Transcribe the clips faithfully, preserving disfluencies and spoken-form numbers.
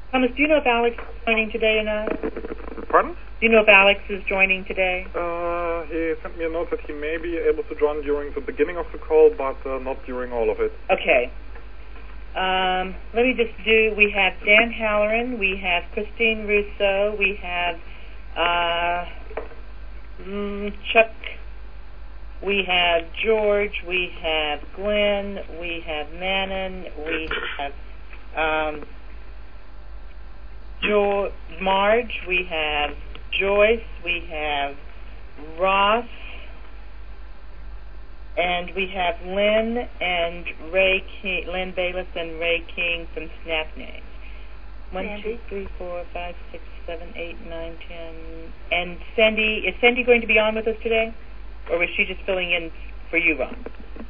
Thomas, do you know if Alex is joining today or not? Pardon? Do you know if Alex is joining today? Uh, he sent me a note that he may be able to join during the beginning of the call, but uh, not during all of it. Okay. Um, let me just do, we have Dan Halloran, we have Christine Russo, we have uh, mm, Chuck, we have George, we have Glenn, we have Manon, we have um, jo- Marge, we have Joyce, we have Ross, and we have Lynn and Ray King, Lynn Bayless and Ray King from Snap Names. One, Sandy. two, three, four, five, six, seven, eight, nine, ten. And Sandy, is Sandy going to be on with us today? Or was she just filling in for you, Ron?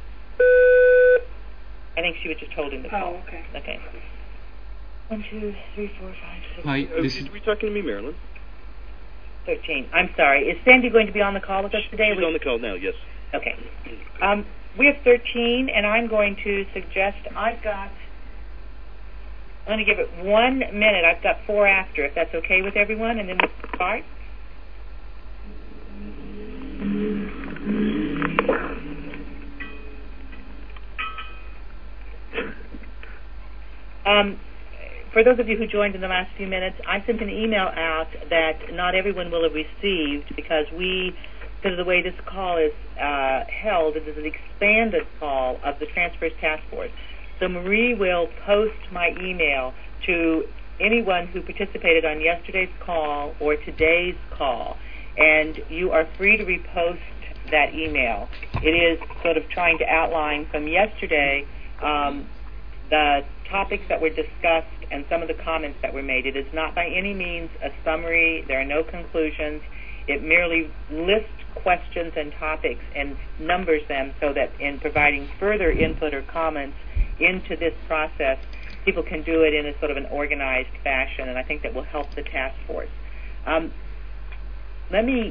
I think she was just holding the call. Oh, okay. Okay. One, two, three, four, five, six, Hi, seven, this is... Are you talking to me, Marilyn? thirteen. I'm sorry. Is Sandy going to be on the call with us today? She's on the call now, yes. Okay. Um, we have thirteen, and I'm going to suggest I've got, I'm going to give it one minute. I've got four after, if that's okay with everyone, and then we'll start. Um, for those of you who joined in the last few minutes, I sent an email out that not everyone will have received because we, because of the way this call is uh, held, it is an expanded call of the Transfers Task Force. So Marie will post my email to anyone who participated on yesterday's call or today's call, and you are free to repost that email. It is sort of trying to outline from yesterday um, the topics that were discussed and some of the comments that were made. It is not by any means a summary. There are no conclusions. It merely lists questions and topics and numbers them so that in providing further input or comments into this process, people can do it in a sort of an organized fashion, and I think that will help the task force. Um, let me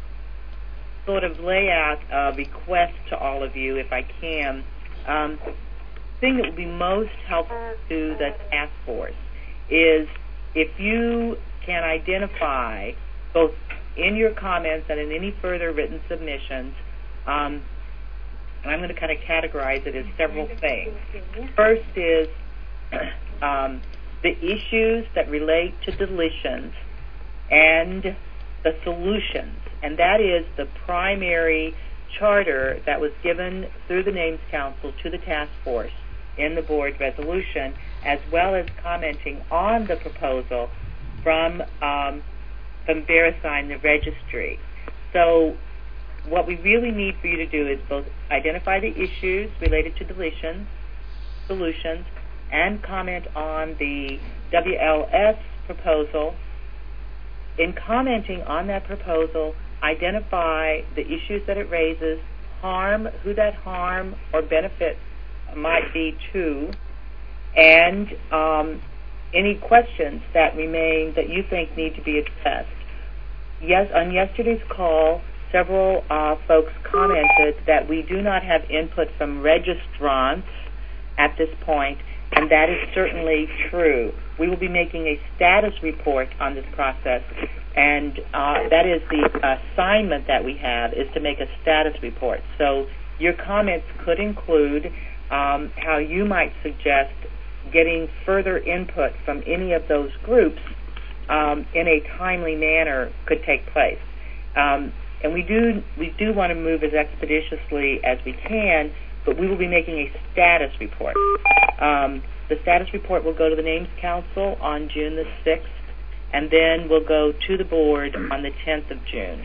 sort of lay out a request to all of you, if I can. Um, the thing that will be most helpful to the task force is if you can identify both in your comments and in any further written submissions, um, and I'm going to kind of categorize it as several things. First is um, the issues that relate to deletions and the solutions, and that is the primary charter that was given through the Names Council to the task force in the board resolution, as well as commenting on the proposal from um, from VeriSign, the registry. So what we really need for you to do is both identify the issues related to deletions, solutions, and comment on the W L S proposal. In commenting on that proposal, identify the issues that it raises, harm, who that harm or benefit might be to, and um, any questions that remain that you think need to be addressed. Yes, on yesterday's call, several uh, folks commented that we do not have input from registrants at this point, and that is certainly true. We will be making a status report on this process, and uh, that is the assignment that we have, is to make a status report. So your comments could include um, how you might suggest getting further input from any of those groups um, in a timely manner could take place. Um, and we do we do want to move as expeditiously as we can, but we will be making a status report. Um, the status report will go to the Names Council on June the sixth, and then we'll go to the board on the tenth of June.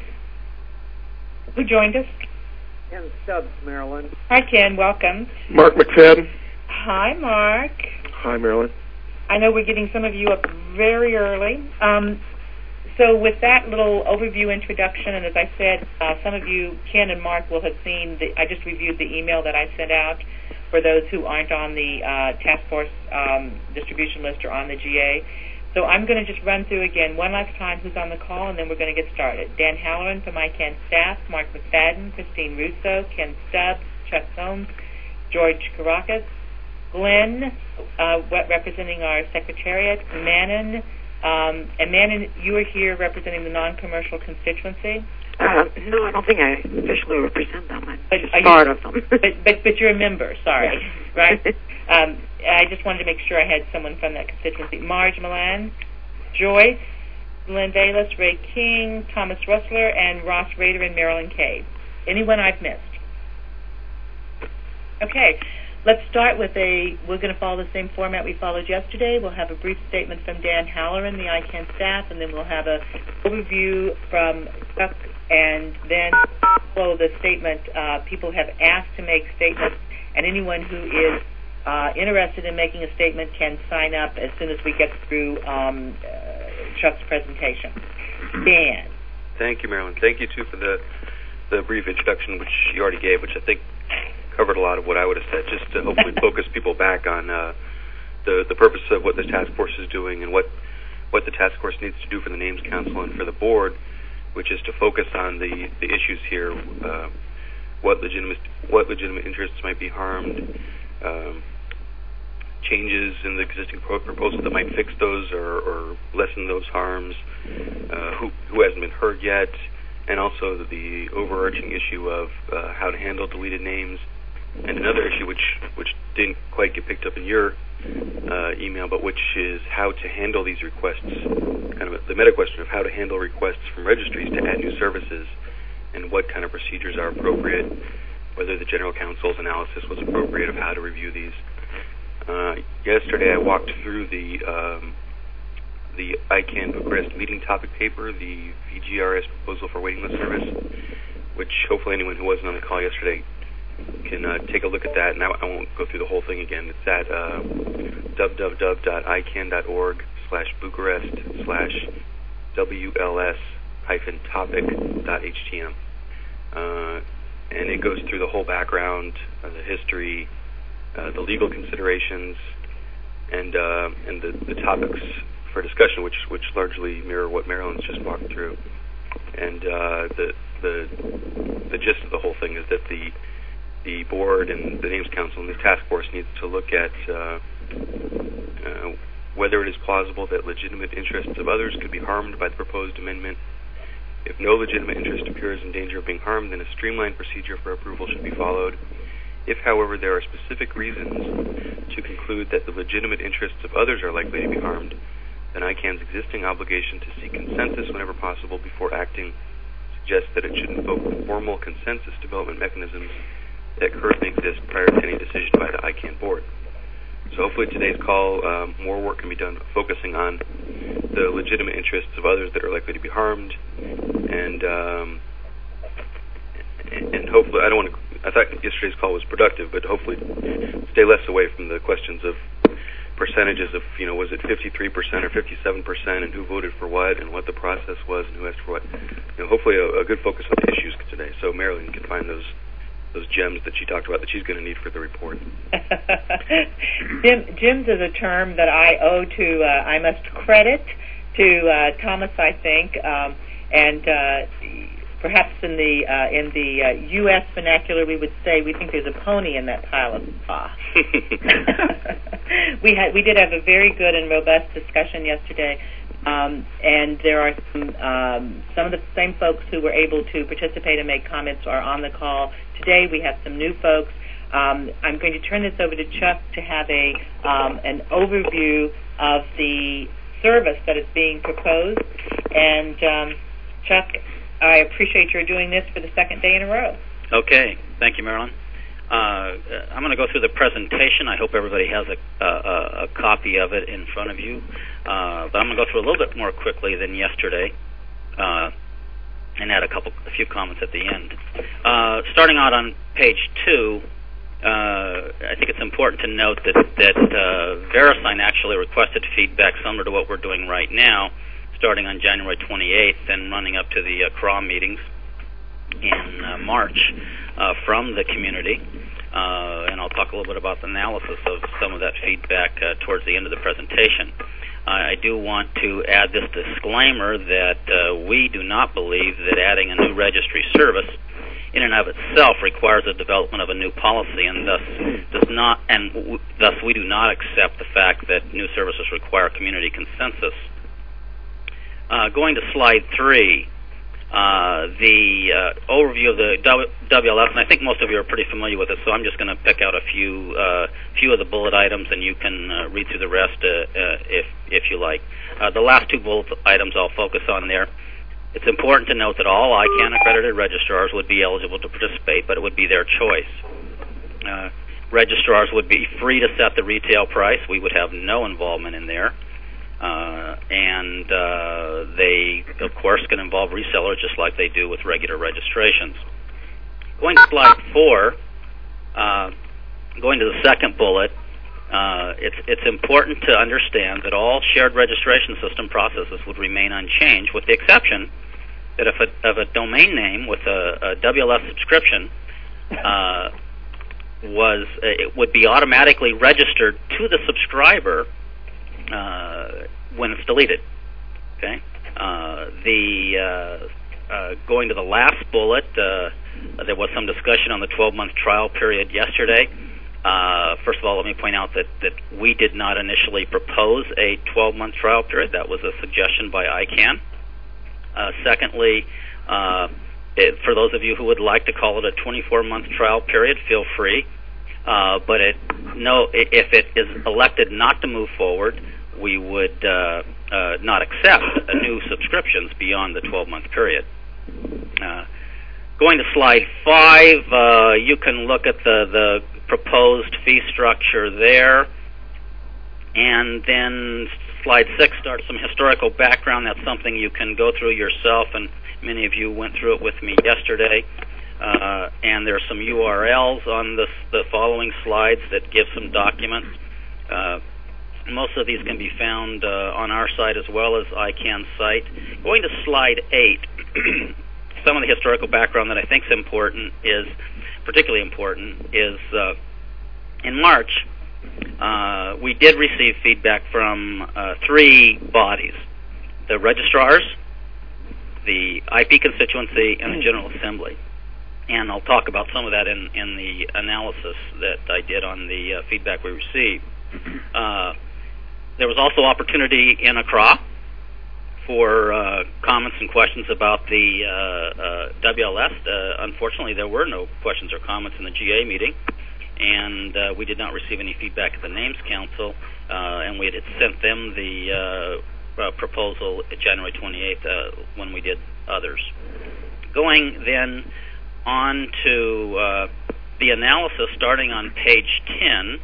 Who joined us? Ken Stubbs, Marilyn. Hi, Ken. Welcome. Mark McFadden. Hi, Mark. Hi, Marilyn. I know we're getting some of you up very early. Um, so with that little overview introduction, and as I said, uh, some of you, Ken and Mark, will have seen, the, I just reviewed the email that I sent out for those who aren't on the uh, task force um, distribution list or on the G A. So I'm going to just run through again one last time who's on the call, and then we're going to get started. Dan Halloran from ICANN staff, Mark McFadden, Christine Russo, Ken Stubbs, Chuck Holmes, George Caracas, Glenn, uh, representing our secretariat, Manon, um, and Manon, you are here representing the non-commercial constituency? Uh, no, I don't think I officially represent them. I'm but just part you, of them. but, but but you're a member, sorry, yes. right? um, I just wanted to make sure I had someone from that constituency. Marge Milan, Joyce, Glenn Bayless, Ray King, Thomas Russler, and Ross Rader and Marilyn Cade. Anyone I've missed? Okay, let's start with a, we're going to follow the same format we followed yesterday. We'll have a brief statement from Dan Halloran, the I CAN staff, and then we'll have an overview from Chuck, and then follow the statement. Uh, people have asked to make statements, and anyone who is uh, interested in making a statement can sign up as soon as we get through um, uh, Chuck's presentation. Dan. Thank you, Marilyn. Thank you, too, for the, the brief introduction, which you already gave, which I think covered a lot of what I would have said, just to hopefully focus people back on uh, the the purpose of what this task force is doing and what what the task force needs to do for the Names Council and for the board, which is to focus on the, the issues here, uh, what legitimate what legitimate interests might be harmed, um, changes in the existing pro- proposal that might fix those or, or lessen those harms, uh, who who hasn't been heard yet, and also the overarching issue of uh, how to handle deleted names. And another issue which which didn't quite get picked up in your uh, email, but which is how to handle these requests, kind of the meta question of how to handle requests from registries to add new services, and what kind of procedures are appropriate, whether the General Counsel's analysis was appropriate of how to review these. Uh, yesterday I walked through the um, the I CAN Bucharest meeting topic paper, the V G R S proposal for waiting list service, which hopefully anyone who wasn't on the call yesterday can uh, take a look at that. And I, I won't go through the whole thing again. It's at uh, www.ican.org slash Bucharest slash WLS hyphen topic dot htm. Uh, and it goes through the whole background, uh, the history, uh, the legal considerations, and uh, and the, the topics for discussion, which which largely mirror what Marilyn's just walked through. And uh, the the the gist of the whole thing is that the the board and the Names Council and the task force needs to look at uh, uh, whether it is plausible that legitimate interests of others could be harmed by the proposed amendment. If no legitimate interest appears in danger of being harmed, then a streamlined procedure for approval should be followed. If, however, there are specific reasons to conclude that the legitimate interests of others are likely to be harmed, then I CAN's existing obligation to seek consensus whenever possible before acting suggests that it should invoke the formal consensus development mechanisms that currently exist prior to any decision by the I CAN board. So hopefully today's call, um, more work can be done focusing on the legitimate interests of others that are likely to be harmed, and um, and hopefully, I don't want to, I thought yesterday's call was productive, but hopefully stay less away from the questions of percentages of, you know, was it fifty-three percent or fifty-seven percent, and who voted for what, and what the process was, and who asked for what. You know, hopefully a, a good focus on the issues today, so Marilyn can find those those gems that she talked about that she's going to need for the report. Gem, gems is a term that I owe to, uh, I must credit to uh, Thomas, I think, um, and uh, perhaps in the uh, in the uh, U S vernacular we would say we think there's a pony in that pile of straw. we had we did have a very good and robust discussion yesterday. Um, and there are some, um, some of the same folks who were able to participate and make comments are on the call. Today we have some new folks. Um, I'm going to turn this over to Chuck to have a um, an overview of the service that is being proposed. And um, Chuck, I appreciate your doing this for the second day in a row. Okay. Thank you, Marilyn. Uh, I'm going to go through the presentation. I hope everybody has a, a, a copy of it in front of you. Uh, but I'm going to go through a little bit more quickly than yesterday, uh, and add a couple, a few comments at the end. Uh, starting out on page two, uh, I think it's important to note that that uh, VeriSign actually requested feedback similar to what we're doing right now, starting on January twenty-eighth and running up to the uh, C R A W meetings in uh, March uh, from the community, uh, and I'll talk a little bit about the analysis of some of that feedback uh, towards the end of the presentation. Uh, I do want to add this disclaimer that uh, we do not believe that adding a new registry service in and of itself requires the development of a new policy, and thus does not, and w- thus we do not accept the fact that new services require community consensus. Uh, going to slide three, uh, the uh, overview of the W L S, and I think most of you are pretty familiar with it, so I'm just going to pick out a few uh, few of the bullet items, and you can uh, read through the rest uh, uh, if if you like. Uh, the last two bullet items I'll focus on there. It's important to note that all I CANN accredited registrars would be eligible to participate, but it would be their choice. Uh, registrars would be free to set the retail price. We would have no involvement in there. Uh, and uh, they, of course, can involve resellers just like they do with regular registrations. Going to slide four, uh, going to the second bullet, uh, it's, it's important to understand that all shared registration system processes would remain unchanged, with the exception that if a, of a domain name with a, a W L S subscription uh, was, it would be automatically registered to the subscriber Uh, when it's deleted. Okay. Uh, the uh, uh, going to the last bullet, uh, there was some discussion on the twelve-month trial period yesterday. Uh, first of all, let me point out that, that we did not initially propose a twelve-month trial period. That was a suggestion by I CANN. Uh, secondly, uh, it, for those of you who would like to call it a twenty-four-month trial period, feel free. Uh, but it, no, if it is elected not to move forward, we would uh, uh, not accept new subscriptions beyond the twelve-month period. Uh, going to slide five, uh, you can look at the, the proposed fee structure there. And then slide six starts some historical background. That's something you can go through yourself, and many of you went through it with me yesterday. Uh, and there are some U R Ls on this, the following slides that give some documents. Uh, most of these can be found uh, on our site as well as I CANN's site. Going to slide eight, some of the historical background that I think is important is, particularly important, is uh, in March, uh, we did receive feedback from uh, three bodies: the registrars, the I P constituency, and the General Assembly. And I'll talk about some of that in, in the analysis that I did on the uh, feedback we received. Uh, there was also opportunity in A C R A for uh, comments and questions about the uh, uh, W L S. Uh, unfortunately, there were no questions or comments in the G A meeting, and uh, we did not receive any feedback at the Names Council, uh, and we had sent them the uh, uh, proposal January twenty-eighth uh, when we did others. Going then on to uh, the analysis, starting on page ten.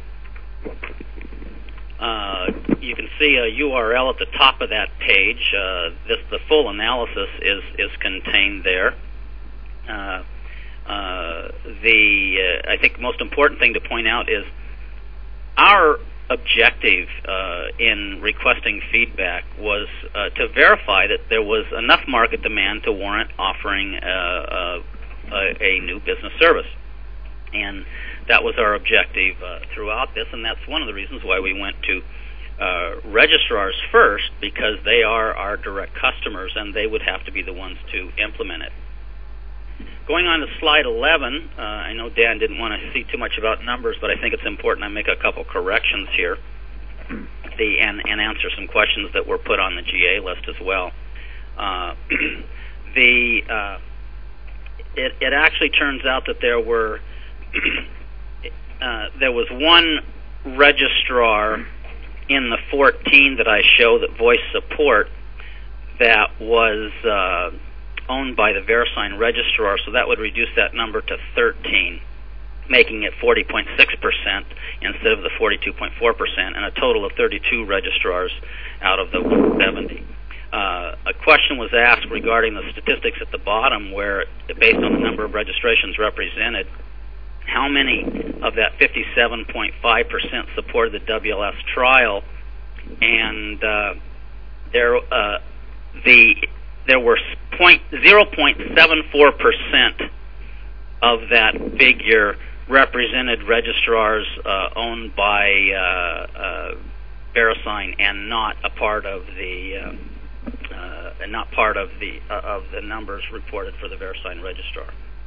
Uh, you can see a U R L at the top of that page. Uh, this, the full analysis is is contained there. Uh, uh, the uh, I think most important thing to point out is our objective uh, in requesting feedback was uh, to verify that there was enough market demand to warrant offering uh, uh, A, a new business service, and that was our objective uh, throughout this, and that's one of the reasons why we went to uh, registrars first, because they are our direct customers and they would have to be the ones to implement it. Going on to slide eleven, uh, I know Dan didn't want to see too much about numbers, but I think it's important I make a couple corrections here the, and, and answer some questions that were put on the G A list as well. Uh, the uh, It, it actually turns out that there were uh, there was one registrar in the fourteen that I show that voiced support that was uh, owned by the VeriSign registrar, so that would reduce that number to thirteen, making it forty point six percent instead of the forty-two point four percent, and a total of thirty-two registrars out of the one seventy. Uh, a question was asked regarding the statistics at the bottom, where, based on the number of registrations represented, how many of that fifty-seven point five percent supported the W L S trial, and uh, there uh, the there were zero point seven four percent of that figure represented registrars uh, owned by uh, uh, VeriSign and not a part of the. Uh, Uh, and not part of the uh, of the numbers reported for the VeriSign registrar.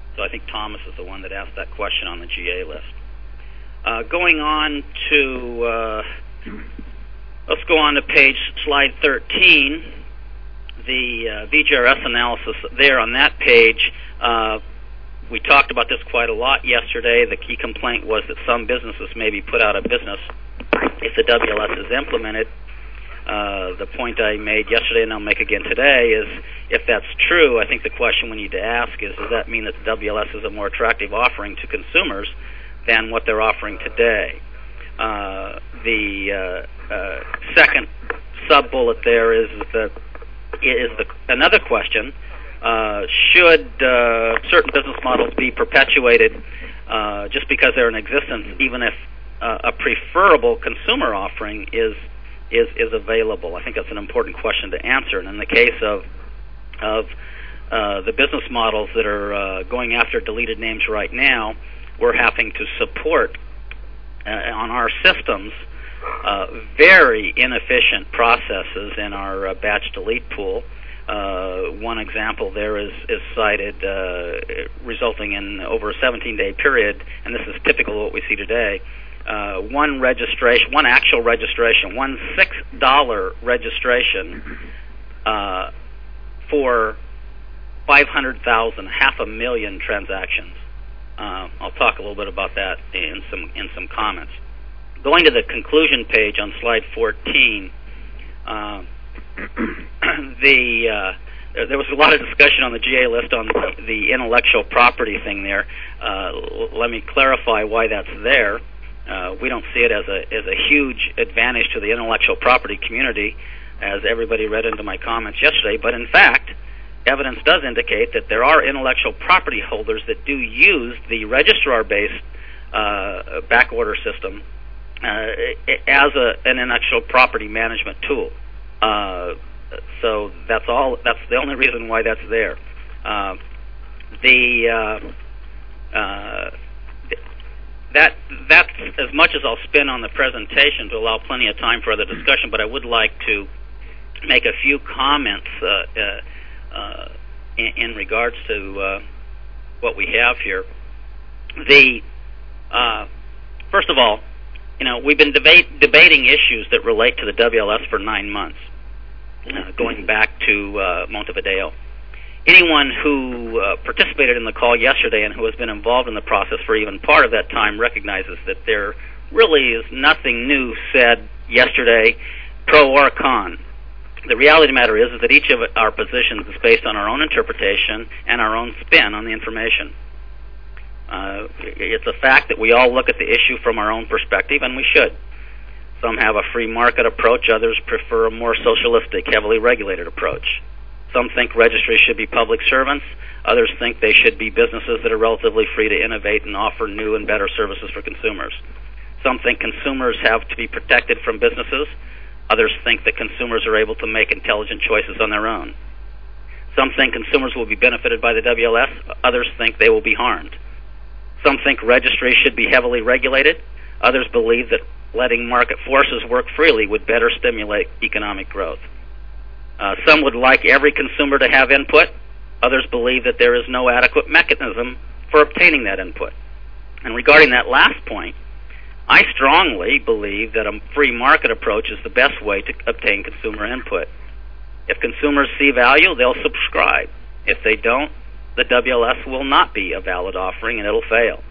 So I think Thomas is the one that asked that question on the G A list. Uh, going on to, uh, let's go on to page, slide thirteen, the uh, V G R S analysis there on that page. Uh, we talked about this quite a lot yesterday. The key complaint was that some businesses may be put out of business if the W L S is implemented. Uh, the point I made yesterday and I'll make again today is, if that's true, I think the question we need to ask is, does that mean that the W L S is a more attractive offering to consumers than what they're offering today? Uh, the uh, uh, second sub-bullet there is the, is the another question. Uh, should uh, certain business models be perpetuated uh, just because they're in existence, even if uh, a preferable consumer offering is is is available? I think that's an important question to answer. And in the case of of uh, the business models that are uh, going after deleted names right now, we're having to support uh, on our systems uh, very inefficient processes in our uh, batch delete pool. Uh, one example there is, is cited, uh, resulting in over a seventeen-day period, and this is typical of what we see today. Uh, one registration, one actual registration, one six dollar registration uh, for five hundred thousand, half a million transactions. Uh, I'll talk a little bit about that in some in some comments. Going to the conclusion page on slide fourteen, uh, the uh, there was a lot of discussion on the G A list on the, the intellectual property thing there. Uh, let me clarify why that's there. Uh, we don't see it as a as a huge advantage to the intellectual property community, as everybody read into my comments yesterday. But in fact, evidence does indicate that there are intellectual property holders that do use the registrar-based uh, backorder system uh, as a, an intellectual property management tool. Uh, so that's all. That's the only reason why that's there. Uh, the uh, uh, that that's as much as I'll spend on the presentation to allow plenty of time for other discussion. But I would like to make a few comments uh, uh, uh, in, in regards to uh, what we have here. The uh, first of all, you know, we've been debate, debating issues that relate to the W L S for nine months, uh, going back to uh, Montevideo. Anyone who uh, participated in the call yesterday and who has been involved in the process for even part of that time recognizes that there really is nothing new said yesterday, pro or con. The reality of the matter is, is that each of our positions is based on our own interpretation and our own spin on the information. Uh, it's a fact that we all look at the issue from our own perspective, and we should. Some have a free market approach, others prefer a more socialistic, heavily regulated approach. Some think registries should be public servants, others think they should be businesses that are relatively free to innovate and offer new and better services for consumers. Some think consumers have to be protected from businesses, others think that consumers are able to make intelligent choices on their own. Some think consumers will be benefited by the W L S, others think they will be harmed. Some think registries should be heavily regulated. Others believe that letting market forces work freely would better stimulate economic growth. Uh, some would like every consumer to have input. Others believe that there is no adequate mechanism for obtaining that input. And regarding that last point, I strongly believe that a free market approach is the best way to obtain consumer input. If consumers see value, they'll subscribe. If they don't, the W L S will not be a valid offering and it'll fail.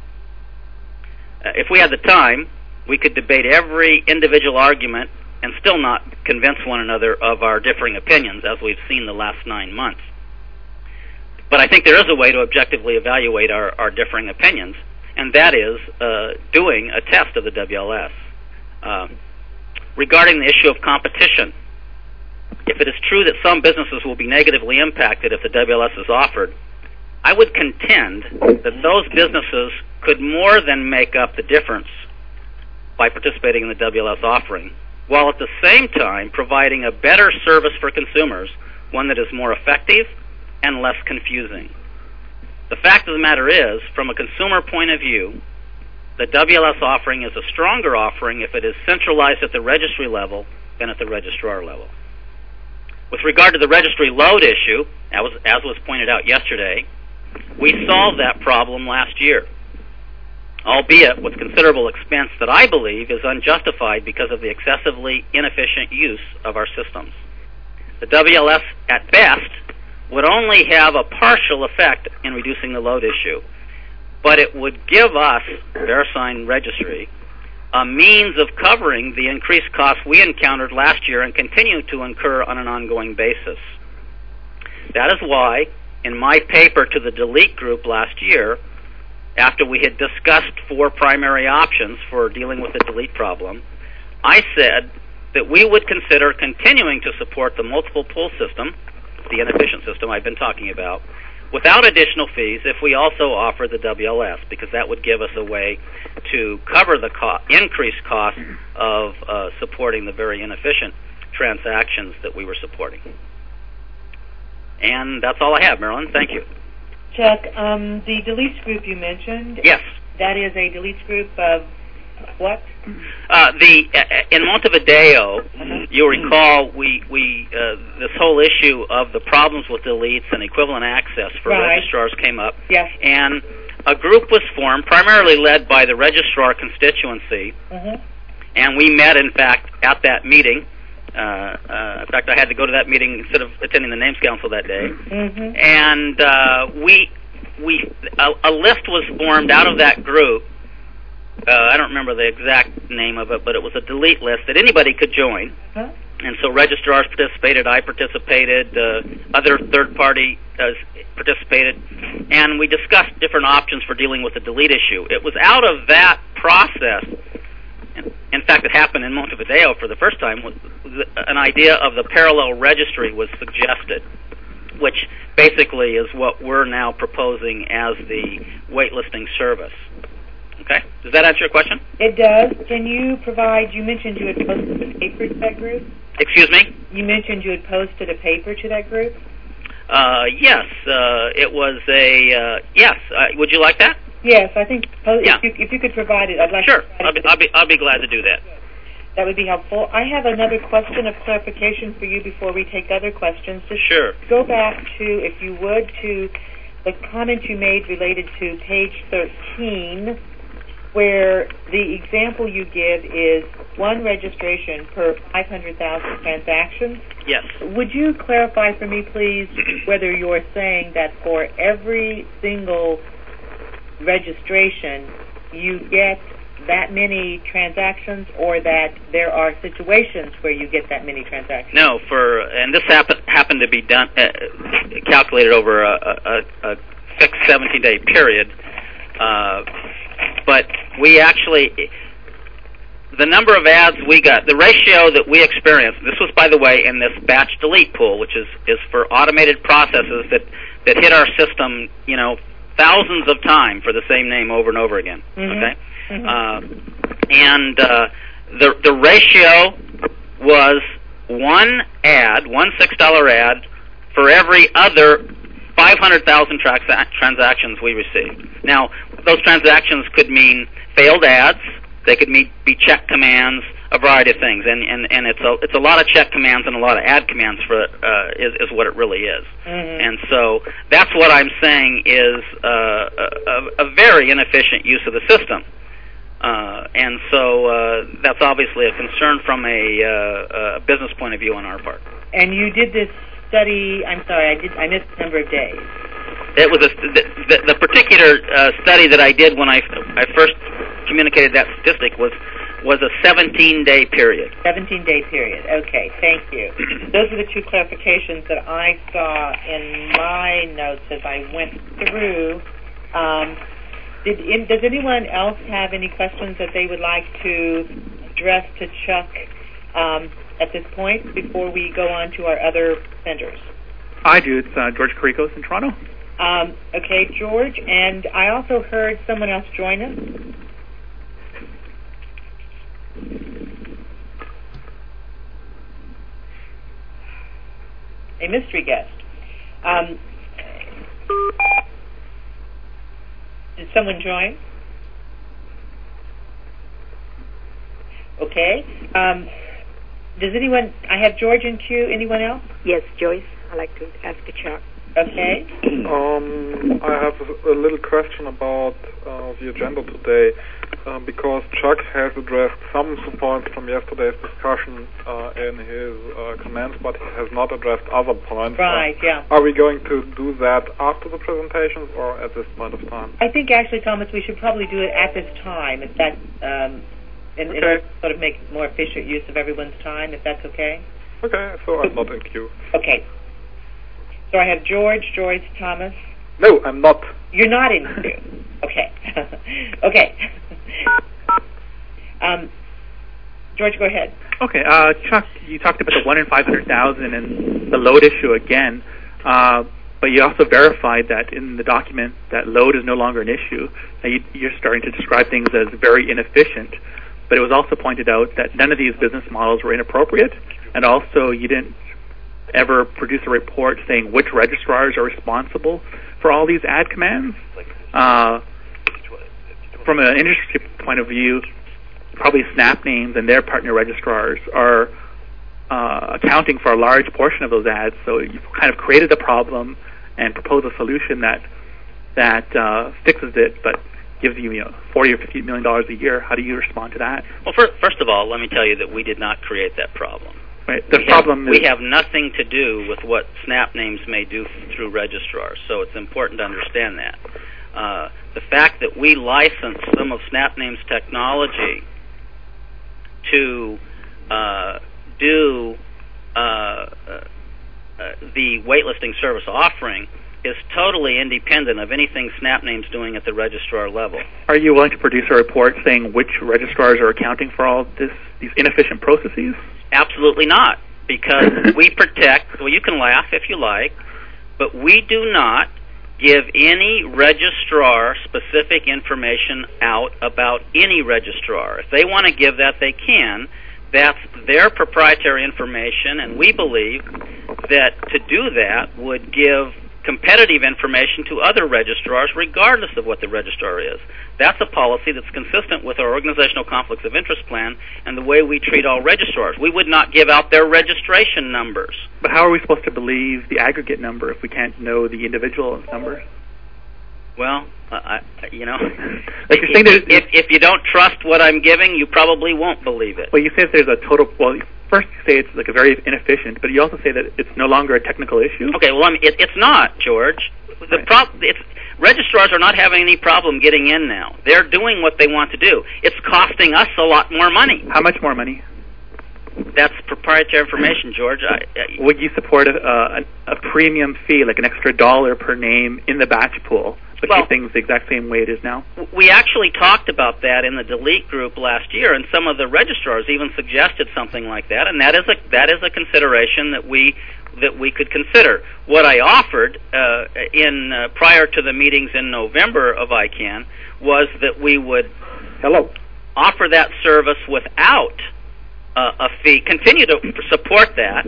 Uh, if we had the time, we could debate every individual argument and still not convince one another of our differing opinions, as we've seen the last nine months. But I think there is a way to objectively evaluate our, our differing opinions, and that is uh, doing a test of the W L S. Uh, regarding the issue of competition, if it is true that some businesses will be negatively impacted if the W L S is offered, I would contend that those businesses could more than make up the difference by participating in the W L S offering, while at the same time providing a better service for consumers, one that is more effective and less confusing. The fact of the matter is, from a consumer point of view, the W L S offering is a stronger offering if it is centralized at the registry level than at the registrar level. With regard to the registry load issue, as was, as was pointed out yesterday, We solved that problem last year, albeit with considerable expense that I believe is unjustified because of the excessively inefficient use of our systems. The W L S, at best, would only have a partial effect in reducing the load issue, but it would give us, VeriSign Registry, a means of covering the increased costs we encountered last year and continue to incur on an ongoing basis. That is why, in my paper to the Delete group last year, after we had discussed four primary options for dealing with the delete problem, I said that we would consider continuing to support the multiple pull system, the inefficient system I've been talking about, without additional fees if we also offer the W L S, because that would give us a way to cover the co- increased cost of uh, supporting the very inefficient transactions that we were supporting. And that's all I have, Marilyn. Thank you. Chuck, um, the deletes group you mentioned, yes, that is a deletes group of what? Uh, the uh, in Montevideo, uh-huh. you'll recall we we uh, this whole issue of the problems with deletes and equivalent access for right. registrars came up. Yes. And a group was formed, primarily led by the registrar constituency, uh-huh. and we met, in fact, at that meeting. Uh, uh, in fact, I had to go to that meeting instead of attending the names council that day. Mm-hmm. And uh, we we a, a list was formed out of that group. Uh, I don't remember the exact name of it, but it was a delete list that anybody could join. Huh? And so registrars participated, I participated, uh, other third-party uh, participated, and we discussed different options for dealing with the delete issue. It was out of that process, in fact, it happened in Montevideo for the first time, an idea of the parallel registry was suggested, which basically is what we're now proposing as the waitlisting service. Okay? Does that answer your question? It does. Can you provide, you mentioned you had posted a paper to that group? Excuse me? You mentioned you had posted a paper to that group? Uh, yes. Uh, it was a, uh, yes. Uh, would you like that? Yes, I think po- yeah. if, you, if you could provide it, I'd like sure. to Sure. I'll be, I'll, be, I'll be glad to do that. That would be helpful. I have another question of clarification for you before we take other questions. Just sure. Go back to, if you would, to the comment you made related to page thirteen, where the example you give is one registration per five hundred thousand transactions. Yes. Would you clarify for me, please, whether you're saying that for every single registration you get that many transactions, or that there are situations where you get that many transactions? No, for and this happened happened to be done uh, calculated over a, a, a fixed seventeen-day period. Uh, but we actually, the number of ads we got, the ratio that we experienced, this was, by the way, in this batch delete pool, which is, is for automated processes that, that hit our system, you know, thousands of times for the same name over and over again, mm-hmm. okay? Mm-hmm. Uh, and uh, the, the ratio was one ad, one six dollar ad, for every other five hundred thousand tra- transactions we received. Now, those transactions could mean failed ads. They could mean, be check commands, a variety of things, and, and, and it's a it's a lot of check commands and a lot of ad commands for uh, is is what it really is. Mm-hmm. And so that's what I'm saying is uh, a, a very inefficient use of the system. Uh, and so uh, that's obviously a concern from a, uh, a business point of view on our part. And you did this study. I'm sorry, I did. I missed the number of days. It was a, the, the, the particular uh, study that I did when I, I first communicated that statistic was was a seventeen-day period. seventeen-day period. Okay, thank you. Those are the two clarifications that I saw in my notes as I went through. Um, did in, does anyone else have any questions that they would like to address to Chuck um, at this point before we go on to our other vendors? I do. It's uh, George Caricos in Toronto. Um, okay, George, and I also heard someone else join us. A mystery guest. Um, did someone join? Okay. Um, does anyone, I have George in queue. Anyone else? Yes, Joyce. I'd like to ask a Chuck. Okay. Um, I have a, a little question about uh, the agenda today, uh, because Chuck has addressed some points from yesterday's discussion uh, in his uh, comments, but he has not addressed other points. Right, uh, yeah. Are we going to do that after the presentations or at this point of time? I think actually, Thomas, we should probably do it at this time, if that, um, and, okay. and sort of make more efficient use of everyone's time, if that's okay. Okay, so I'm not in queue. Okay. So I have George, Joyce, Thomas. No, I'm not. You're not in queue. Okay. Okay. um, George, go ahead. Okay, uh, Chuck, you talked about the one in five hundred thousand and the load issue again, uh, but you also verified that in the document that load is no longer an issue. Now you, you're starting to describe things as very inefficient, but it was also pointed out that none of these business models were inappropriate, and also you didn't ever produce a report saying which registrars are responsible for all these ad commands. Uh, from an industry point of view, probably SnapNames and their partner registrars are uh, accounting for a large portion of those ads. So you've kind of created a problem and proposed a solution that that uh, fixes it, but gives you, you know, forty or fifty million dollars a year. How do you respond to that? Well, first, first of all, let me tell you that we did not create that problem. Right. The we problem have, is we have nothing to do with what SnapNames may do through registrars, so it's important to understand that. Uh, the fact that we license some of SnapNames' technology to uh, do uh, uh, the waitlisting service offering is totally independent of anything SnapNames doing at the registrar level. Are you willing to produce a report saying which registrars are accounting for all this, these inefficient processes? Absolutely not, because we protect, well, you can laugh if you like, but we do not give any registrar specific information out about any registrar. If they want to give that, they can. That's their proprietary information, and we believe that to do that would give competitive information to other registrars regardless of what the registrar is. That's a policy that's consistent with our organizational conflicts of interest plan and the way we treat all registrars. We would not give out their registration numbers. But how are we supposed to believe the aggregate number if we can't know the individual number? Well, uh, I, you know, like you're saying if, if, if you don't trust what I'm giving, you probably won't believe it. Well, you say that there's a total, well, first you say it's like a very inefficient, but you also say that it's no longer a technical issue? Okay, well, I mean, it, it's not, George. The right. prob- it's, registrars are not having any problem getting in now. They're doing what they want to do. It's costing us a lot more money. How much more money? That's proprietary information, George. I, I, Would you support a, a, a premium fee, like an extra dollar per name in the batch pool, but well, keep things the exact same way it is now? We actually talked about that in the Delete group last year, and some of the registrars even suggested something like that, and that is a that is a consideration that we that we could consider. What I offered uh, in uh, prior to the meetings in November of I CANN was that we would hello offer that service without uh, a fee, continue to support that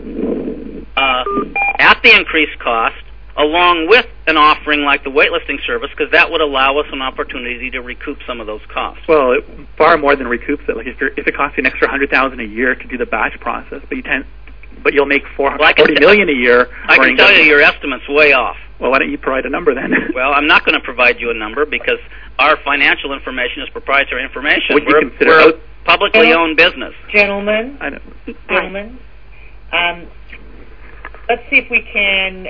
uh, at the increased cost, along with an offering like the waitlisting service, because that would allow us an opportunity to recoup some of those costs. Well, it far more than recoups it. Like if, you're, if it costs you an extra hundred thousand a year to do the batch process, but you tend, but you'll make four well, forty million a year. I can tell you your estimate's way off. Well, why don't you provide a number then? Well, I'm not going to provide you a number because our financial information is proprietary information. Would you we're consider we're out- a publicly owned business. Gentlemen, I know. gentlemen, um, let's see if we can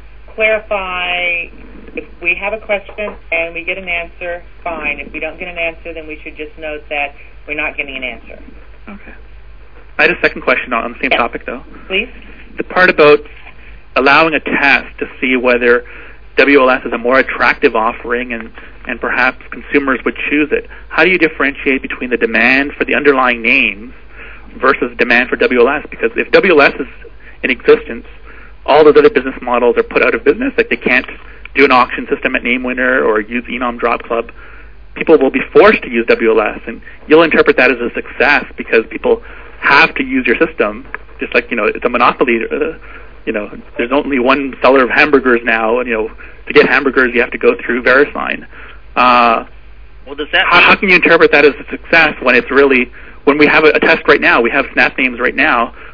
clarify. If we have a question and we get an answer, fine. If we don't get an answer, then we should just note that we're not getting an answer. Okay. I had a second question on the same yes. topic, though. Please. The part about allowing a test to see whether W L S is a more attractive offering and, and perhaps consumers would choose it. How do you differentiate between the demand for the underlying names versus demand for W L S? Because if W L S is in existence, all those other business models are put out of business. Like they can't do an auction system at NameWinner or use Enom Drop Club. People will be forced to use W L S, and you'll interpret that as a success because people have to use your system. Just like, you know, it's a monopoly. Uh, you know, there's only one seller of hamburgers now, and, you know, to get hamburgers you have to go through VeriSign. Uh, well, does that how, how can you interpret that as a success when it's really, when we have a, a test right now, we have SnapNames right now,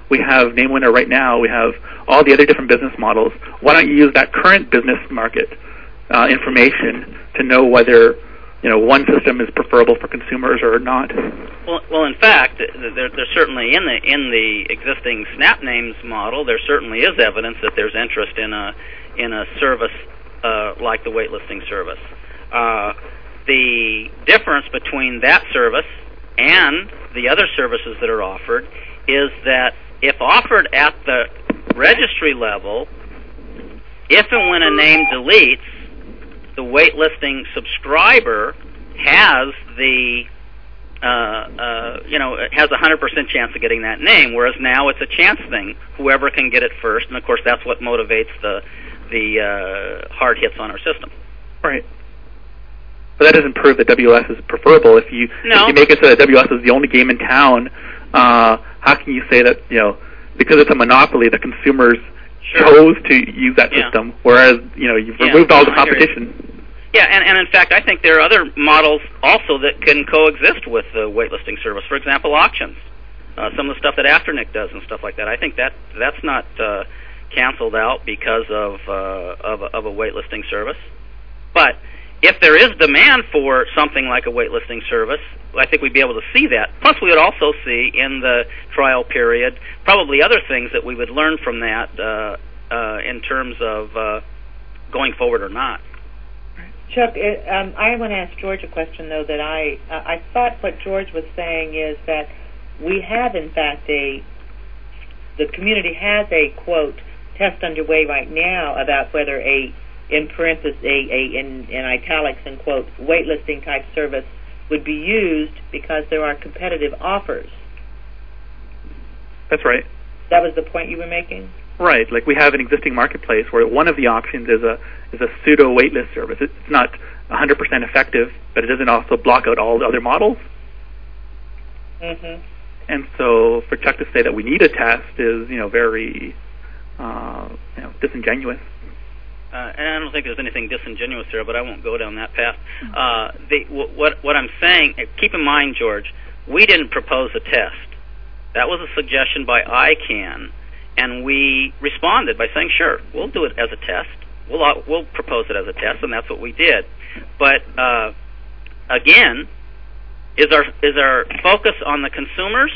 we have Name Winner right now, we have all the other different business models. Why don't you use that current business market uh, information to know whether, you know, one system is preferable for consumers or not? Well, well, in fact, there, there's certainly in the in the existing SnapNames model, there certainly is evidence that there's interest in a in a service uh, like the waitlisting service. Uh, the difference between that service and the other services that are offered is that if offered at the registry level, if and when a name deletes, the waitlisting subscriber has the uh, uh, you know has a one hundred percent chance of getting that name, whereas now it's a chance thing. Whoever can get it first, and of course that's what motivates the the uh, hard hits on our system. Right. But that doesn't prove that W L S is preferable. If you no. if you make it so that W L S is the only game in town, uh, how can you say that, you know, because it's a monopoly, the consumers sure. chose to use that yeah. system, whereas, you know, you've yeah, removed all no, the competition. Yeah, and, and in fact, I think there are other models also that can coexist with the waitlisting service. For example, auctions. Uh, some of the stuff that Afternic does and stuff like that. I think that that's not uh, canceled out because of uh, of, of a waitlisting service. But if there is demand for something like a waitlisting service, I think we'd be able to see that. Plus, we would also see in the trial period probably other things that we would learn from that uh, uh, in terms of uh, going forward or not. Chuck, it, um, I want to ask George a question, though, that I uh, I thought what George was saying is that we have, in fact, a, the community has a, quote, test underway right now about whether a, in parentheses, a, a in, in italics and quote, waitlisting type service would be used because there are competitive offers. That's right. That was the point you were making? Right. Like we have an existing marketplace where one of the options is a is a pseudo waitlist service. It's not one hundred percent effective, but it doesn't also block out all the other models. Mm-hmm. And so for Chuck to say that we need a test is, you know, very uh, you know, disingenuous. Uh, and I don't think there's anything disingenuous there, but I won't go down that path. Uh, the, w- what, what I'm saying, keep in mind, George, we didn't propose a test. That was a suggestion by I CANN, and we responded by saying, sure, we'll do it as a test. We'll, uh, we'll propose it as a test, and that's what we did. But, uh, again, is our, is our focus on the consumers?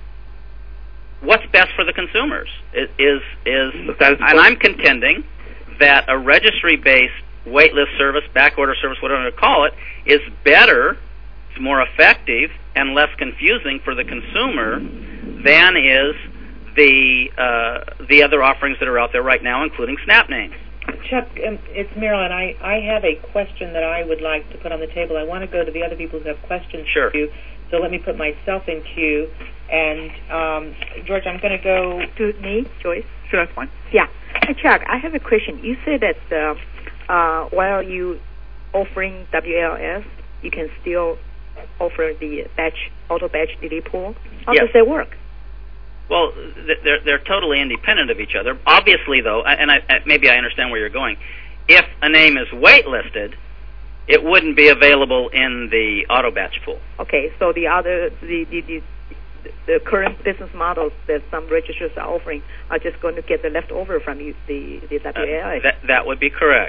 What's best for the consumers? Is, is, is and I'm contending that a registry-based waitlist service, backorder service, whatever you call it, is better, it's more effective, and less confusing for the consumer than is the uh, the other offerings that are out there right now, including SnapNames. Chuck, um, it's Marilyn. I, I have a question that I would like to put on the table. I want to go to the other people who have questions sure. for you, so let me put myself in queue. And, um, George, I'm going to go... To me, Joyce? Sure, that's fine. Yeah. Hey, Chuck, I have a question. You said that uh, uh, while you offering W L S, you can still offer the batch auto batch delete pool. How yes. does that work? Well, they're they're totally independent of each other. Obviously, though, and I, maybe I understand where you're going. If a name is waitlisted, it wouldn't be available in the auto batch pool. Okay, so the other the the, the the current business models that some registrars are offering are just going to get the leftover from you, the the W L S. Uh, that that would be correct.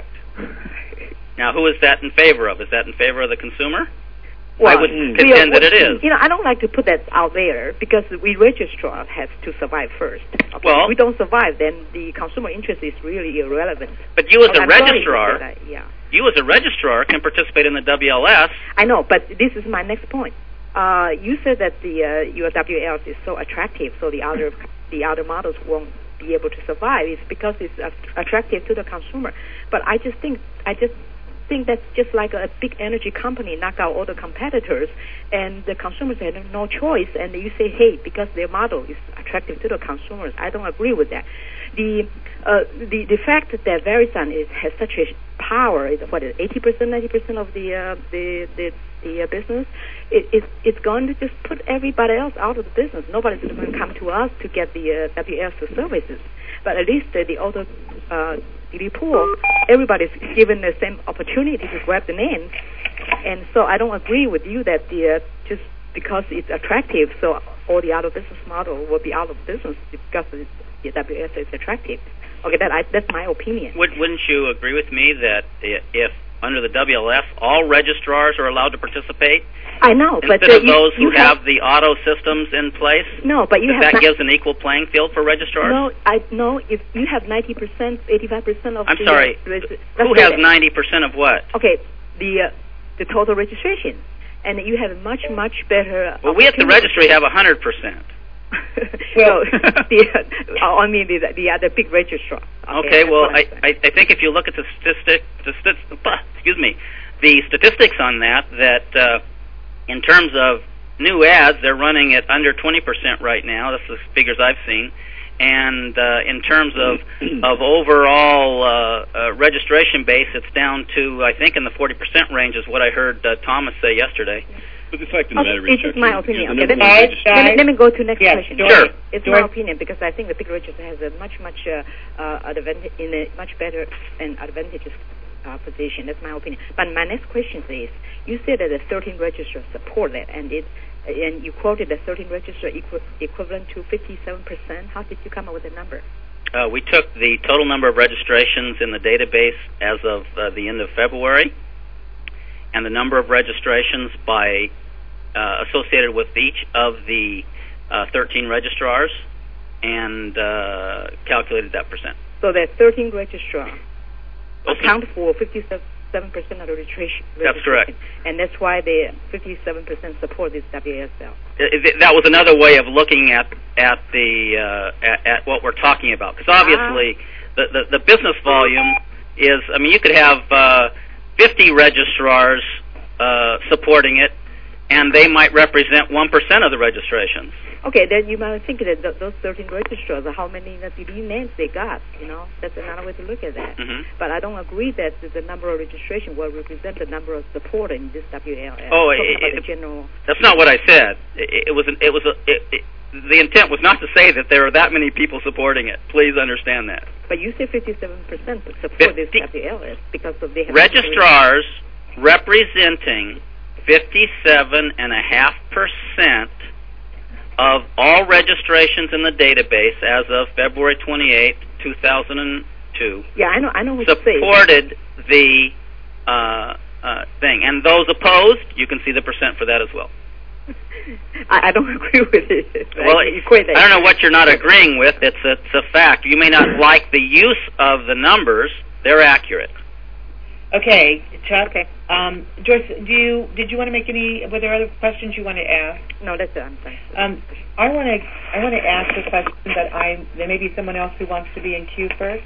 Now, who is that in favor of? Is that in favor of the consumer? Well, I would contend that it is. You know, I don't like to put that out there because we registrar has to survive first. Okay? Well, if we don't survive, then the consumer interest is really irrelevant. But you as well, a I'm registrar, that, yeah. you as a registrar can participate in the W L S. I know, but this is my next point. Uh, you said that the uh, your W L S is so attractive, so the other the other models won't be able to survive. It's because it's uh, attractive to the consumer. But I just think I just think that's just like a big energy company knock out all the competitors, and the consumers have no choice. And you say, hey, because their model is attractive to the consumers. I don't agree with that. The uh, the the fact that Verisign is has such a power, is what is eighty percent, ninety percent of the uh, the the the uh, business. It, it it's going to just put everybody else out of the business. Nobody's going to come to us to get the uh, W L S services. But at least uh, the auto uh, delete pool, everybody's given the same opportunity to grab the name. And so I don't agree with you that the uh, just because it's attractive, so all the other business model will be out of business because it's, the W S is attractive. Okay, that I, that's my opinion. Would, wouldn't you agree with me that if under the W L F all registrars are allowed to participate? I know, instead but uh, of you, those who you have, have the auto systems in place. No, but you that, have that not, gives an equal playing field for registrars. No, I no. If you have ninety percent, eighty-five percent of I'm the, sorry. Uh, who has ninety percent of what? Okay, the uh, the total registration, and you have much much better. Well, we at the registry have a hundred percent. Well, the, uh, I mean the the other big registrar. Okay, okay well, I, I I think if you look at the statistic, the st- excuse me, the statistics on that, that uh, in terms of new ads, they're running at under twenty percent right now. That's the figures I've seen. And uh, in terms of of overall uh, uh, registration base, it's down to, I think, in the forty percent range is what I heard uh, Thomas say yesterday. But the fact of the matter is, it's Chuck, just my opinion. Okay, let, me, let, me, let me go to next yes, question. Sure. It's George. my opinion because I think the big register has a much, much uh, uh, advantage in a much better and advantageous uh, position. That's my opinion. But my next question is: you said that the thirteen registrars support that, and it, and you quoted the thirteen registrars equi- equivalent to fifty-seven percent. How did you come up with the number? Uh, we took the total number of registrations in the database as of uh, the end of February, and the number of registrations by uh, associated with each of the uh, thirteen registrars, and uh, calculated that percent. So that thirteen registrars okay. account for fifty-seven percent of the registration. That's correct. And that's why the fifty-seven percent support this W S L. That was another way of looking at at the uh, at, at what we're talking about, because obviously ah. the, the the business volume is. I mean, you could have uh, fifty registrars uh, supporting it, and they might represent one percent of the registrations. Okay, then you might think that th- those thirteen registrars are how many C D names they got. You know, that's another way to look at that. Mm-hmm. But I don't agree that the number of registration will represent the number of support in this W L S. Oh, it, it, the general. That's not what I said. It, it was. An, it was. A, it, it, the intent was not to say that there are that many people supporting it. Please understand that. But you say fifty-seven percent support fifty this W L S because of they have registrars representing fifty-seven and a half percent of all registrations in the database as of February twenty-eighth, two thousand two. Yeah, I know. I know what supported the uh, uh, thing, and those opposed, you can see the percent for that as well. I, I don't agree with it. Well, I, I don't know what you're not agreeing with. It's a, it's a fact. You may not like the use of the numbers; they're accurate. Okay, Chuck. Okay. Um, Joyce, do you did you want to make any? Were there other questions you want to ask? No, that's it. I'm sorry. Um, I want to I want to ask a question, but I there may be someone else who wants to be in queue first.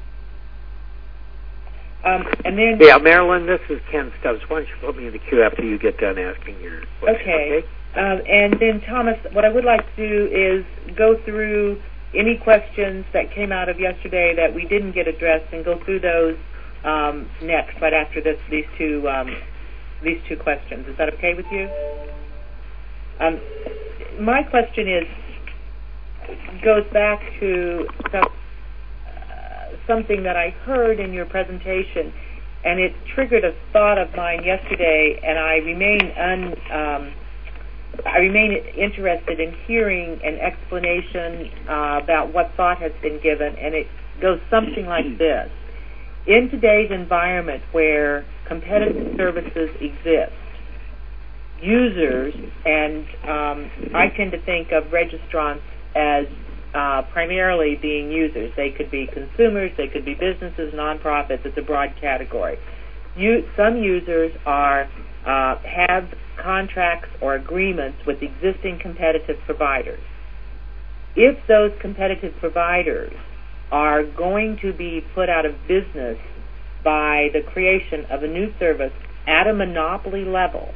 Um, and then yeah, Marilyn, this is Ken Stubbs. Why don't you put me in the queue after you get done asking your question? Okay. okay? Um, and then Thomas, what I would like to do is go through any questions that came out of yesterday that we didn't get addressed, and go through those um, next, right after this, these two um, these two questions. Is that okay with you? Um, my question is goes back to some, uh, something that I heard in your presentation, and it triggered a thought of mine yesterday, and I remain un. Um, I remain interested in hearing an explanation uh, about what thought has been given, and it goes something like this. In today's environment where competitive services exist, users, and um, I tend to think of registrants as uh, primarily being users. They could be consumers, they could be businesses, nonprofits. It's a broad category. You, some users are uh, have contracts or agreements with existing competitive providers. If those competitive providers are going to be put out of business by the creation of a new service at a monopoly level,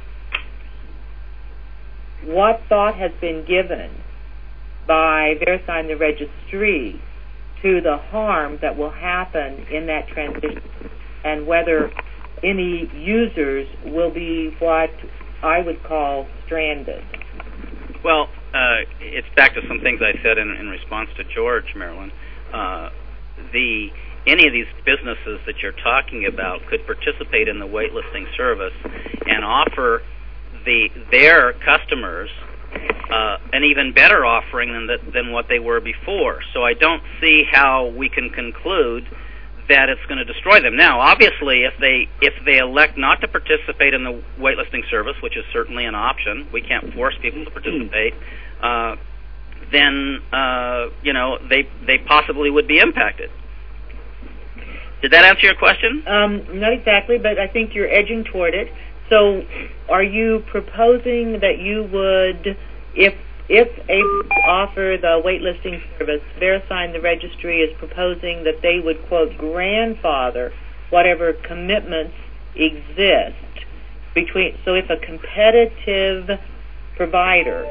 what thought has been given by VeriSign the registry to the harm that will happen in that transition, and whether any users will be what I would call stranded? Well, uh, it's back to some things I said in, in response to George, Marilyn. Uh, the any of these businesses that you're talking about could participate in the waitlisting service and offer the their customers uh, an even better offering than the, than what they were before. So I don't see how we can conclude that it's going to destroy them. Now, obviously, if they if they elect not to participate in the waitlisting service, which is certainly an option, we can't force people to participate. Uh, then uh, you know they they possibly would be impacted. Did that answer your question? Um, not exactly, but I think you're edging toward it. So, are you proposing that you would, if if a offer the waitlisting service, VeriSign, the registry, is proposing that they would, quote, grandfather whatever commitments exist between, so if a competitive provider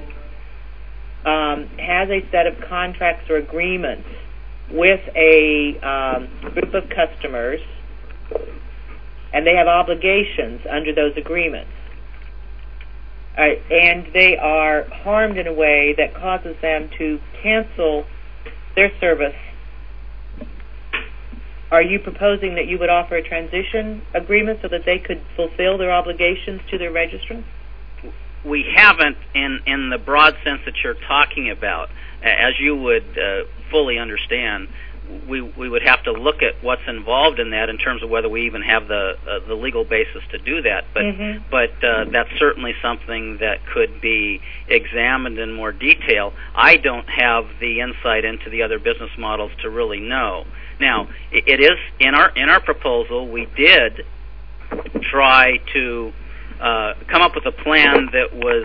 um, has a set of contracts or agreements with a um, group of customers, and they have obligations under those agreements, uh, and they are harmed in a way that causes them to cancel their service, are you proposing that you would offer a transition agreement so that they could fulfill their obligations to their registrants? We haven't in, in the broad sense that you're talking about. As you would uh, fully understand, we we would have to look at what's involved in that in terms of whether we even have the uh, the legal basis to do that. But mm-hmm. but uh, that's certainly something that could be examined in more detail. I don't have the insight into the other business models to really know. Now, it, it is in our in our proposal, we did try to uh, come up with a plan that was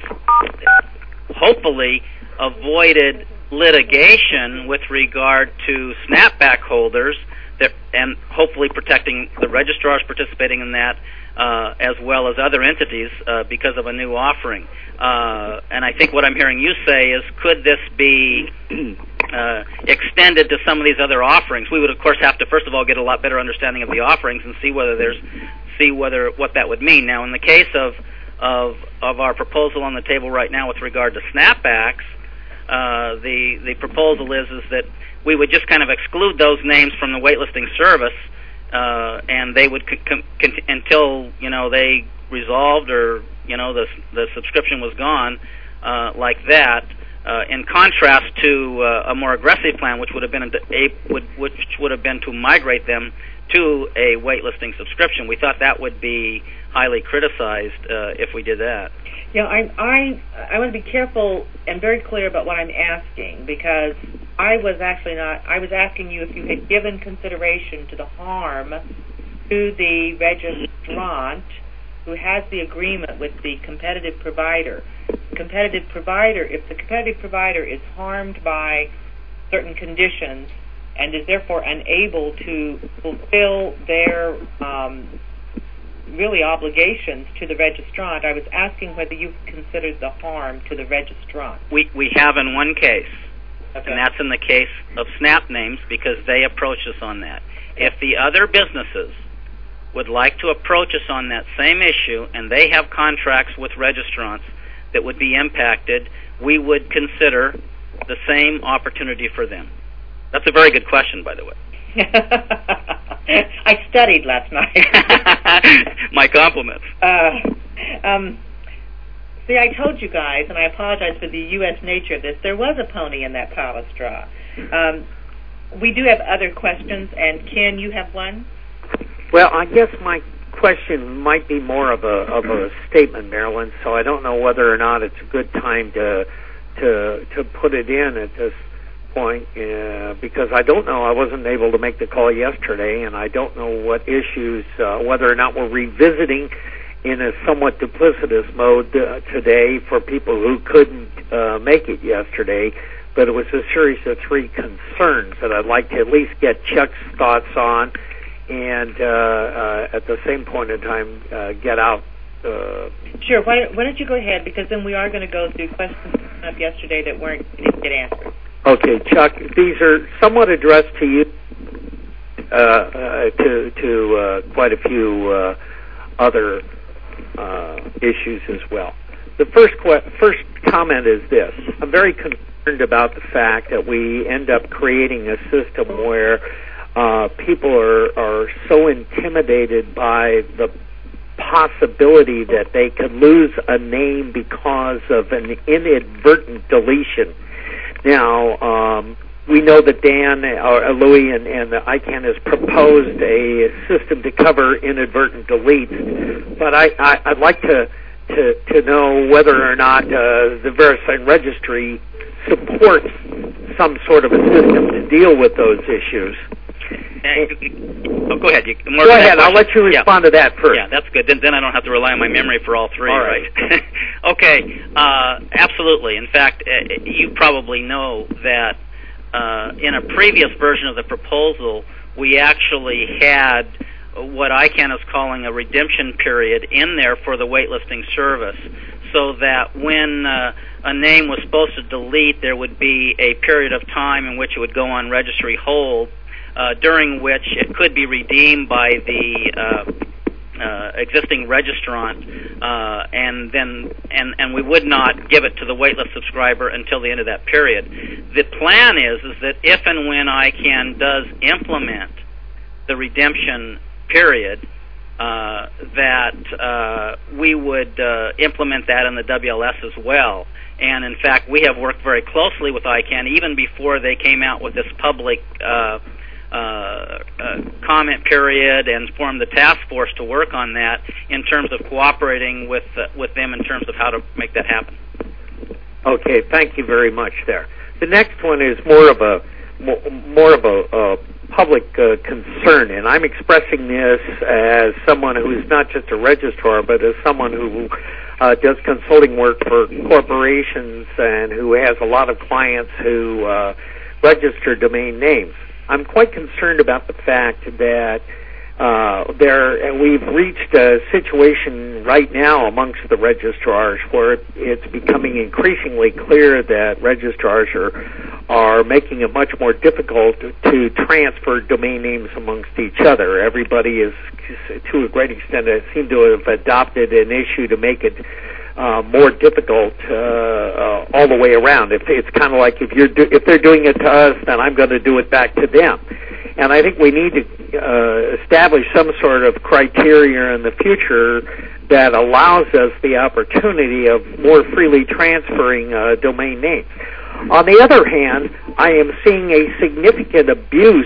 hopefully avoided litigation with regard to snapback holders, that, and hopefully protecting the registrars participating in that, uh, as well as other entities uh, because of a new offering. Uh, and I think what I'm hearing you say is, could this be uh, extended to some of these other offerings? We would, of course, have to first of all get a lot better understanding of the offerings and see whether there's see whether what that would mean. Now, in the case of of of our proposal on the table right now with regard to snapbacks, Uh, the the proposal is is that we would just kind of exclude those names from the waitlisting service, uh, and they would c- com- con- until you know they resolved or you know the the subscription was gone, uh, like that. Uh, in contrast to uh, a more aggressive plan, which would have been a, a would which would have been to migrate them to a waitlisting subscription. We thought that would be highly criticized uh, if we did that. You know, I, I, I want to be careful and very clear about what I'm asking, because I was actually not, I was asking you if you had given consideration to the harm to the registrant who has the agreement with the competitive provider. The competitive provider, if the competitive provider is harmed by certain conditions and is therefore unable to fulfill their um, really obligations to the registrant, I was asking whether you considered the harm to the registrant. We we have in one case, okay. and that's in the case of Snap Names, because they approached us on that. If the other businesses would like to approach us on that same issue, and they have contracts with registrants that would be impacted, we would consider the same opportunity for them. That's a very good question, by the way. I studied last night. My compliments. Uh, um, see, I told you guys, and I apologize for the U S nature of this, there was a pony in that pile of straw. Um, we do have other questions, and Ken, you have one? Well, I guess my question might be more of a of a statement, Marilyn, so I don't know whether or not it's a good time to to to put it in at this point, uh, because I don't know. I wasn't able to make the call yesterday, and I don't know what issues, uh, whether or not we're revisiting in a somewhat duplicitous mode uh, today for people who couldn't uh, make it yesterday. But it was a series of three concerns that I'd like to at least get Chuck's thoughts on, and uh, uh, at the same point in time, uh, get out. Uh, sure. Why, why don't you go ahead, because then we are going to go through questions up yesterday that weren't didn't get answered. Okay, Chuck, these are somewhat addressed to you, uh, uh, to to uh, quite a few uh, other uh, issues as well. The first que- first comment is this: I'm very concerned about the fact that we end up creating a system where uh, people are are so intimidated by the possibility that they could lose a name because of an inadvertent deletion. Now, um, we know that Dan, or Louis, and, and the I CANN has proposed a system to cover inadvertent deletes, but I, I, I'd like to, to, to know whether or not uh, the VeriSign registry supports some sort of a system to deal with those issues. Oh, go ahead. You, more go ahead. I'll let you respond yeah. to that first. Yeah, that's good. Then, then I don't have to rely on my memory for all three, all right? right? Okay. Uh, absolutely. In fact, uh, you probably know that uh, in a previous version of the proposal, we actually had what I CANN is calling a redemption period in there for the waitlisting service, so that when uh, a name was supposed to delete, there would be a period of time in which it would go on registry hold, uh, during which it could be redeemed by the uh, uh, existing registrant, uh, and then and, and we would not give it to the waitlist subscriber until the end of that period. The plan is is that if and when I CANN does implement the redemption period, uh, that uh, we would uh, implement that in the W L S as well. And in fact, we have worked very closely with I CANN even before they came out with this public uh, uh, uh, comment period and formed the task force to work on that in terms of cooperating with uh, with them in terms of how to make that happen. Okay, thank you very much there. The next one is more of a more of a uh, public uh, concern, and I'm expressing this as someone who is not just a registrar, but as someone who uh, does consulting work for corporations and who has a lot of clients who uh, register domain names. I'm quite concerned about the fact that uh, there we've reached a situation right now amongst the registrars where it's becoming increasingly clear that registrars are are making it much more difficult to transfer domain names amongst each other. Everybody is, to a great extent, seem to have adopted an issue to make it uh, more difficult uh, uh, all the way around. If it's kind of like if you're do, if they're doing it to us, then I'm going to do it back to them. And I think we need to uh, establish some sort of criteria in the future that allows us the opportunity of more freely transferring uh, domain names. On the other hand, I am seeing a significant abuse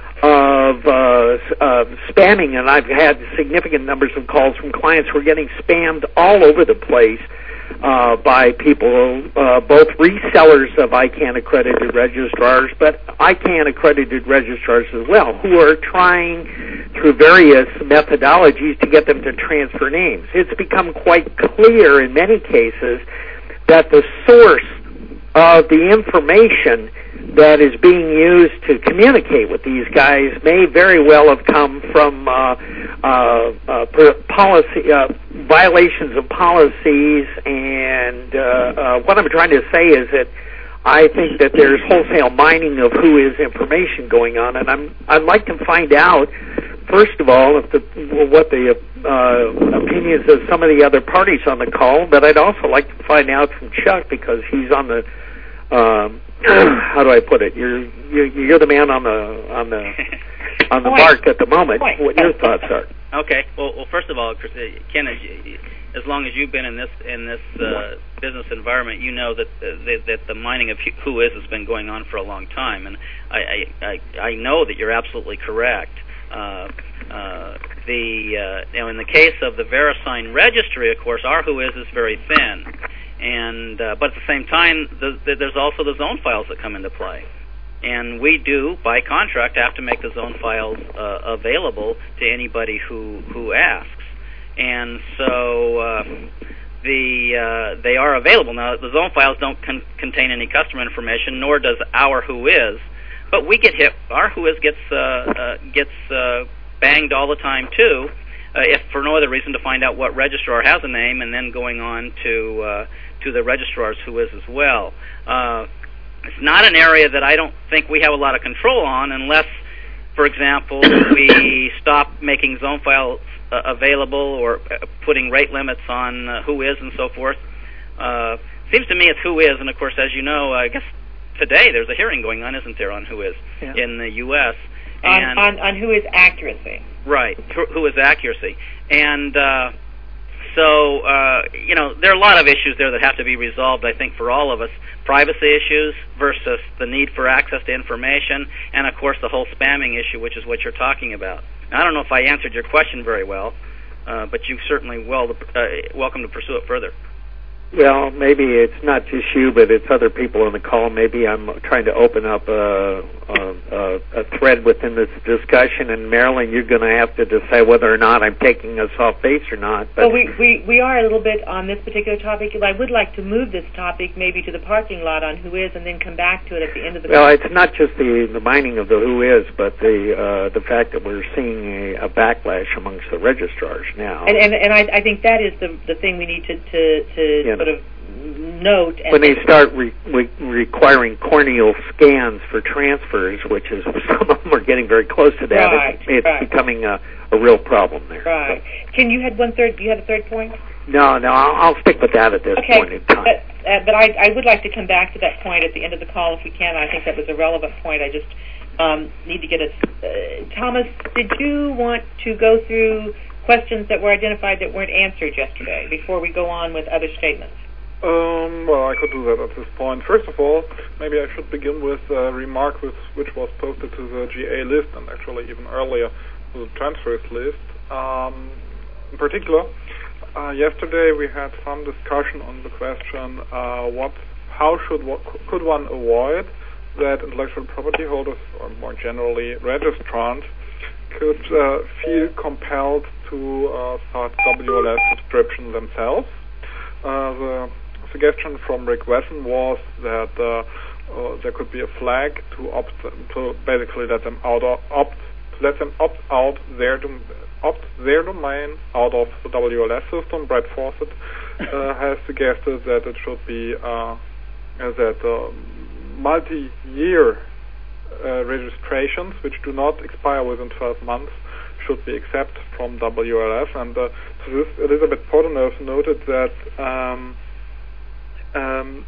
of uh, uh, spamming, and I've had significant numbers of calls from clients who are getting spammed all over the place uh, by people, uh, both resellers of I CANN accredited registrars, but I CANN accredited registrars as well, who are trying through various methodologies to get them to transfer names. It's become quite clear in many cases that the source of the information that is being used to communicate with these guys may very well have come from uh, uh, uh, policy uh, violations of policies. And uh, uh, what I'm trying to say is that I think that there's wholesale mining of who is information going on, and I'm I'd like to find out, first of all, if the what the uh, opinions of some of the other parties on the call, but I'd also like to find out from Chuck, because he's on the um, how do I put it? You're you're, you're the man on the on the on the mark at the moment. Point. What your thoughts are? Okay. Well, well, first of all, Chris, Ken, as, you, as long as you've been in this in this uh, business environment, you know that, uh, that that the mining of who is has been going on for a long time, and I I, I, I know that you're absolutely correct. Uh, uh, the uh, you know, in the case of the VeriSign registry, of course, our who is is very thin, and uh, but at the same time, the, the, there's also the zone files that come into play. And we do, by contract, have to make the zone files uh, available to anybody who who asks. And so uh, the uh, they are available. Now, the zone files don't con- contain any customer information, nor does our who is. But we get hit. Our who is gets uh, uh, gets uh, banged all the time too, uh, if for no other reason to find out what registrar has a name, and then going on to uh, to the registrar's who is as well. Uh, It's not an area that I don't think we have a lot of control on, unless, for example, we stop making zone files uh, available or uh, putting rate limits on uh, who is and so forth. Uh, seems to me it's who is, and of course, as you know, I guess today there's a hearing going on, isn't there, on who is yeah. in the U S On, on, on who is accuracy. Right, who is accuracy. And uh, So, uh, you know, there are a lot of issues there that have to be resolved, I think, for all of us. Privacy issues versus the need for access to information, and, of course, the whole spamming issue, which is what you're talking about. Now, I don't know if I answered your question very well, uh, but you're certainly well, uh, welcome to pursue it further. Well, maybe it's not just you, but it's other people on the call. Maybe I'm trying to open up a, a, a thread within this discussion, and Marilyn, you're going to have to decide whether or not I'm taking us off base or not. But well, we, we, we are a little bit on this particular topic. I would like to move this topic maybe to the parking lot on Who Is, and then come back to it at the end of the Well, it's not just the, the mining of the Who Is, but the uh, the fact that we're seeing a, a backlash amongst the registrars now. And and, and I, I think that is the the thing we need to, to, to yeah. sort of note. And when they start re- re- requiring corneal scans for transfers, which is some of them are getting very close to that, right, it's, it's right. becoming a, a real problem there. Right. So. Can you had one third? You had a third point? No, no. I'll, I'll stick with that at this okay. point in time. But, uh, but I, I would like to come back to that point at the end of the call if we can. I think that was a relevant point. I just um, need to get a. Uh, Thomas, did you want to go through questions that were identified that weren't answered yesterday before we go on with other statements? Um, well, I could do that at this point. First of all, maybe I should begin with a remark with, which was posted to the G A list, and actually even earlier to the transfers list. Um, in particular, uh, yesterday we had some discussion on the question, uh, what, how should, what could one avoid that intellectual property holders, or more generally registrants, could uh, feel compelled to uh, start W L S subscription themselves. Uh, the suggestion from Rick Wesson was that uh, uh, there could be a flag to opt to basically let them out of, opt to let them opt out their dom- opt their domain out of the W L S system. Brett Fawcett uh, has suggested that it should be uh, that uh, multi-year uh, registrations, which do not expire within twelve months, should be accepted from W L S. And uh, to this, Elizabeth Portenos noted that um, um,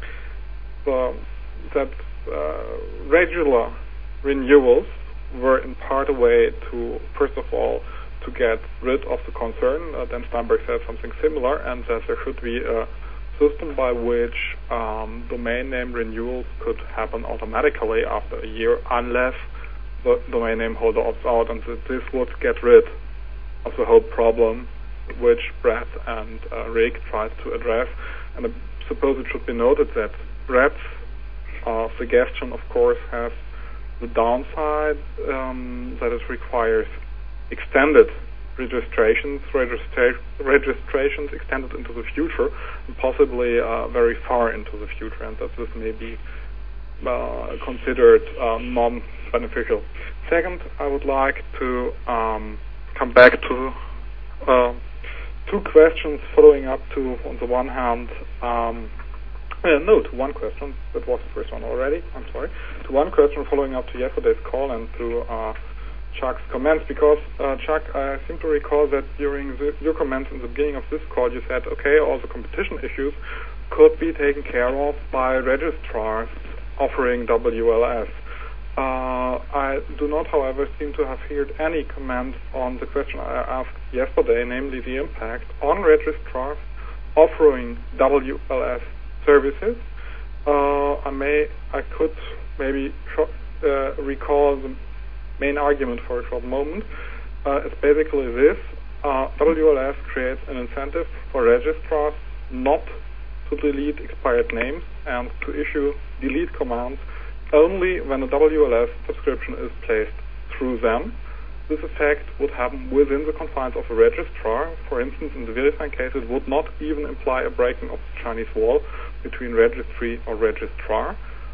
the, that uh, regular renewals were in part a way to, first of all, to get rid of the concern. Uh, Dan Steinberg said something similar, and that there should be a system by which um, domain name renewals could happen automatically after a year, unless the domain name holder opts out, and that this would get rid of the whole problem which Brett and uh, Rick tried to address. And I suppose it should be noted that Brett's uh, suggestion, of course, has the downside um, that it requires extended registrations, registra- registrations extended into the future, and possibly uh, very far into the future, and that this may be uh, considered uh, non-beneficial. Second, I would like to um, come back to uh, two questions following up to, on the one hand, um, uh, no, to one question, that was the first one already, I'm sorry, to one question following up to yesterday's call and to uh, Chuck's comments, because uh, Chuck, I seem to recall that during the, your comments in the beginning of this call, you said, okay, all the competition issues could be taken care of by registrars offering W L S. Uh, I do not, however, seem to have heard any comment on the question I asked yesterday, namely the impact on registrars offering W L S services. Uh, I may, I could maybe sh- uh, recall the main argument for a short moment. Uh, it's basically this: uh, W L S creates an incentive for registrars not to delete expired names and to issue delete commands only when a W L S subscription is placed through them. This effect would happen within the confines of a registrar. For instance, in the VeriSign case, it would not even imply a breaking of the Chinese wall between registry or registrar.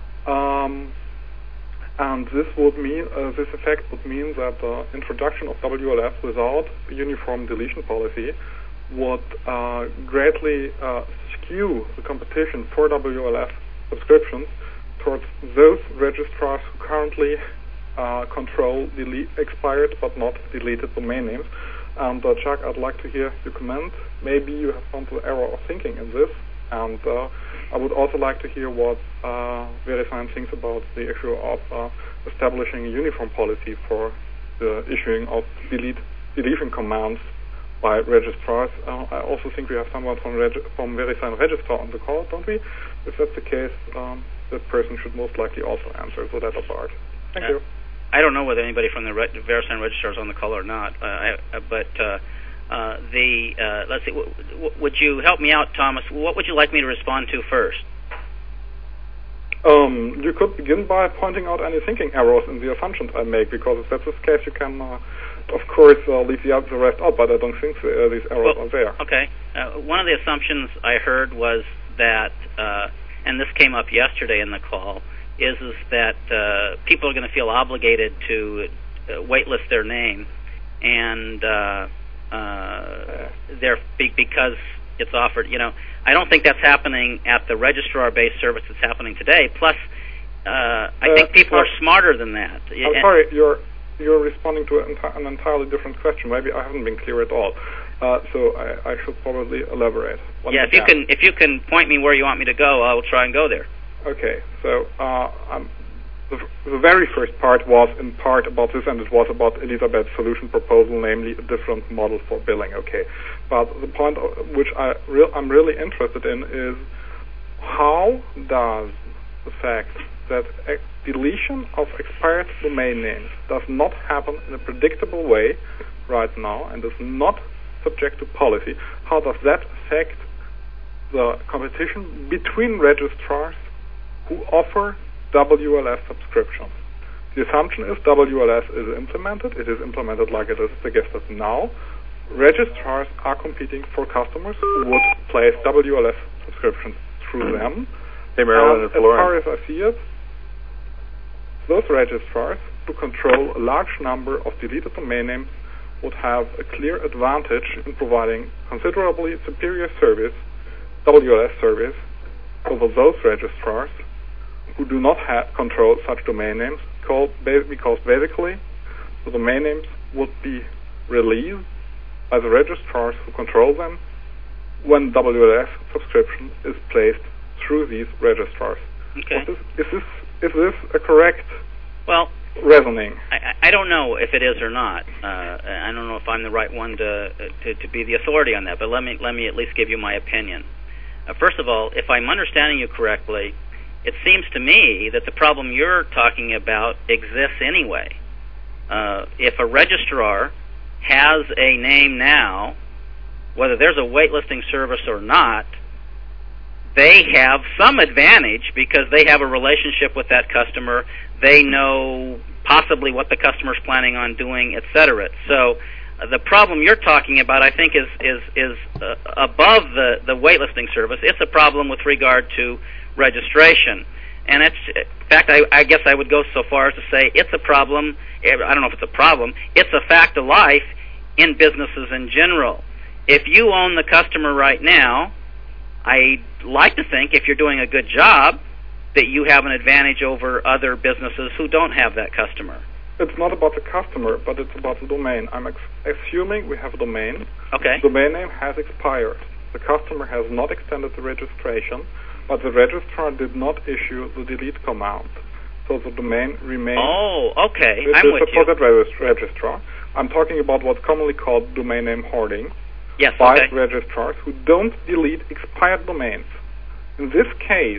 Um, and this would mean, uh, this effect would mean that the introduction of W L S without a uniform deletion policy would uh, greatly uh, skew the competition for W L S subscriptions towards those registrars who currently uh, control delete expired but not deleted domain names. And uh, Chuck, I'd like to hear your comment. Maybe you have found the error of thinking in this, and uh, I would also like to hear what uh, VeriSign thinks about the issue of uh, establishing a uniform policy for the issuing of delete deletion commands by registrars. Uh, I also think we have someone from, reg- from VeriSign Registrar on the call, don't we? If that's the case, um, that person should most likely also answer the latter part. Thank uh, you. I don't know whether anybody from the Re- VeriSign Registrar is on the call or not, uh, I, uh, but uh, uh, the uh, let's see. W- w- would you help me out, Thomas? What would you like me to respond to first? Um, you could begin by pointing out any thinking errors in the assumptions I make, because if that's the case, you can, uh, of course, uh, leave the, the rest out, but I don't think uh, these errors well, are there. Okay. Uh, one of the assumptions I heard was that, uh, and this came up yesterday in the call, is, is that uh, people are going to feel obligated to uh, waitlist their name, and uh, uh, they're, because it's offered, you know, I don't think that's happening at the registrar-based service that's happening today. Plus, uh, I uh, think people are smarter than that. I'm sorry, you're you're responding to an, enti- an entirely different question. Maybe I haven't been clear at all. Uh, so I, I should probably elaborate. Yeah, if you can if you can point me where you want me to go, I will try and go there. Okay, so uh, um, the, the very first part was in part about this, and it was about Elisabeth's solution proposal, namely a different model for billing. Okay, but the point which I re- I'm really interested in is how does the fact that a deletion of expired domain names does not happen in a predictable way right now and is not subject to policy, how does that affect the competition between registrars who offer W L S subscriptions? The assumption is W L S is implemented. It is implemented like it is suggested now. Registrars are competing for customers who would place W L S subscriptions through them. Hey, Marilyn, as far as I see it, those registrars who control a large number of deleted domain names would have a clear advantage in providing considerably superior service, W L S service, over those registrars who do not have control such domain names, called, because basically the domain names would be released by the registrars who control them when W L S subscription is placed through these registrars. Okay. Is this, is this, is this a correct well, reasoning? I, I don't know if it is or not. Uh, I don't know if I'm the right one to, to to be the authority on that, but let me let me at least give you my opinion. Uh, first of all, if I'm understanding you correctly, it seems to me that the problem you're talking about exists anyway. Uh, if a registrar has a name now, whether there's a waitlisting service or not, they have some advantage because they have a relationship with that customer. They know possibly what the customer's planning on doing, et cetera. So uh, the problem you're talking about, I think, is is is uh, above the, the waitlisting service. It's a problem with regard to registration. And it's, in fact, I, I guess I would go so far as to say it's a problem. I don't know if it's a problem. It's a fact of life in businesses in general. If you own the customer right now, I'd like to think if you're doing a good job that you have an advantage over other businesses who don't have that customer. It's not about the customer, but it's about the domain. I'm ex- assuming we have a domain. Okay. The domain name has expired. The customer has not extended the registration, but the registrar did not issue the delete command. So the domain remains... Oh, okay. With I'm the with you. supported regist- registrar. I'm talking about what's commonly called domain name hoarding. Yes, by okay. registrars who don't delete expired domains. In this case,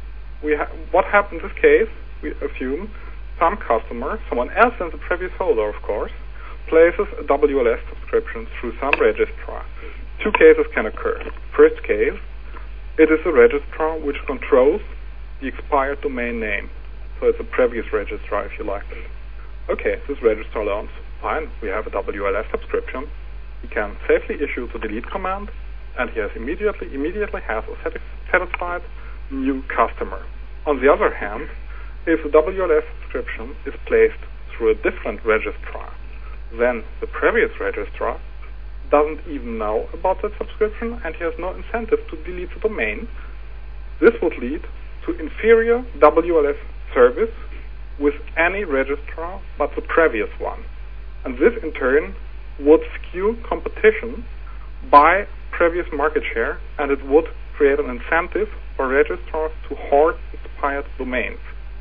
we ha- what happens in this case, we assume some customer, someone else than the previous holder, of course, places a W L S subscription through some registrar. Two cases can occur. First case, it is a registrar which controls the expired domain name. So it's a previous registrar, if you like it. Okay, this registrar learns, fine, we have a W L S subscription. He can safely issue the delete command, and he has immediately immediately has a satis- satisfied new customer. On the other hand, if the W L S subscription is placed through a different registrar, then the previous registrar doesn't even know about that subscription, and he has no incentive to delete the domain. This would lead to inferior W L S service with any registrar but the previous one. And this, in turn, would skew competition by previous market share, and it would create an incentive for registrars to hoard expired domains.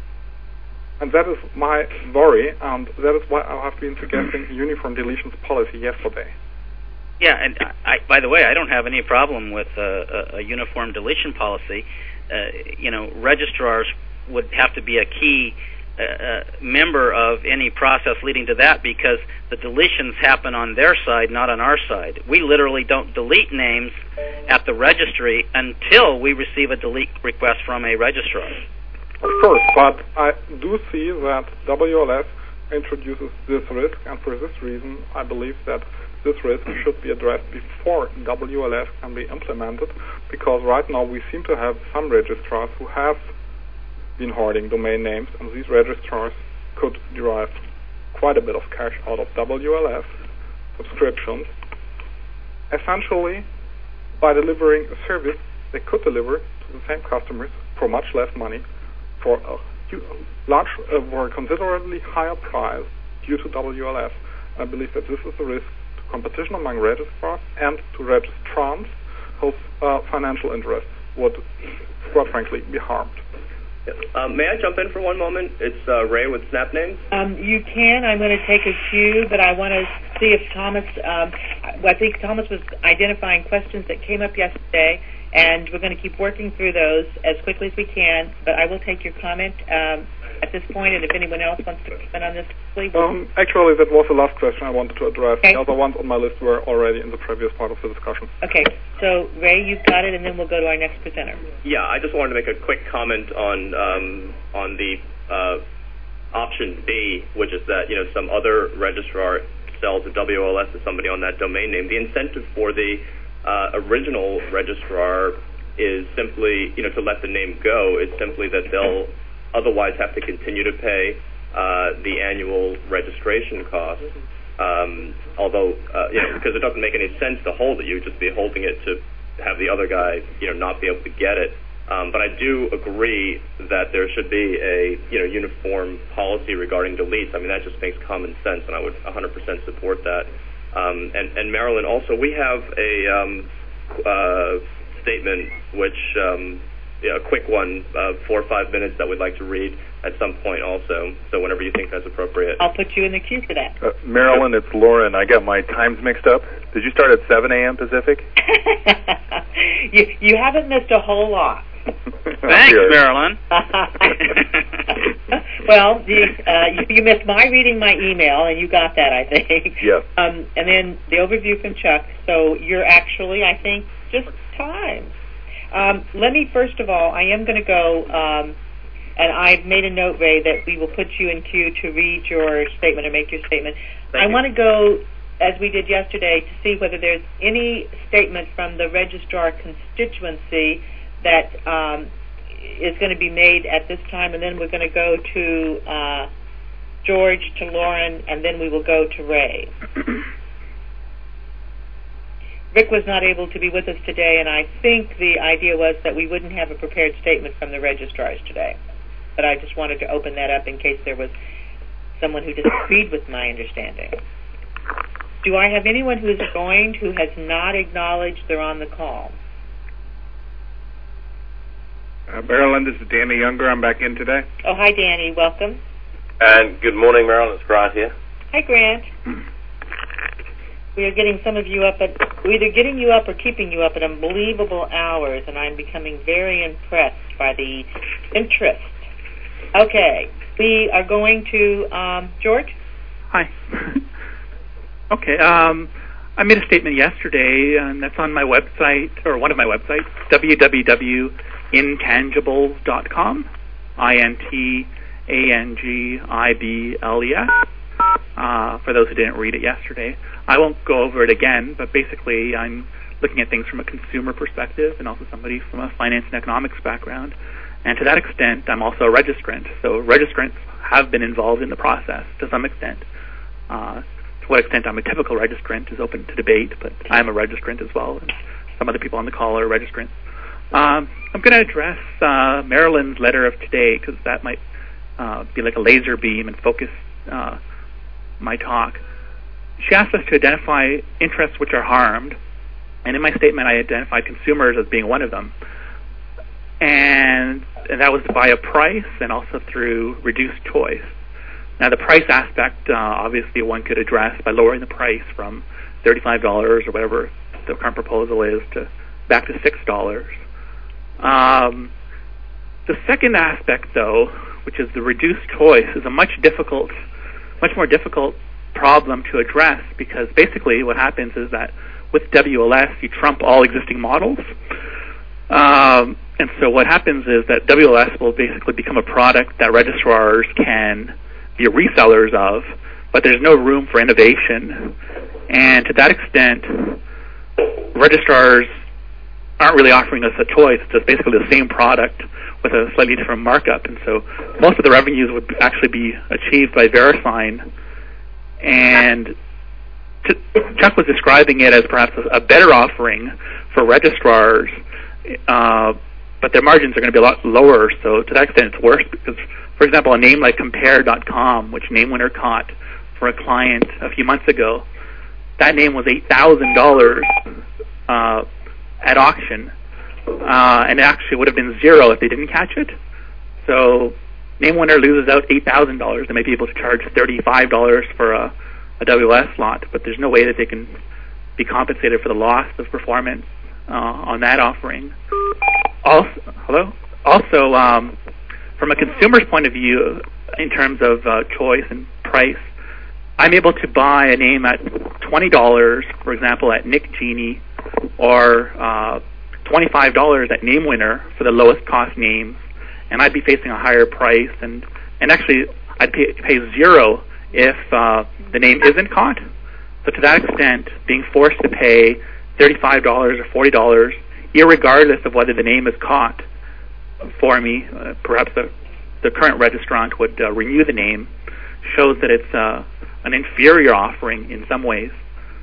And that is my worry, and that is why I have been suggesting a uniform deletions policy yesterday. Yeah, and I, by the way, I don't have any problem with uh, a, a uniform deletion policy. Uh, you know, registrars would have to be a key uh, member of any process leading to that, because the deletions happen on their side, not on our side. We literally don't delete names at the registry until we receive a delete request from a registrar. Of course, but I do see that W L S introduces this risk, and for this reason, I believe that this risk should be addressed before W L S can be implemented, because right now we seem to have some registrars who have been hoarding domain names, and these registrars could derive quite a bit of cash out of W L S subscriptions. Essentially, by delivering a service they could deliver to the same customers for much less money, for a large, uh, for a considerably higher price due to W L S. I believe that this is a risk to competition among registrars and to registrants whose uh, financial interests would, quite frankly, be harmed. Yes. Um, may I jump in for one moment? It's uh, Ray with SnapNames. Um, you can. I'm going to take a cue, but I want to see if Thomas, um, well, I think Thomas was identifying questions that came up yesterday, and we're going to keep working through those as quickly as we can, but I will take your comment um, at this point, and if anyone else wants to comment on this, please. Um, actually, that was the last question I wanted to address. Okay. The other ones on my list were already in the previous part of the discussion. Okay, so Ray, you've got it, and then we'll go to our next presenter. Yeah, I just wanted to make a quick comment on um, on the uh, option B, which is that, you know, some other registrar sells a W L S to somebody on that domain name. The incentive for the uh, original registrar is simply, you know, to let the name go. Is simply that they'll otherwise have to continue to pay uh, the annual registration cost. Um, although, uh, you know, because it doesn't make any sense to hold it, you would just be holding it to have the other guy, you know, not be able to get it. Um, but I do agree that there should be a, you know, uniform policy regarding deletes. I mean, that just makes common sense, and I would one hundred percent support that. Um, and, and Marilyn, also, we have a um, uh, statement, which, um, yeah, a quick one, uh, four or five minutes that we'd like to read at some point also. So whenever you think that's appropriate. I'll put you in the queue for that. Uh, Marilyn, it's Lauren. I got my times mixed up. Did you start at seven a.m. Pacific? you, you haven't missed a whole lot. Thanks, Marilyn. Well, you, uh, you, you missed my reading my email, and you got that, I think. Yes. Um, and then the overview from Chuck. So you're actually, I think, just times. Um, let me, first of all, I am going to go, um, and I've made a note, Ray, that we will put you in queue to read your statement or make your statement. Thank I you. want to go, as we did yesterday, to see whether there's any statement from the registrar constituency that um, is going to be made at this time, and then we're going to go to uh, George, to Lauren, and then we will go to Ray. Rick was not able to be with us today, and I think the idea was that we wouldn't have a prepared statement from the registrars today. But I just wanted to open that up in case there was someone who disagreed with my understanding. Do I have anyone who is joined who has not acknowledged they're on the call? Uh, Marilyn, this is Danny Younger. I'm back in today. Oh, hi, Danny. Welcome. And good morning, Marilyn. It's Grant here. Hi, Grant. We are getting some of you up at, we're either getting you up or keeping you up at unbelievable hours, and I'm becoming very impressed by the interest. Okay, we are going to, um, George? Hi. Okay, um, I made a statement yesterday, and that's on my website, or one of my websites, w w w dot intangibles dot com, I N T A N G I B L E S, uh, for those who didn't read it yesterday. I won't go over it again, but basically I'm looking at things from a consumer perspective and also somebody from a finance and economics background. And to that extent, I'm also a registrant. So registrants have been involved in the process to some extent. Uh, to what extent I'm a typical registrant is open to debate, but I'm a registrant as well, and some other people on the call are registrants. Um, I'm going to address uh, Marilyn's letter of today, because that might uh, be like a laser beam and focus uh, my talk. She asked us to identify interests which are harmed, and in my statement I identified consumers as being one of them. And, and that was via price and also through reduced choice. Now, the price aspect, uh, obviously, one could address by lowering the price from thirty-five dollars or whatever the current proposal is to back to six dollars. Um, the second aspect, though, which is the reduced choice, is a much difficult, much more difficult problem to address, because basically what happens is that with W L S you trump all existing models, um, and so what happens is that W L S will basically become a product that registrars can be resellers of, but there's no room for innovation, and to that extent registrars aren't really offering us a choice. It's just basically the same product with a slightly different markup, and so most of the revenues would actually be achieved by VeriSign. And to, Chuck was describing it as perhaps a, a better offering for registrars, uh, but their margins are going to be a lot lower, so to that extent it's worse, because, for example, a name like compare dot com, which NameWinner caught for a client a few months ago, that name was eight thousand dollars uh, at auction, uh, and it actually would have been zero if they didn't catch it. So NameWinner loses out eight thousand dollars. They may be able to charge thirty-five dollars for a, a W L S slot, but there's no way that they can be compensated for the loss of performance uh, on that offering. Also, hello? Also, um, from a consumer's point of view, in terms of uh, choice and price, I'm able to buy a name at twenty dollars, for example, at Nick Genie, or uh, twenty-five dollars at NameWinner for the lowest cost names, and I'd be facing a higher price, and, and actually I'd pay, pay zero if uh, the name isn't caught. So to that extent, being forced to pay thirty-five dollars or forty dollars, irregardless of whether the name is caught for me, uh, perhaps the, the current registrant would uh, renew the name, shows that it's uh, an inferior offering in some ways.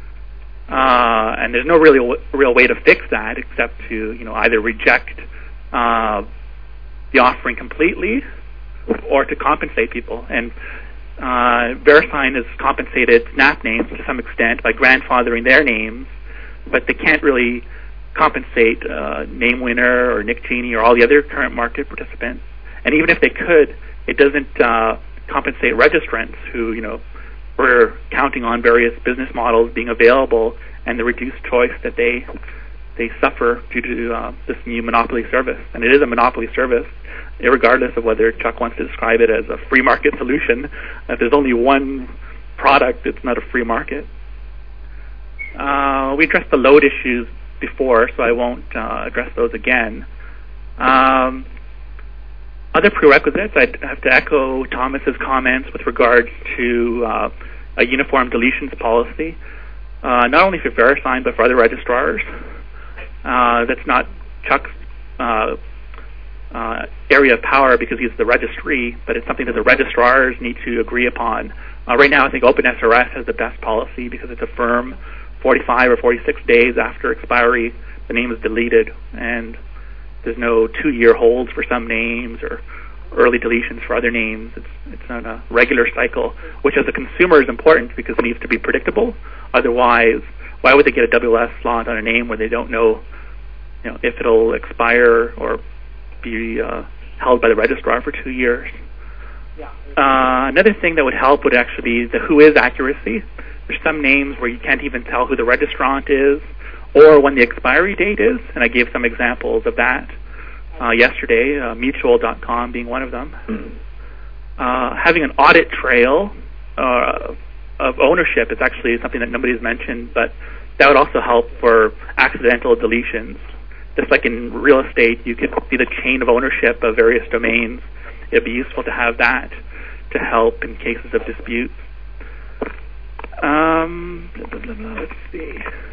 Uh, and there's no really w- real way to fix that except to, you know, either reject uh, the offering completely or to compensate people. And uh, VeriSign has compensated Snap names to some extent by grandfathering their names, but they can't really compensate uh, NameWinner or Nick Genie or all the other current market participants. And even if they could, it doesn't uh, compensate registrants who, you know, were counting on various business models being available and the reduced choice that they they suffer due to uh, this new monopoly service. And it is a monopoly service, regardless of whether Chuck wants to describe it as a free market solution. If there's only one product, it's not a free market. Uh, we addressed the load issues before, so I won't uh, address those again. Um, other prerequisites, I'd have to echo Thomas's comments with regards to uh, a uniform deletions policy, uh, not only for VeriSign but for other registrars. Uh, that's not Chuck's uh, uh, area of power because he's the registry, but it's something that the registrars need to agree upon. Uh, right now, I think OpenSRS has the best policy because it's a firm forty-five or forty-six days after expiry, the name is deleted, and there's no two-year holds for some names or early deletions for other names. It's it's on a regular cycle, which as a consumer is important because it needs to be predictable. Otherwise, why would they get a W L S slot on a name where they don't know, you know, if it'll expire or be uh, held by the registrar for two years? Yeah. Uh, another thing that would help would actually be the who is accuracy. There's some names where you can't even tell who the registrant is or when the expiry date is, and I gave some examples of that uh, yesterday, uh, mutual dot com being one of them. Uh, having an audit trail uh, of ownership is actually something that nobody's mentioned, but that would also help for accidental deletions. Just like in real estate, you could see the chain of ownership of various domains. It would be useful to have that to help in cases of disputes. Um, blah, blah, blah, blah, let's see.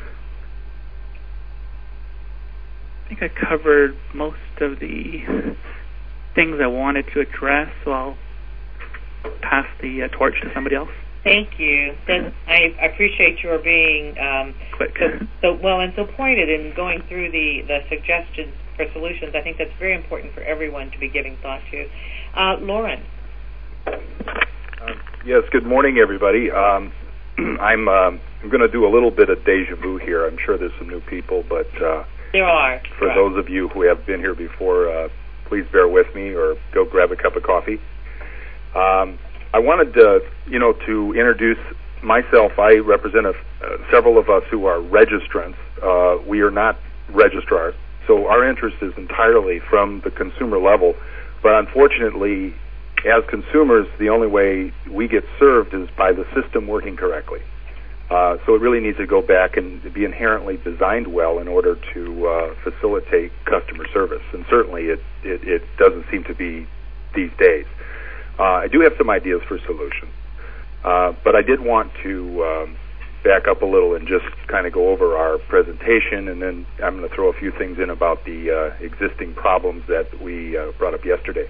I think I covered most of the things I wanted to address, so I'll pass the uh, torch to somebody else. Thank you. Then I appreciate your being um, quick, so, so well and so pointed in going through the, the suggestions for solutions. I think that's very important for everyone to be giving thought to. Uh, Lauren. Uh, yes. Good morning, everybody. Um, I'm uh, I'm going to do a little bit of deja vu here. I'm sure there's some new people, but uh, there are. For right. those of you who have been here before, uh, please bear with me or go grab a cup of coffee. Um, I wanted to, you know, to introduce myself. I represent a, uh, several of us who are registrants. Uh, we are not registrars, so our interest is entirely from the consumer level. But unfortunately, as consumers, the only way we get served is by the system working correctly. Uh, so it really needs to go back and be inherently designed well in order to uh, facilitate customer service. And certainly it, it, it doesn't seem to be these days. Uh, I do have some ideas for solutions. Uh, but I did want to um, back up a little and just kind of go over our presentation, and then I'm going to throw a few things in about the uh, existing problems that we uh, brought up yesterday.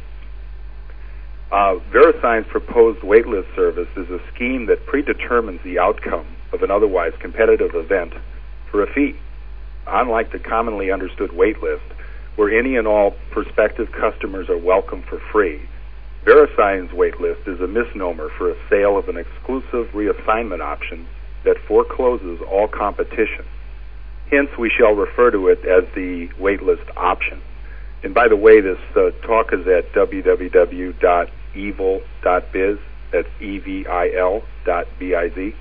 Uh, VeriSign's proposed waitlist service is a scheme that predetermines the outcome of an otherwise competitive event for a fee. Unlike the commonly understood waitlist, where any and all prospective customers are welcome for free, VeriSign's waitlist is a misnomer for a sale of an exclusive reassignment option that forecloses all competition. Hence, we shall refer to it as the waitlist option. And by the way, this uh, talk is at w w w dot evil dot biz. That's E V I L dot B I Z.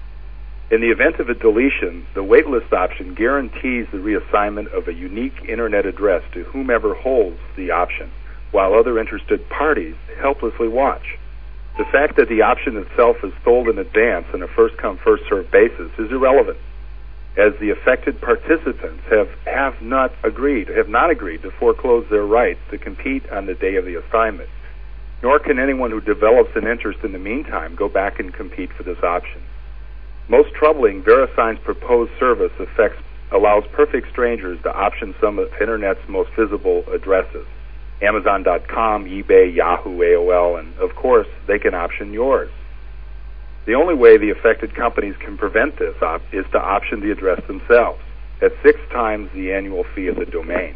In the event of a deletion, the waitlist option guarantees the reassignment of a unique Internet address to whomever holds the option, while other interested parties helplessly watch. The fact that the option itself is sold in advance on a first-come, first-served basis is irrelevant, as the affected participants have, have not agreed, have not agreed to foreclose their right to compete on the day of the assignment. Nor can anyone who develops an interest in the meantime go back and compete for this option. Most troubling, VeriSign's proposed service affects, allows perfect strangers to option some of Internet's most visible addresses. Amazon dot com, eBay, Yahoo, A O L, and of course, they can option yours. The only way the affected companies can prevent this op- is to option the address themselves at six times the annual fee of the domain.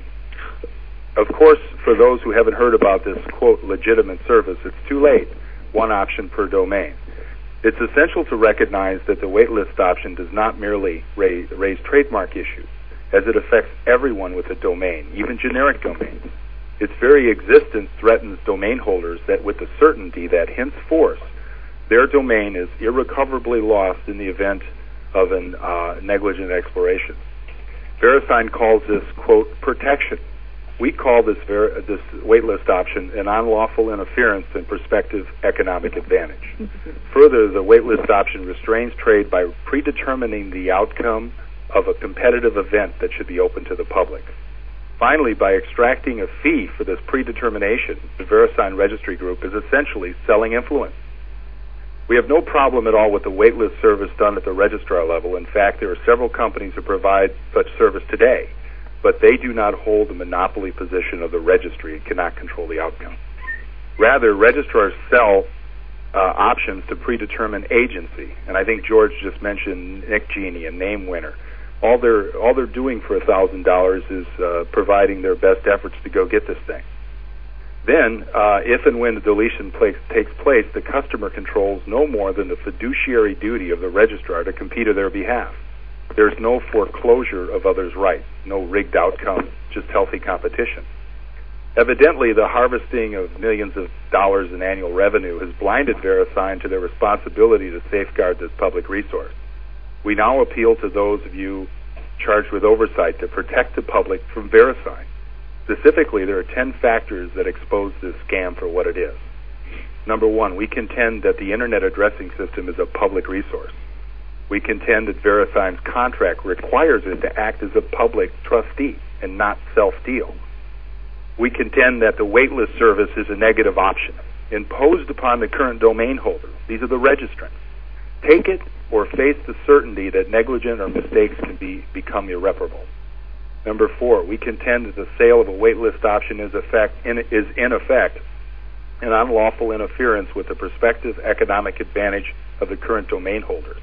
Of course, for those who haven't heard about this, quote, legitimate service, it's too late, one option per domain. It's essential to recognize that the waitlist option does not merely raise, raise trademark issues, as it affects everyone with a domain, even generic domains. Its very existence threatens domain holders that with the certainty that henceforth their domain is irrecoverably lost in the event of an uh, negligent exploration. VeriSign calls this, quote, protection. We call this, ver- this waitlist option an unlawful interference in prospective economic advantage. Further, the waitlist option restrains trade by predetermining the outcome of a competitive event that should be open to the public. Finally, by extracting a fee for this predetermination, the VeriSign Registry Group is essentially selling influence. We have no problem at all with the waitlist service done at the registrar level. In fact, there are several companies who provide such service today, but they do not hold the monopoly position of the registry and cannot control the outcome. Rather, registrars sell uh, options to predetermine agency, and I think George just mentioned Nick Genie, a name winner. All they're all they're doing for a thousand dollars is uh, providing their best efforts to go get this thing. Then, uh, if and when the deletion place, takes place, the customer controls no more than the fiduciary duty of the registrar to compete on their behalf. There's no foreclosure of others' rights, no rigged outcome, just healthy competition. Evidently, the harvesting of millions of dollars in annual revenue has blinded VeriSign to their responsibility to safeguard this public resource. We now appeal to those of you charged with oversight to protect the public from VeriSign. Specifically, there are ten factors that expose this scam for what it is. Number one, we contend that the Internet addressing system is a public resource. We contend that VeriSign's contract requires it to act as a public trustee and not self-deal. We contend that the waitlist service is a negative option imposed upon the current domain holder. These are the registrants. Take it or face the certainty that negligent or mistakes can be become irreparable. Number four, we contend that the sale of a waitlist option is, effect, in, is in effect an unlawful interference with the prospective economic advantage of the current domain holders.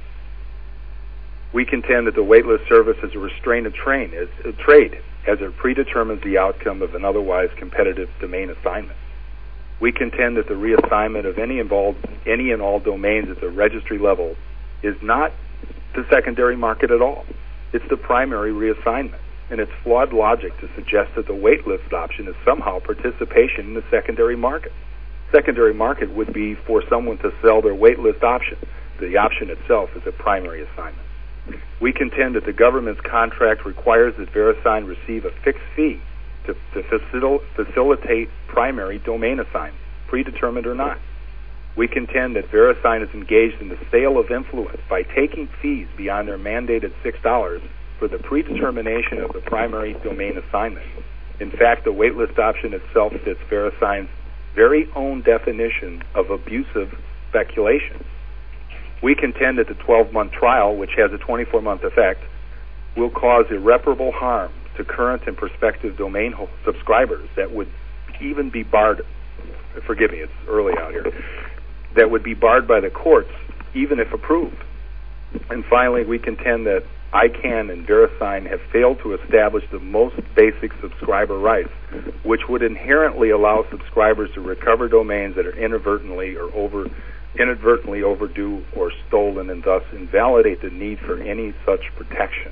We contend that the waitlist service is a restraint of train, is a trade, as it predetermines the outcome of an otherwise competitive domain assignment. We contend that the reassignment of any involved, any and all domains at the registry level is not the secondary market at all. It's the primary reassignment, and it's flawed logic to suggest that the waitlist option is somehow participation in the secondary market. Secondary market would be for someone to sell their waitlist option. The option itself is a primary assignment. We contend that the government's contract requires that VeriSign receive a fixed fee to, to facil- facilitate primary domain assignment, predetermined or not. We contend that VeriSign is engaged in the sale of influence by taking fees beyond their mandated six dollars for the predetermination of the primary domain assignment. In fact, the waitlist option itself fits VeriSign's very own definition of abusive speculation. We contend that the twelve-month trial, which has a twenty-four month effect, will cause irreparable harm to current and prospective domain subscribers that would even be barred, forgive me, it's early out here, that would be barred by the courts even if approved. And finally, we contend that I CANN and VeriSign have failed to establish the most basic subscriber rights, which would inherently allow subscribers to recover domains that are inadvertently or over inadvertently overdue or stolen, and thus invalidate the need for any such protection.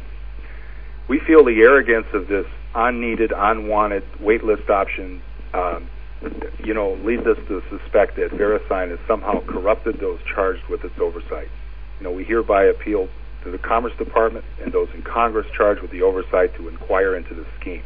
We feel the arrogance of this unneeded, unwanted waitlist option, uh, you know, leads us to suspect that VeriSign has somehow corrupted those charged with its oversight. You know, we hereby appeal to the Commerce Department and those in Congress charged with the oversight to inquire into the scheme.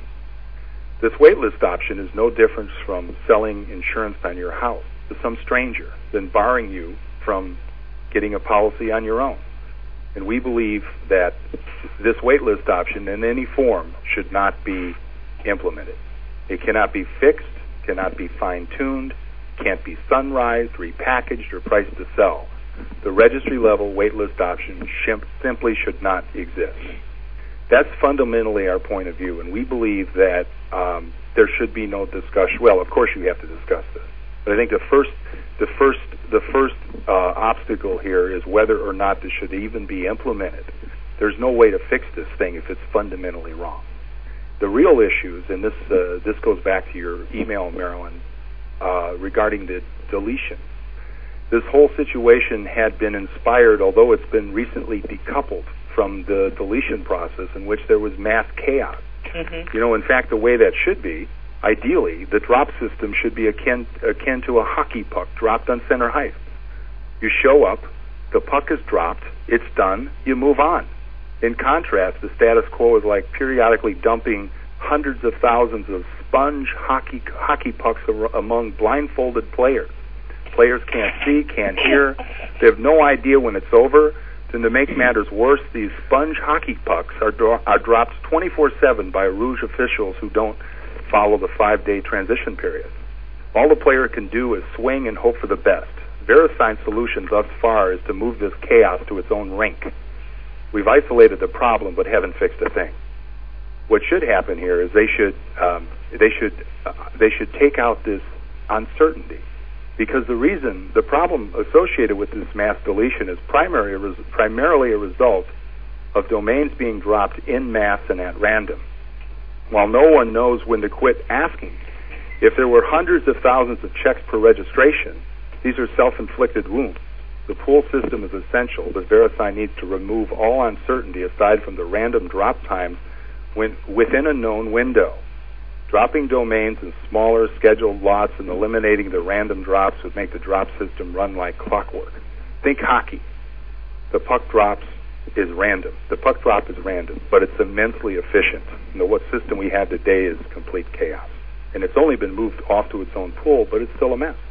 This waitlist option is no different from selling insurance on your house to some stranger than barring you from getting a policy on your own. And we believe that this waitlist option in any form should not be implemented. It cannot be fixed, cannot be fine-tuned, can't be sunrised, repackaged, or priced to sell. The registry-level waitlist option shim- simply should not exist. That's fundamentally our point of view, and we believe that um, there should be no discussion. Well, of course you have to discuss this, but I think the first, the first, the first uh, obstacle here is whether or not this should even be implemented. There's no way to fix this thing if it's fundamentally wrong. The real issues, and this uh, this goes back to your email, Marilyn, uh, regarding the deletion. This whole situation had been inspired, although it's been recently decoupled from the deletion process in which there was mass chaos. Mm-hmm. You know, in fact, the way that should be, ideally, the drop system should be akin, akin to a hockey puck dropped on center height. You show up, the puck is dropped, it's done, you move on. In contrast, the status quo is like periodically dumping hundreds of thousands of sponge hockey hockey pucks among blindfolded players. Players can't see, can't hear. They have no idea when it's over. And to make matters worse, these sponge hockey pucks are, dro- are dropped twenty-four seven by Rouge officials who don't follow the five-day transition period. All the player can do is swing and hope for the best. VeriSign's solution thus far is to move this chaos to its own rink. We've isolated the problem but haven't fixed a thing. What should happen here is they should um, they should uh, they should take out this uncertainty. Because the reason, the problem associated with this mass deletion is primary, primarily a result of domains being dropped en masse and at random. While no one knows when to quit asking, if there were hundreds of thousands of checks per registration, these are self-inflicted wounds. The pool system is essential, but VeriSign needs to remove all uncertainty aside from the random drop times when, within a known window. Dropping domains in smaller scheduled lots and eliminating the random drops would make the drop system run like clockwork. Think hockey. The puck drops is random. The puck drop is random, but it's immensely efficient. You know, what system we have today is complete chaos. And it's only been moved off to its own pool, but it's still a mess.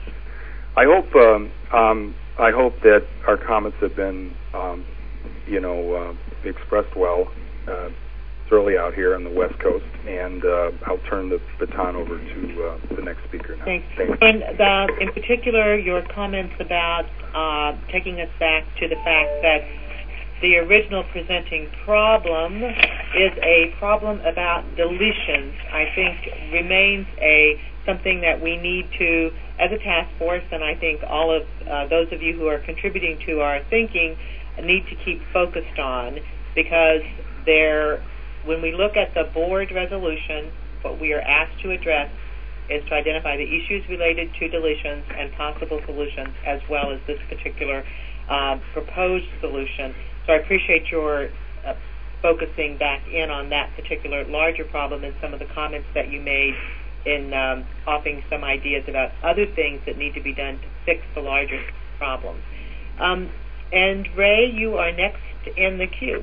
I hope um, um, I hope that our comments have been, um, you know, uh, expressed well. Uh, It's early out here on the West Coast, and uh, I'll turn the baton over to uh, the next speaker now. Thanks. Thanks. And uh, in particular, your comments about uh, taking us back to the fact that the original presenting problem is a problem about deletions, I think remains a something that we need to, as a task force, and I think all of uh, those of you who are contributing to our thinking need to keep focused on, because they're when we look at the board resolution, what we are asked to address is to identify the issues related to deletions and possible solutions, as well as this particular uh, proposed solution. So I appreciate your uh, focusing back in on that particular larger problem and some of the comments that you made in um, offering some ideas about other things that need to be done to fix the larger problems. Um, and Ray, you are next in the queue.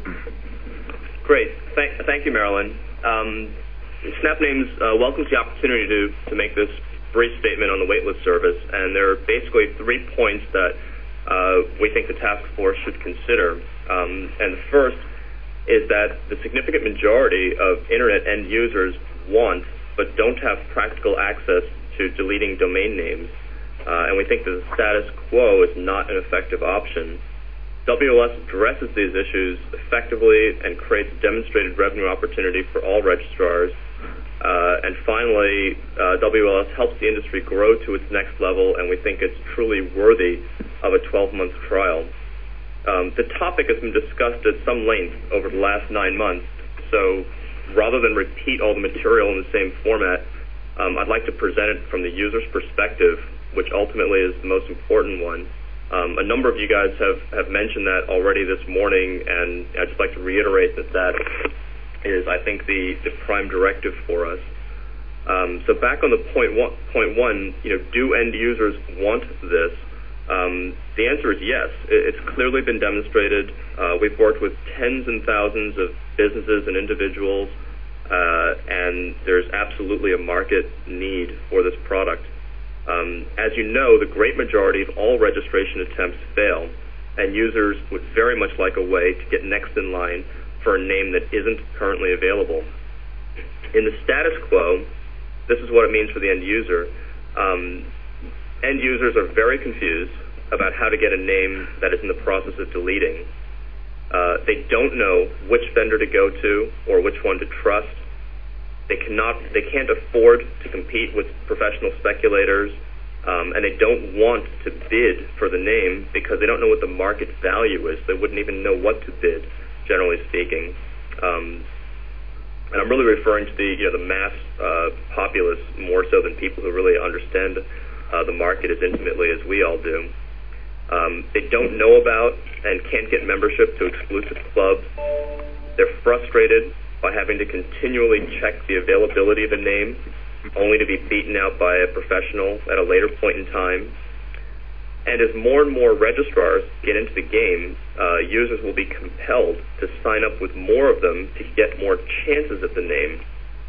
Great. Thank, thank you, Marilyn. Um, SnapNames uh, welcomes the opportunity to, to make this brief statement on the waitlist service, and there are basically three points that uh, we think the task force should consider. Um, and the first is that the significant majority of Internet end users want but don't have practical access to deleting domain names, uh, and we think that the status quo is not an effective option. W L S addresses these issues effectively and creates a demonstrated revenue opportunity for all registrars. Uh, and finally, uh, W L S helps the industry grow to its next level, and we think it's truly worthy of a twelve-month trial. Um, the topic has been discussed at some length over the last nine months, so rather than repeat all the material in the same format, um, I'd like to present it from the user's perspective, which ultimately is the most important one. Um, a number of you guys have, have mentioned that already this morning, and I'd just like to reiterate that that is, I think, the, the prime directive for us. Um, so back on the point one, point one, you know, do end users want this? Um, the answer is yes. It's clearly been demonstrated. Uh, we've worked with tens and thousands of businesses and individuals, uh, and there's absolutely a market need for this product. Um, as you know, the great majority of all registration attempts fail, and users would very much like a way to get next in line for a name that isn't currently available. In the status quo, this is what it means for the end user. Um, End users are very confused about how to get a name that is in the process of deleting. Uh, they don't know which vendor to go to or which one to trust. They cannot, they can't afford to compete with professional speculators, um, and they don't want to bid for the name because they don't know what the market value is. They wouldn't even know what to bid, generally speaking. Um, and I'm really referring to the, you know, the mass uh, populace more so than people who really understand Uh, the market as intimately as we all do. Um, they don't know about and can't get membership to exclusive clubs. They're frustrated by having to continually check the availability of a name, only to be beaten out by a professional at a later point in time. And as more and more registrars get into the game, uh, users will be compelled to sign up with more of them to get more chances at the name.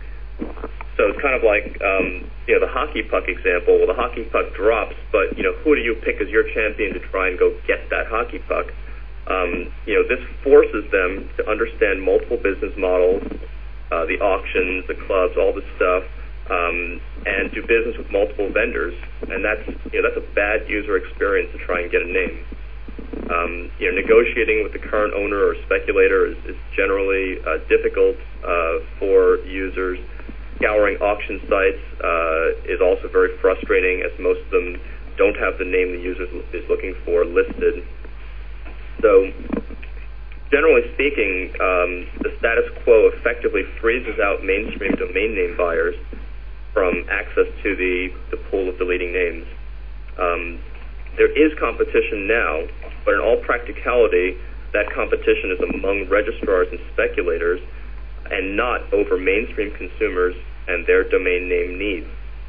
So it's kind of like, um, you know, the hockey puck example. Well, the hockey puck drops, but, you know, who do you pick as your champion to try and go get that hockey puck? Um, you know, this forces them to understand multiple business models, uh, the auctions, the clubs, all this stuff, um, and do business with multiple vendors. And that's, you know, that's a bad user experience to try and get a name. Um, you know, negotiating with the current owner or speculator is, is generally uh, difficult uh, for users. Scouring auction sites uh, is also very frustrating, as most of them don't have the name the user is looking for listed. So, generally speaking, um, the status quo effectively freezes out mainstream domain name buyers from access to the, the pool of deleting names. Um, there is competition now, but in all practicality, that competition is among registrars and speculators, and not over mainstream consumers and their domain name needs.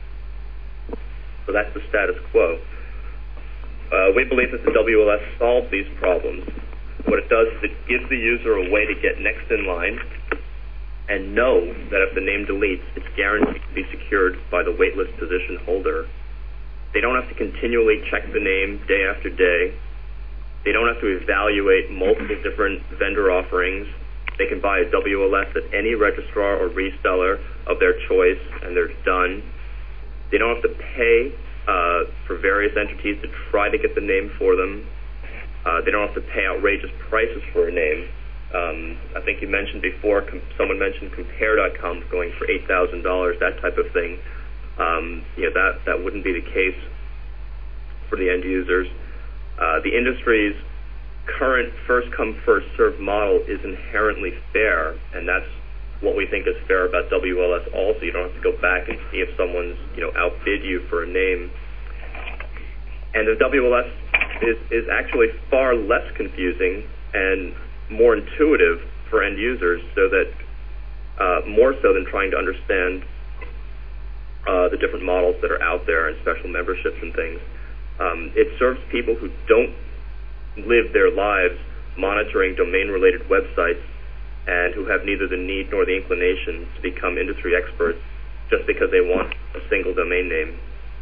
So that's the status quo. Uh, we believe that the W L S solves these problems. What it does is it gives the user a way to get next in line and know that if the name deletes, it's guaranteed to be secured by the waitlist position holder. They don't have to continually check the name day after day. They don't have to evaluate multiple different vendor offerings. They can buy a W L S at any registrar or reseller of their choice, and they're done. They don't have to pay uh, for various entities to try to get the name for them. Uh, they don't have to pay outrageous prices for a name. Um, I think you mentioned before, com- someone mentioned compare dot com going for eight thousand dollars, that type of thing. Um, you know, that, that wouldn't be the case for the end users. Uh, the industry's current first-come, first-served model is inherently fair, and that's what we think is fair about W L S also. You don't have to go back and see if someone's, you know, outbid you for a name. And the W L S is, is actually far less confusing and more intuitive for end users, so that uh, more so than trying to understand uh, the different models that are out there and special memberships and things. Um, it serves people who don't live their lives monitoring domain-related websites and who have neither the need nor the inclination to become industry experts just because they want a single domain name.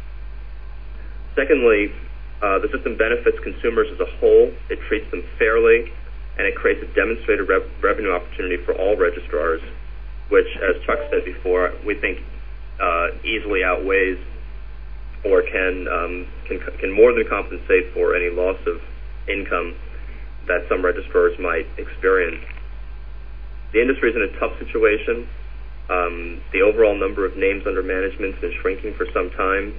Secondly, uh, the system benefits consumers as a whole. It treats them fairly, and it creates a demonstrated rev- revenue opportunity for all registrars, which, as Chuck said before, we think uh, easily outweighs or can, um, can can more than compensate for any loss of income that some registrars might experience. The industry is in a tough situation. Um, the overall number of names under management has been shrinking for some time.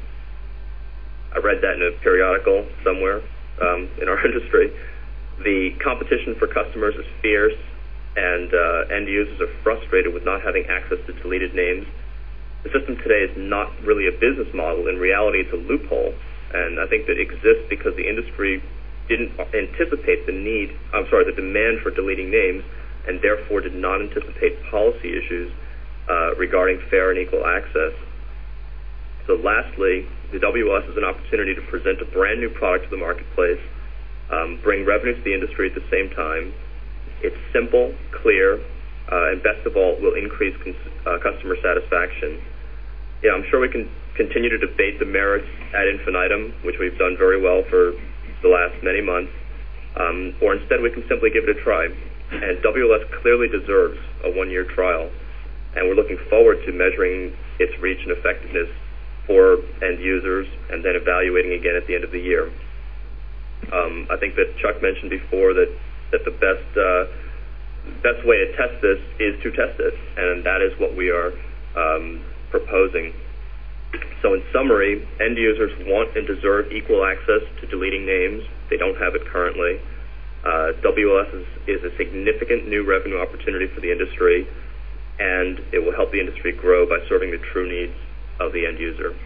I read that in a periodical somewhere um, in our industry. The competition for customers is fierce, and uh, end users are frustrated with not having access to deleted names. The system today is not really a business model. In reality, it's a loophole, and I think that exists because the industry didn't anticipate the need, I'm sorry, the demand for deleting names, and therefore did not anticipate policy issues uh, regarding fair and equal access. So lastly, the W L S is an opportunity to present a brand new product to the marketplace, um, bring revenue to the industry at the same time. It's simple, clear, uh, and best of all, will increase cons- uh, customer satisfaction. Yeah, I'm sure we can continue to debate the merits ad infinitum, which we've done very well for the last many months, um, or instead we can simply give it a try. And W L S clearly deserves a one-year trial, and we're looking forward to measuring its reach and effectiveness for end users and then evaluating again at the end of the year. Um, I think that Chuck mentioned before that, that the best uh, best way to test this is to test it, and that is what we are um, proposing. So in summary, end users want and deserve equal access to deleting names. They don't have it currently. Uh, W L S is, is a significant new revenue opportunity for the industry, and it will help the industry grow by serving the true needs of the end user.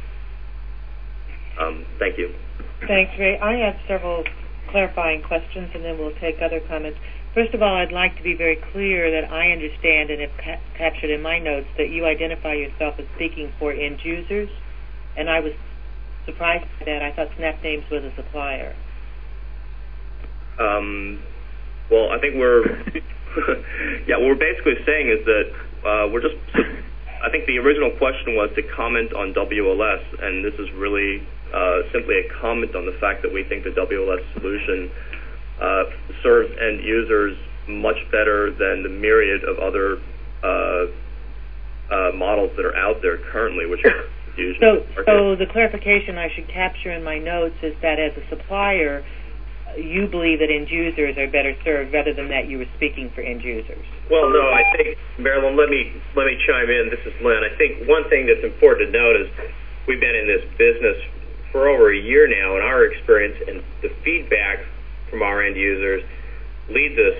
Um, thank you. Thanks, Ray. I have several clarifying questions, and then we'll take other comments. First of all, I'd like to be very clear that I understand and have ca- captured in my notes that you identify yourself as speaking for end users, and I was surprised by that. I thought SnapNames was a supplier. Um, well, I think we're, yeah, what we're basically saying is that uh, we're just, I think the original question was to comment on W L S, and this is really uh, simply a comment on the fact that we think the W L S solution uh, serves end users much better than the myriad of other uh, uh, models that are out there currently, which are confusion. So, so the clarification I should capture in my notes is that as a supplier, you believe that end users are better served rather than that you were speaking for end users. Well, no, I think, Marilyn, let me let me chime in. This is Lynn. I think one thing that's important to note is we've been in this business for over a year now, and our experience and the feedback from our end users leads us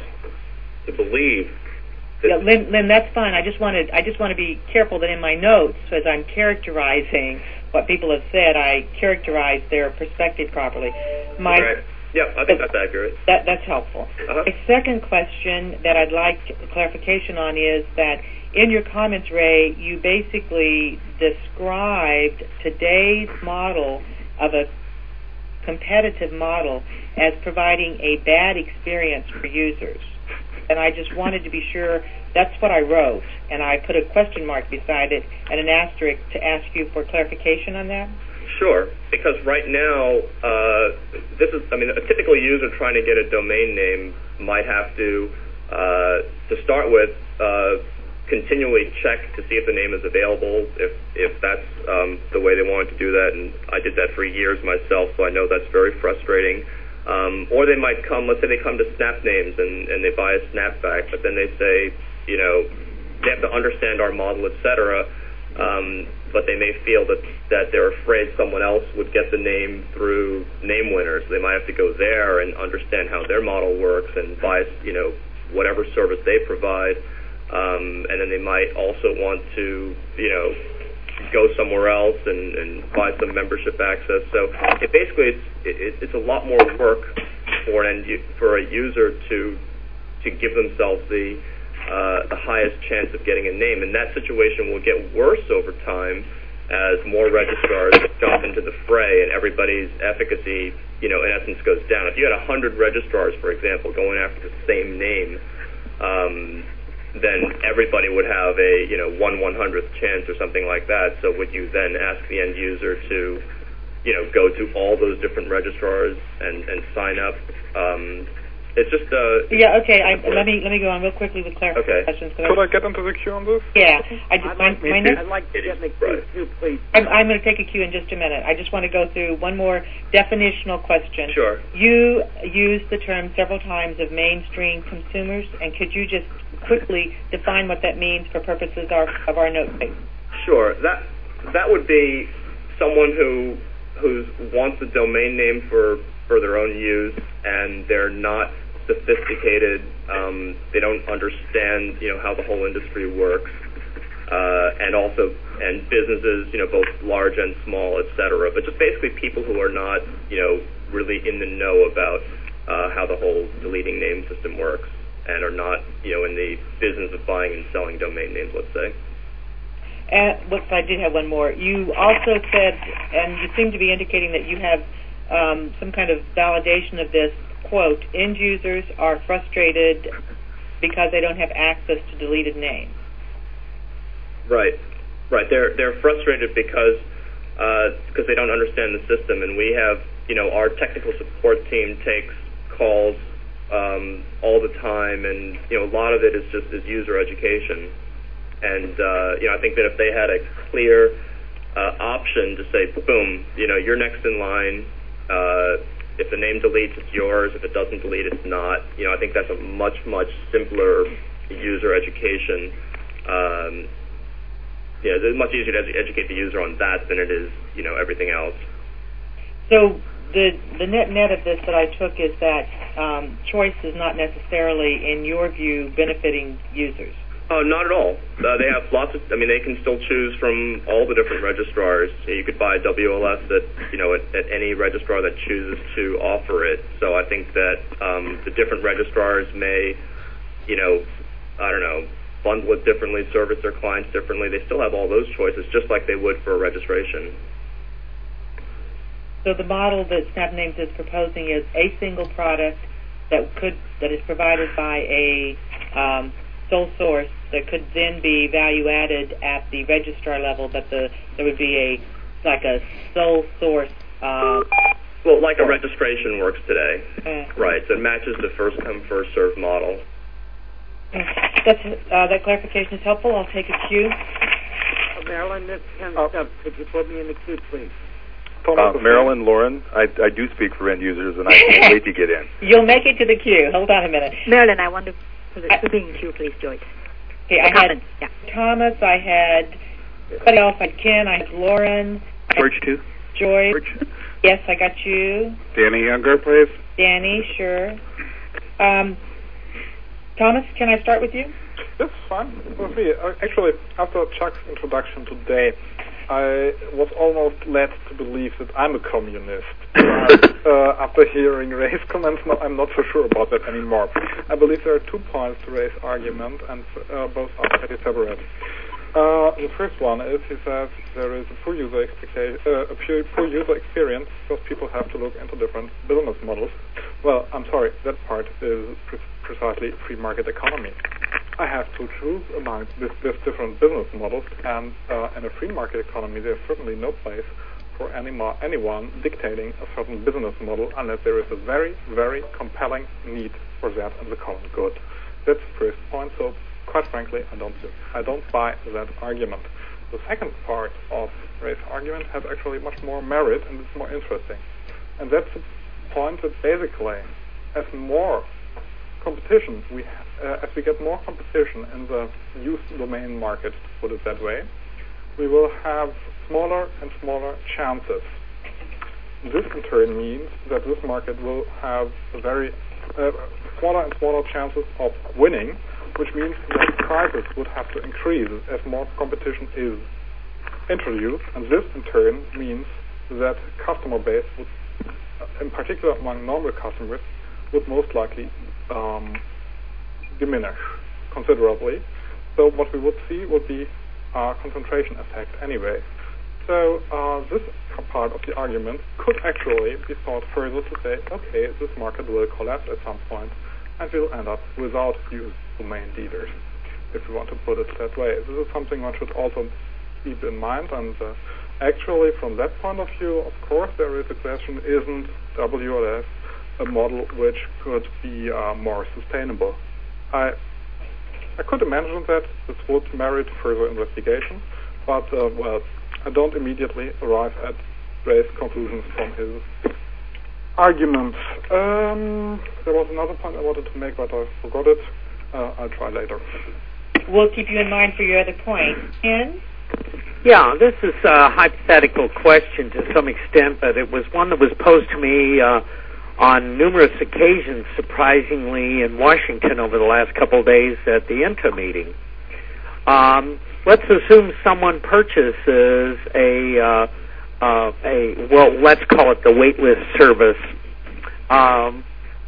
to believe that... Yeah, Lynn, Lynn, that's fine. I just wanted I just want to be careful that in my notes, as I'm characterizing what people have said, I characterize their perspective properly. My... Right. Yeah, I think that's accurate. That, that's helpful. Uh-huh. A second question that I'd like clarification on is that in your comments, Ray, you basically described today's model of a competitive model as providing a bad experience for users. And I just wanted to be sure that's what I wrote, and I put a question mark beside it and an asterisk to ask you for clarification on that. Sure, because right now, uh, this is, I mean, a typical user trying to get a domain name might have to, uh, to start with, uh, continually check to see if the name is available, if, if that's um, the way they wanted to do that, and I did that for years myself, so I know that's very frustrating. Um, or they might come, let's say they come to SnapNames and, and they buy a snapback, but then they say, you know, they have to understand our model, et cetera, um, but they may feel that, that they're afraid someone else would get the name through Name Winners. They might have to go there and understand how their model works and buy, you know, whatever service they provide. Um, and then they might also want to, you know, go somewhere else and, and buy some membership access. So it basically it's, it, it's a lot more work for an end, for a user to to give themselves the uh, the highest chance of getting a name, and that situation will get worse over time as more registrars jump into the fray and everybody's efficacy, you know, in essence goes down. If you had one hundred registrars, for example, going after the same name, um, then everybody would have a, you know, one one hundredth chance or something like that. So would you then ask the end user to, you know, go to all those different registrars and, and sign up? Um, it's just uh yeah. Okay. I, let me let me go on real quickly with clarification okay. questions. Could I, I get into the queue on this? Yeah. I just, I'd my, like, my next, I'd like to get in the queue too, please. I'm, I'm going to take a cue in just a minute. I just want to go through one more definitional question. Sure. You used the term several times of mainstream consumers, and could you just quickly define what that means for purposes of, of our note tape? Sure. That that would be someone who who wants a domain name for, for their own use, and they're not sophisticated. Um, they don't understand, you know, how the whole industry works, uh, and also and businesses, you know, both large and small, et cetera. But just basically people who are not, you know, really in the know about uh, how the whole deleting name system works, and are not, you know, in the business of buying and selling domain names, let's say. And whoops, I did have one more. You also said, and you seem to be indicating that you have um, some kind of validation of this, quote, end users are frustrated because they don't have access to deleted names. Right, right. They're they're frustrated because uh, because they don't understand the system, and we have, you know, our technical support team takes calls um, all the time, and you know, a lot of it is just is user education. And uh, you know, I think that if they had a clear uh, option to say, boom, you know, you're next in line. Uh, if the name deletes, it's yours. If it doesn't delete, it's not. You know, I think that's a much, much simpler user education. Um, yeah, it's much easier to edu- educate the user on that than it is, you know, everything else. So the the net net of this that I took is that um, choice is not necessarily, in your view, benefiting users. Oh, not at all. Uh, they have lots of, I mean, they can still choose from all the different registrars. You could buy W L S at, you know, at, at any registrar that chooses to offer it. So I think that um, the different registrars may, you know, I don't know, bundle it differently, service their clients differently. They still have all those choices, just like they would for a registration. So the model that SnapNames is proposing is a single product that could that is provided by a um, sole source that could then be value added at the registrar level, but the there would be a like a sole source. Uh, well, like a registration works today, uh, right? So it matches the first come first served model. That's uh, that clarification is helpful. I'll take a cue. Uh, Marilyn, this kind of stuff. Could you put me in the queue, please? Uh, Marilyn, Lauren, I, I do speak for end users, and I can't wait to get in. You'll make it to the queue. Hold on a minute. Marilyn, I want to put it to be in queue, please, Joyce. Okay, I had yeah. Thomas, I had somebody else, I had Ken, I had Lauren. George, too. George. George. Yes, I got you. Danny Younger, please. Danny, sure. Um, Thomas, can I start with you? That's fine. With me. Uh, actually, after Chuck's introduction today, I was almost led to believe that I'm a communist. But, uh, after hearing Ray's comments, no, I'm not so sure about that anymore. I believe there are two points to Ray's argument, and uh, both are pretty separate. Uh, the first one is he says there is a full user expectation, uh, a full user experience because people have to look into different business models. Well, I'm sorry, that part is pre- precisely free market economy. I have to choose among this, this different business models, and uh, in a free market economy, there's certainly no place for any mo- anyone dictating a certain business model unless there is a very, very compelling need for that in the common good. That's the first point. So, quite frankly, I don't, I don't buy that argument. The second part of Ray's argument has actually much more merit, and it's more interesting. And that's the point that basically, as more competition, we uh, as we get more competition in the use domain market, to put it that way, we will have smaller and smaller chances. This in turn means that this market will have a very uh, smaller and smaller chances of winning, which means that prices would have to increase as more competition is introduced, and this in turn means that customer base would, in particular among normal customers, would most likely um, diminish considerably. So what we would see would be a concentration effect anyway. So uh, this part of the argument could actually be thought further to say, okay, this market will collapse at some point, and we'll end up without used domain dealers, if you want to put it that way. This is something one should also keep in mind, and uh, actually from that point of view, of course, there is a question, isn't W L S a model which could be uh, more sustainable? I I could imagine that this would merit further investigation, but, uh, well, I don't immediately arrive at Ray's conclusions from his arguments. Um, there was another point I wanted to make, but I forgot it. Uh, I'll try later. We'll keep you in mind for your other point. Ken? Yeah, this is a hypothetical question to some extent, but it was one that was posed to me uh, on numerous occasions, surprisingly, in Washington over the last couple of days at the I N T A meeting. Um, let's assume someone purchases a, uh, uh, a well, let's call it the waitlist service. Um,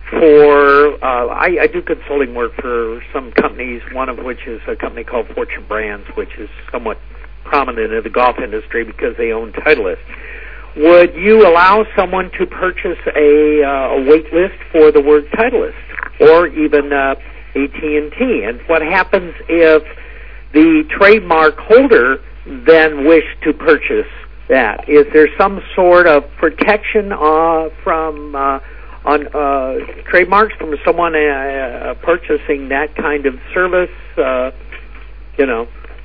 for uh, I, I do consulting work for some companies, one of which is a company called Fortune Brands, which is somewhat prominent in the golf industry because they own Titleist. Would you allow someone to purchase a, uh, a wait list for the word Titleist, or even uh, A T and T? And what happens if the trademark holder then wished to purchase that? Is there some sort of protection uh, from uh, on uh, trademarks from someone uh, purchasing that kind of service? Uh, you know.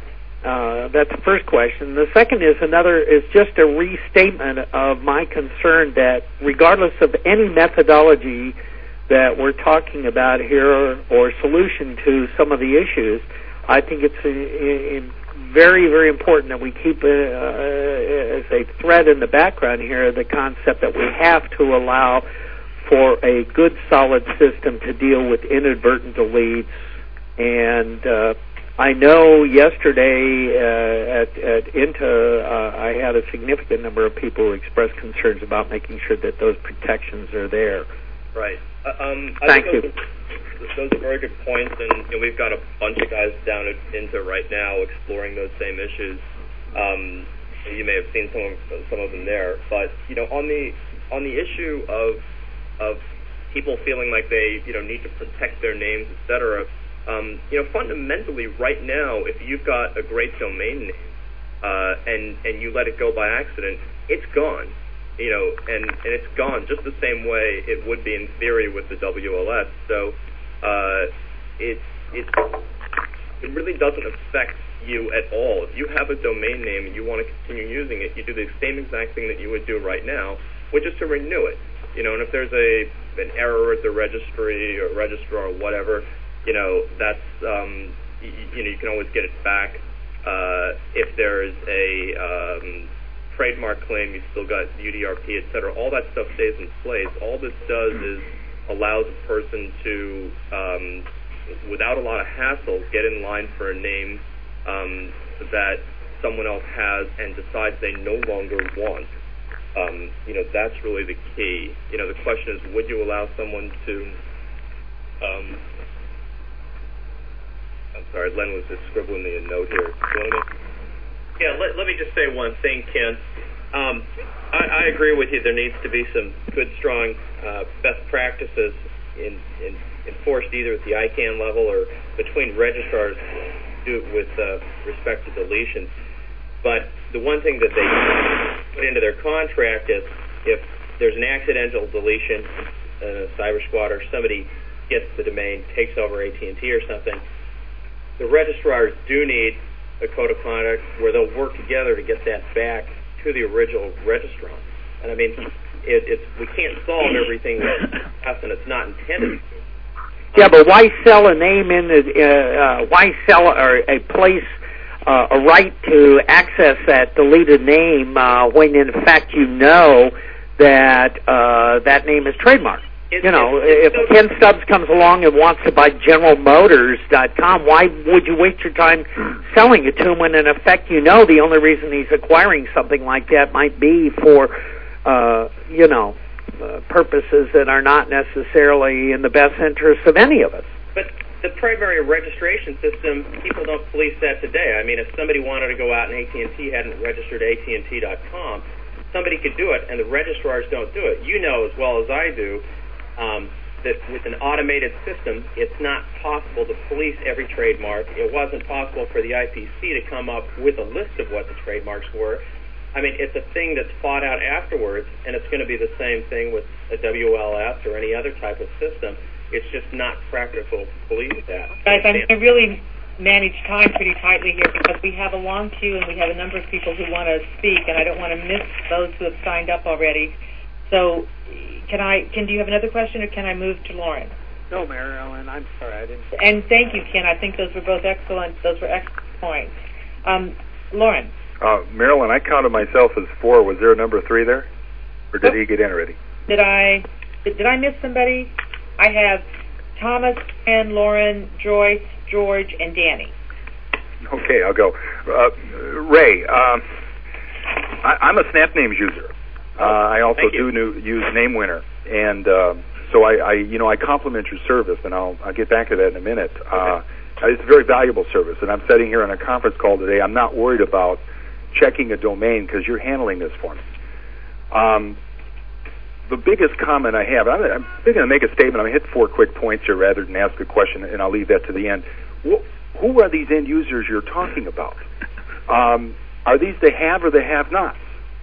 Uh, that's the first question. The second is another is just a restatement of my concern that regardless of any methodology that we're talking about here or, or solution to some of the issues, I think it's a, a very, very important that we keep uh, as a thread in the background here the concept that we have to allow for a good, solid system to deal with inadvertent deletes. And uh, I know yesterday uh, at, at I N T A, uh, I had a significant number of people who expressed concerns about making sure that those protections are there. Right. Uh, um, I Thank think you. Those, those are very good points, and you know, we've got a bunch of guys down at I N T A right now exploring those same issues. Um, you may have seen some of, some of them there, but you know, on the on the issue of of people feeling like they you know need to protect their names, et cetera. Um, you know, fundamentally, right now, if you've got a great domain name uh, and and you let it go by accident, it's gone. You know, and, and it's gone just the same way it would be in theory with the W L S. So uh, it it it really doesn't affect you at all. If you have a domain name and you want to continue using it, you do the same exact thing that you would do right now, which is to renew it. You know, and if there's a an error at the registry or registrar or whatever, you know, that's, um, you, you know, you can always get it back. Uh, if there's a um, trademark claim, you've still got U D R P, et cetera. All that stuff stays in place. All this does is allows a person to, um, without a lot of hassle, get in line for a name um, that someone else has and decides they no longer want. Um, you know, that's really the key. You know, the question is, would you allow someone to... Um, I'm sorry, Len was just scribbling me a note here. Yeah, let, let me just say one thing, Ken. Um, I, I agree with you. There needs to be some good, strong uh, best practices in, in, enforced either at the I CANN level or between registrars do it with uh, respect to deletions. But the one thing that they put into their contract is if there's an accidental deletion, uh, cyber squad or somebody gets the domain, takes over A T and T or something, the registrars do need a code of conduct where they'll work together to get that back to the original registrant. And I mean, it, it's we can't solve everything with us, and it's not intended to. Yeah, but why sell a name in the, uh, uh, why sell or a place, uh, a right to access that deleted name uh, when in fact you know that uh, that name is trademarked? It's, you know, it's, it's if so Ken Stubbs comes along and wants to buy General Motors dot com, why would you waste your time selling it to him when, in effect, you know the only reason he's acquiring something like that might be for, uh, you know, uh, purposes that are not necessarily in the best interest of any of us? But the primary registration system, people don't police that today. I mean, if somebody wanted to go out and A T and T hadn't registered A T and T dot com, somebody could do it, and the registrars don't do it. You know as well as I do um, that with an automated system, it's not possible to police every trademark. It wasn't possible for the I P C to come up with a list of what the trademarks were. I mean, it's a thing that's fought out afterwards, and it's going to be the same thing with a W L S or any other type of system. It's just not practical to police that. Guys, I'm going to really manage time pretty tightly here because we have a long queue and we have a number of people who want to speak, and I don't want to miss those who have signed up already. So, can I? Can do you have another question, or can I move to Lauren? No, Mary Ellen, I'm sorry, I didn't. And thank you, Ken. I think those were both excellent. Those were excellent points. Um, Lauren. Uh, Marilyn, I counted myself as four. Was there a number three there, or did oh. he get in already? Did I? Did, did I miss somebody? I have Thomas, Ken, Lauren, Joyce, George, and Danny. Okay, I'll go. Uh, Ray, um, I, I'm a SnapNames user. Uh, I also do new, use NameWinner, and uh, so I, I, you know, I compliment your service, and I'll, I'll get back to that in a minute. Uh, it's a very valuable service, and I'm sitting here on a conference call today. I'm not worried about checking a domain because you're handling this for me. Um, the biggest comment I have, I'm, I'm going to make a statement. I'm going to hit four quick points here rather than ask a question, and I'll leave that to the end. Wh- who are these end users you're talking about? Um, are these the have or the have-nots?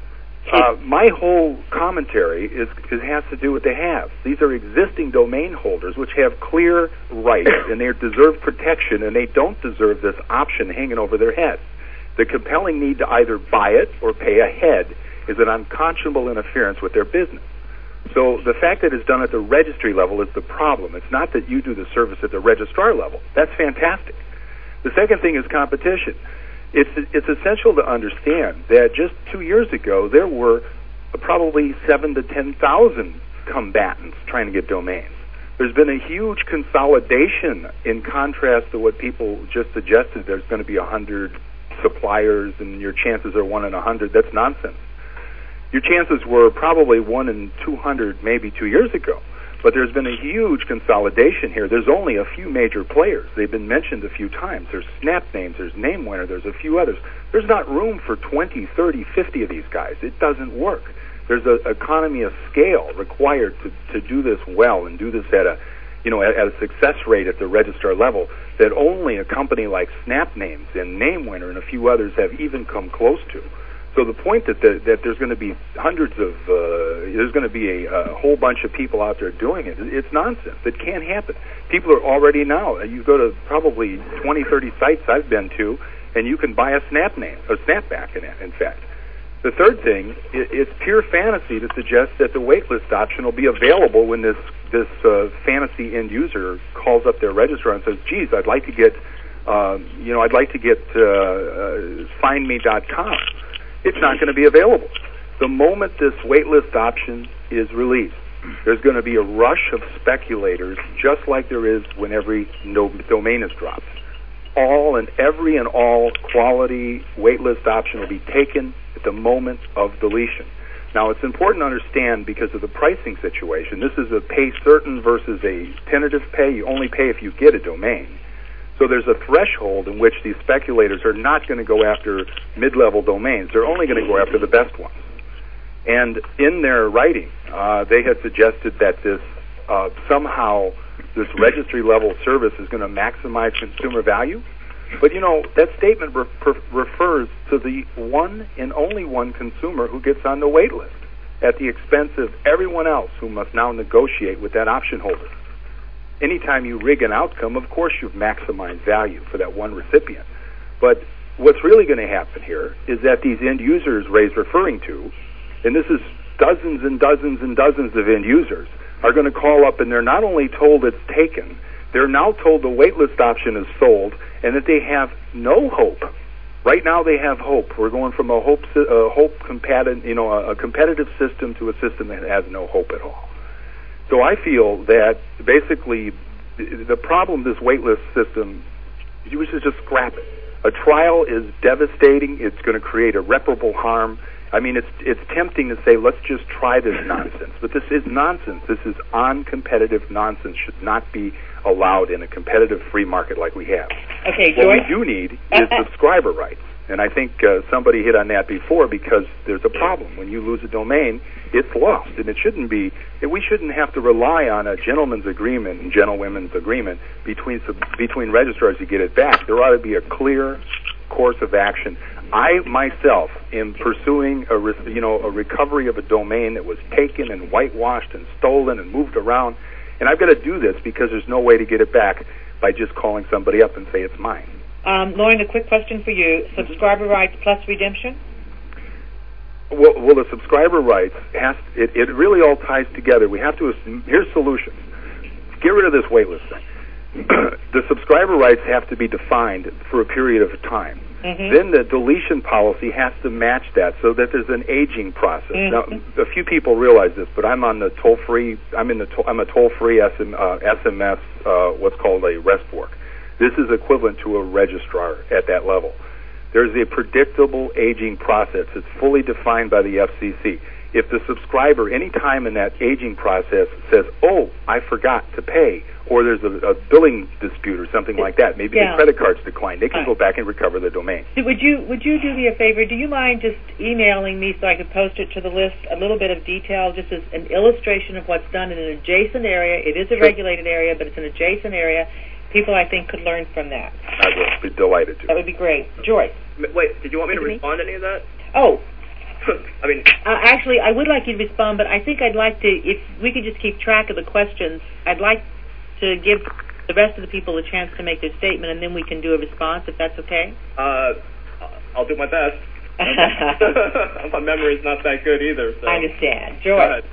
Uh, my whole commentary is, is has to do with the have. These are existing domain holders which have clear rights, and they deserve protection, and they don't deserve this option hanging over their head. The compelling need to either buy it or pay ahead is an unconscionable interference with their business. So the fact that it's done at the registry level is the problem. It's not that you do the service at the registrar level. That's fantastic. The second thing is competition. It's it's essential to understand that just two years ago there were probably seven to ten thousand combatants trying to get domains. There's been a huge consolidation in contrast to what people just suggested. There's going to be a hundred suppliers and your chances are one in a hundred. That's nonsense. Your chances were probably one in two hundred maybe two years ago. But there's been a huge consolidation here. There's only a few major players. They've been mentioned a few times. There's SnapNames, there's NameWinner, there's a few others. There's not room for twenty, thirty, fifty of these guys. It doesn't work. There's an economy of scale required to, to do this well and do this at a, you know, at, at a success rate at the registrar level that only a company like SnapNames and NameWinner and a few others have even come close to. So the point that the, that there's going to be hundreds of, uh, there's going to be a, a whole bunch of people out there doing it, it's nonsense. It can't happen. People are already now, you go to probably twenty, thirty sites I've been to, and you can buy a SnapName, a Snapback in, in fact. The third thing, it, it's pure fantasy to suggest that the waitlist option will be available when this, this uh, fantasy end user calls up their registrar and says, geez, I'd like to get, uh, you know, I'd like to get uh, uh, find me dot com. It's not going to be available. The moment this waitlist option is released, there's going to be a rush of speculators, just like there is when every no, domain is dropped. All and every and all quality waitlist option will be taken at the moment of deletion. Now, it's important to understand because of the pricing situation. This is a pay certain versus a tentative pay. You only pay if you get a domain. So there's a threshold in which these speculators are not going to go after mid-level domains. They're only going to go after the best ones. And in their writing, uh, they had suggested that this uh, somehow this registry-level service is going to maximize consumer value. But, you know, that statement re- per- refers to the one and only one consumer who gets on the wait list at the expense of everyone else who must now negotiate with that option holder. Anytime you rig an outcome, of course you've maximized value for that one recipient. But what's really going to happen here is that these end users Ray's referring to, and this is dozens and dozens and dozens of end users, are going to call up and they're not only told it's taken, they're now told the waitlist option is sold and that they have no hope. Right now they have hope. We're going from a hope, a hope competitive, you know, a, a competitive system to a system that has no hope at all. So I feel that basically the problem with this waitlist system, you should just scrap it. A trial is devastating. It's going to create irreparable harm. I mean, it's it's tempting to say, let's just try this nonsense. But this is nonsense. This is uncompetitive nonsense. Should not be allowed in a competitive free market like we have. Okay, What Joyce? we do need is subscriber rights. And I think uh, somebody hit on that before, because there's a problem. When you lose a domain, it's lost. And it shouldn't be, we shouldn't have to rely on a gentleman's agreement and gentlewomen's agreement between between registrars to get it back. There ought to be a clear course of action. I myself am pursuing a re- you know a recovery of a domain that was taken and whitewashed and stolen and moved around, and I've got to do this because there's no way to get it back by just calling somebody up and say it's mine. Um, Lauren, a quick question for you. Subscriber rights plus redemption? Well, well the subscriber rights, has it, it really all ties together. We have to assume, here's solutions. Get rid of this waitlist thing. The subscriber rights have to be defined for a period of time. Mm-hmm. Then the deletion policy has to match that so that there's an aging process. Mm-hmm. Now, a few people realize this, but I'm on the toll-free, I'm in the to, I'm a toll-free S M, uh, S M S, uh, what's called a REST fork. This is equivalent to a registrar at that level. There's a predictable aging process. It's fully defined by the F C C. If the subscriber, any time in that aging process, says, oh, I forgot to pay, or there's a, a billing dispute or something like that, maybe yeah. the credit card's declined, they can go back and recover the domain. Would you would you do me a favor? Do you mind just emailing me so I could post it to the list, a little bit of detail, just as an illustration of what's done in an adjacent area? It is a Sure. regulated area, but it's an adjacent area. People, I think, could learn from that. I will be delighted to. That would be great. Joyce. Wait, did you want me to respond to any of that? Oh. I mean, uh, actually, I would like you to respond, but I think I'd like to, if we could just keep track of the questions, I'd like to give the rest of the people a chance to make their statement, and then we can do a response, if that's okay. Uh, I'll do my best. My memory's not that good either. So. I understand. Joyce.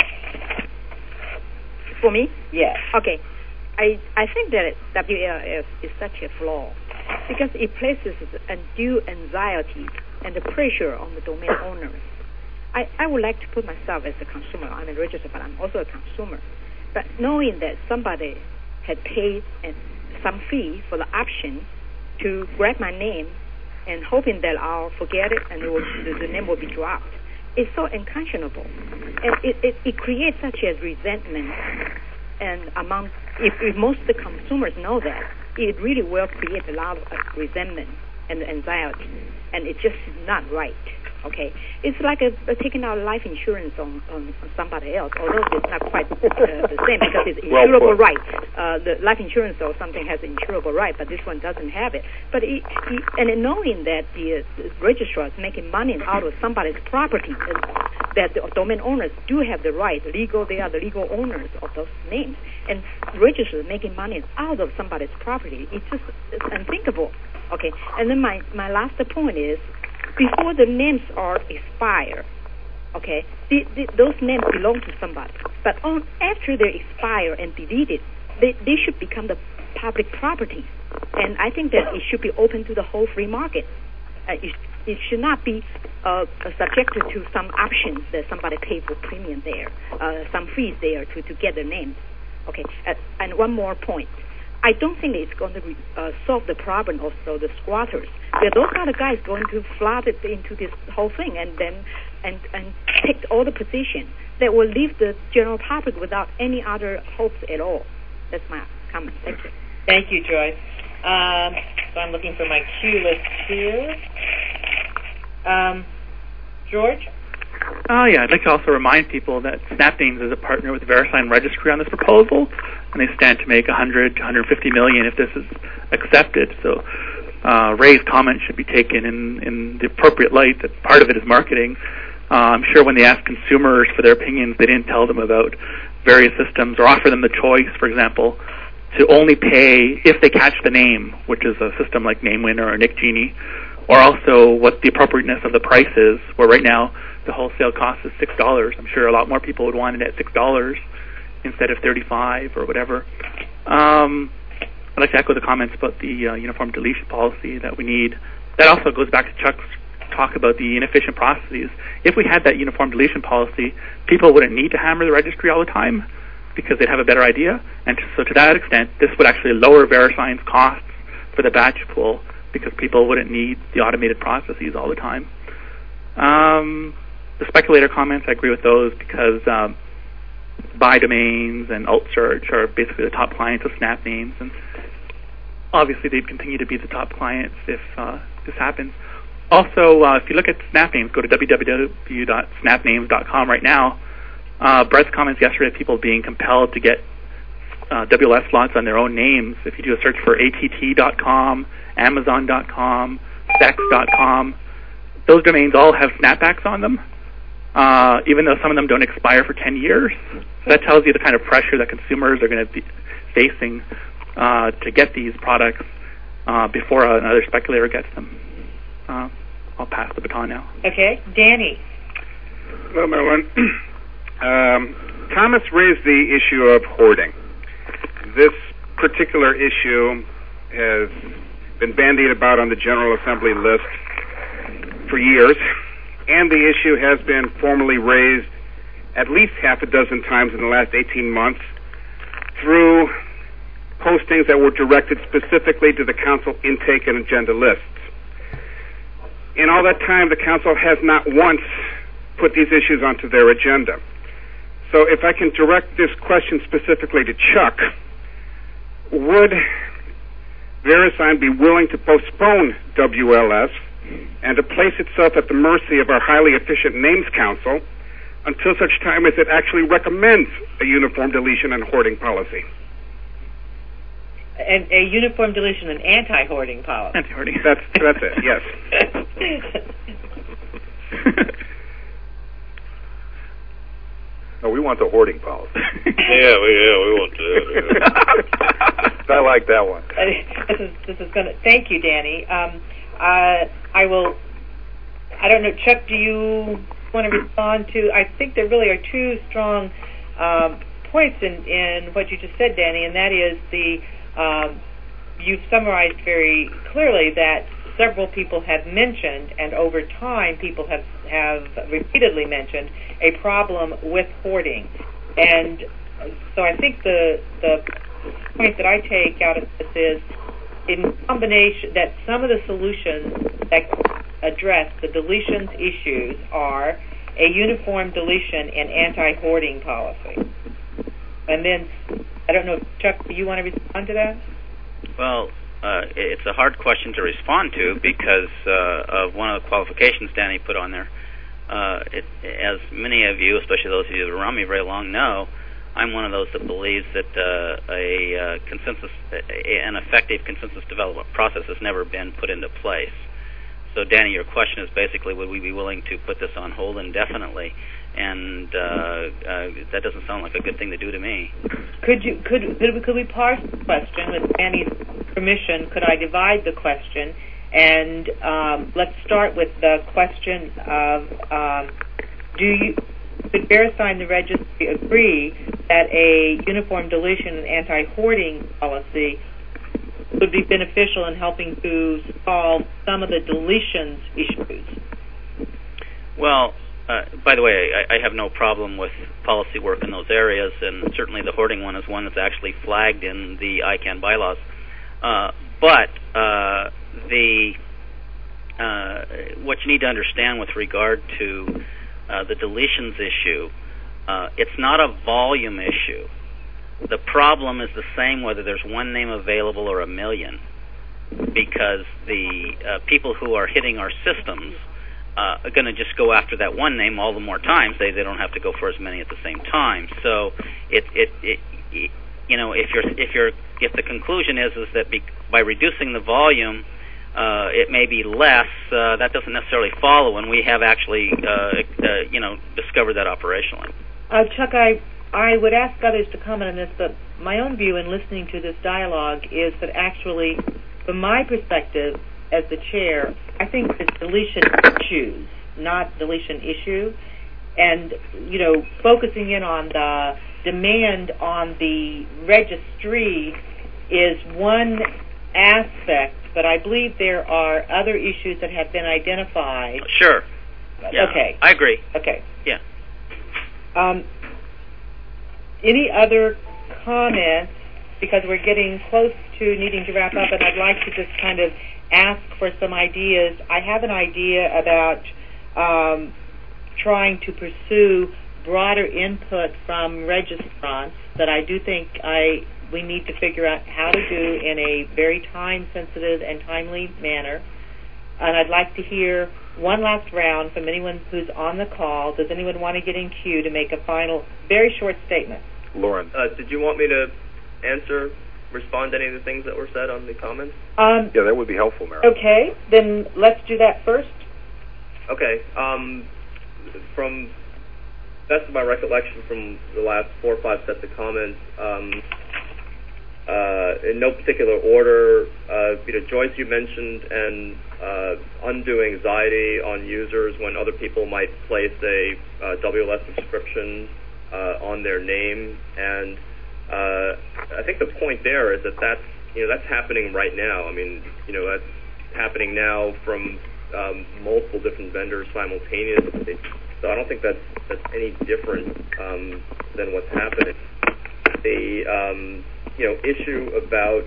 For me? Yes. Okay. I I think that W L S is such a flaw because it places undue anxiety and the pressure on the domain owners. I, I would like to put myself as a consumer. I'm a registered, but I'm also a consumer. But knowing that somebody had paid an, some fee for the option to grab my name and hoping that I'll forget it and it will, the, the name will be dropped, it's so unconscionable. And it, it, it creates such a resentment. And among, if, if most of the consumers know that, it really will create a lot of uh, resentment and anxiety, and it's just not right. Okay, it's like a, a taking out life insurance on, on, on somebody else, although it's not quite uh, the same because it's insurable well right. Uh, the life insurance or something has insurable right, but this one doesn't have it. But it, it, and knowing that the, uh, the registrar is making money out of somebody's property, uh, that the domain owners do have the right, legal, they are the legal owners of those names, and registrars making money out of somebody's property, it's just it's unthinkable. Okay, and then my, my last point is, before the names are expired, okay, the, the, those names belong to somebody. But on, after they expire and deleted, they, they should become the public property. And I think that it should be open to the whole free market. Uh, it, it should not be uh, subjected to some options that somebody pays for premium there, uh, some fees there to, to get the names. Okay, uh, and one more point. I don't think it's going to re, uh, solve the problem of so the squatters. Yeah, those are the guys going to flood it into this whole thing and then and and take all the position that will leave the general public without any other hopes at all. That's my comment. Thank you. Thank you, Joyce. Um, so I'm looking for my cue list here. Um, George? Oh, yeah. I'd like to also remind people that SnapNames is a partner with VeriSign Registry on this proposal, and they stand to make one hundred to one hundred fifty million dollars if this is accepted. So uh, Ray's comment should be taken in, in the appropriate light, that part of it is marketing. Uh, I'm sure when they asked consumers for their opinions, they didn't tell them about various systems or offer them the choice, for example, to only pay if they catch the name, which is a system like NameWinner or NickGenie, or also what the appropriateness of the price is, where right now the wholesale cost is six dollars. I'm sure a lot more people would want it at six dollars instead of thirty-five dollars or whatever. Um, I'd like to echo the comments about the uh, uniform deletion policy that we need. That also goes back to Chuck's talk about the inefficient processes. If we had that uniform deletion policy, people wouldn't need to hammer the registry all the time because they'd have a better idea. And so to that extent, this would actually lower VeriSign's costs for the batch pool because people wouldn't need the automated processes all the time. Um, the speculator comments, I agree with those because um, buy domains and alt search are basically the top clients of Snap names, and obviously they'd continue to be the top clients if uh, this happens. Also, uh, if you look at Snap names, go to w w w dot snap names dot com right now. Uh, Brett's comments yesterday, people being compelled to get uh, W L S slots on their own names. If you do a search for A T T dot com, Amazon dot com, Sex dot com, those domains all have snapbacks on them, uh, even though some of them don't expire for ten years. So that tells you the kind of pressure that consumers are going to be facing uh, to get these products uh, before another speculator gets them. Uh, I'll pass the baton now. Okay. Danny. Hello, Marilyn. um, Thomas raised the issue of hoarding. This particular issue has been bandied about on the General Assembly list for years, and the issue has been formally raised at least half a dozen times in the last eighteen months through postings that were directed specifically to the Council intake and agenda lists. In all that time, the Council has not once put these issues onto their agenda. So if I can direct this question specifically to Chuck, would VeriSign be willing to postpone W L S and to place itself at the mercy of our highly efficient Names Council until such time as it actually recommends a uniform deletion and hoarding policy? And a uniform deletion and anti-hoarding policy. Anti-hoarding. That's that's it. Yes. No, we want the hoarding policy. yeah, we yeah we want to. I like that one. This is this is going to. Thank you, Danny. Um, uh, I will. I don't know, Chuck. Do you want to respond to? I think there really are two strong um, points in in what you just said, Danny, and that is the. Um, you've summarized very clearly that several people have mentioned, and over time people have, have repeatedly mentioned, a problem with hoarding. And so I think the, the point that I take out of this is, in combination, that some of the solutions that address the deletions issues are a uniform deletion and anti-hoarding policy. And then, I don't know, Chuck, do you want to respond to that? Well, uh, it's a hard question to respond to because uh, of one of the qualifications Danny put on there. Uh, it, as many of you, especially those of you that are around me very long, know, I'm one of those that believes that uh, a uh, consensus, a, an effective consensus development process has never been put into place. So, Danny, your question is basically, would we be willing to put this on hold indefinitely? And uh, uh, that doesn't sound like a good thing to do to me. Could you could could we, could we parse the question with Danny's permission? Could I divide the question? And um, let's start with the question of um, do you could VeriSign the registry agree that a uniform deletion and anti-hoarding policy would be beneficial in helping to solve some of the deletions issues? Well, uh, by the way, I, I have no problem with policy work in those areas, and certainly the hoarding one is one that's actually flagged in the I CANN bylaws. Uh, but uh, the uh, what you need to understand with regard to uh, the deletions issue, uh, it's not a volume issue. The problem is the same whether there's one name available or a million, because the uh, people who are hitting our systems uh, are going to just go after that one name all the more times. They they don't have to go for as many at the same time. So it it, it, it you know if you're if you're if the conclusion is is that be, by reducing the volume uh, it may be less, uh, that doesn't necessarily follow, and we have actually uh, uh, you know discovered that operationally. Uh, Chuck, I. I would ask others to comment on this, but my own view in listening to this dialogue is that actually, from my perspective as the chair, I think it's deletion issues, not deletion issue. And, you know, focusing in on the demand on the registry is one aspect, but I believe there are other issues that have been identified. Sure. Yeah, okay. I agree. Okay. Yeah. Um, Any other comments, because we're getting close to needing to wrap up, and I'd like to just kind of ask for some ideas. I have an idea about um, trying to pursue broader input from registrants that I do think I we need to figure out how to do in a very time-sensitive and timely manner. And I'd like to hear one last round from anyone who's on the call. Does anyone want to get in queue to make a final, very short statement? Lauren. Uh, did you want me to answer, respond to any of the things that were said on the comments? Um, yeah, that would be helpful, Marilyn. Okay, then let's do that first. Okay. Um, from best of my recollection from the last four or five sets of comments, um, uh, in no particular order, uh, you know, Joyce, you mentioned and uh, undue anxiety on users when other people might place a uh, W L S subscription uh, on their name, and uh, I think the point there is that that's you know that's happening right now. I mean, you know, that's happening now from um, multiple different vendors simultaneously. So I don't think that's that's any different um, than what's happening. The um, you know issue about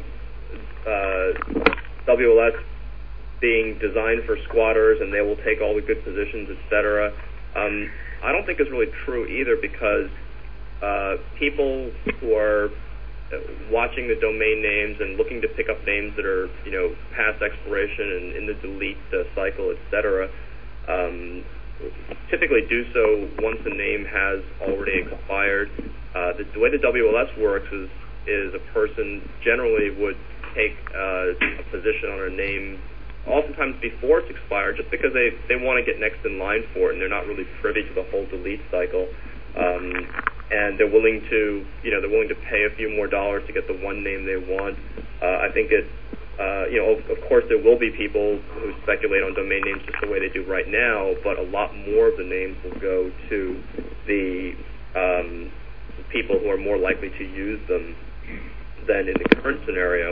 uh, W L S being designed for squatters and they will take all the good positions, et cetera. Um, I don't think is really true either, because uh, people who are watching the domain names and looking to pick up names that are you know past expiration and in the delete uh, cycle, et cetera. Um, typically do so once a name has already expired. Uh, the, the way the W L S works is is a person generally would take uh, a position on a name oftentimes before it's expired, just because they, they want to get next in line for it, and they're not really privy to the whole delete cycle. Um, and they're willing to, you know, they're willing to pay a few more dollars to get the one name they want. Uh, I think it, uh, you know, of, of course there will be people who speculate on domain names just the way they do right now, but a lot more of the names will go to the um, people who are more likely to use them than in the current scenario.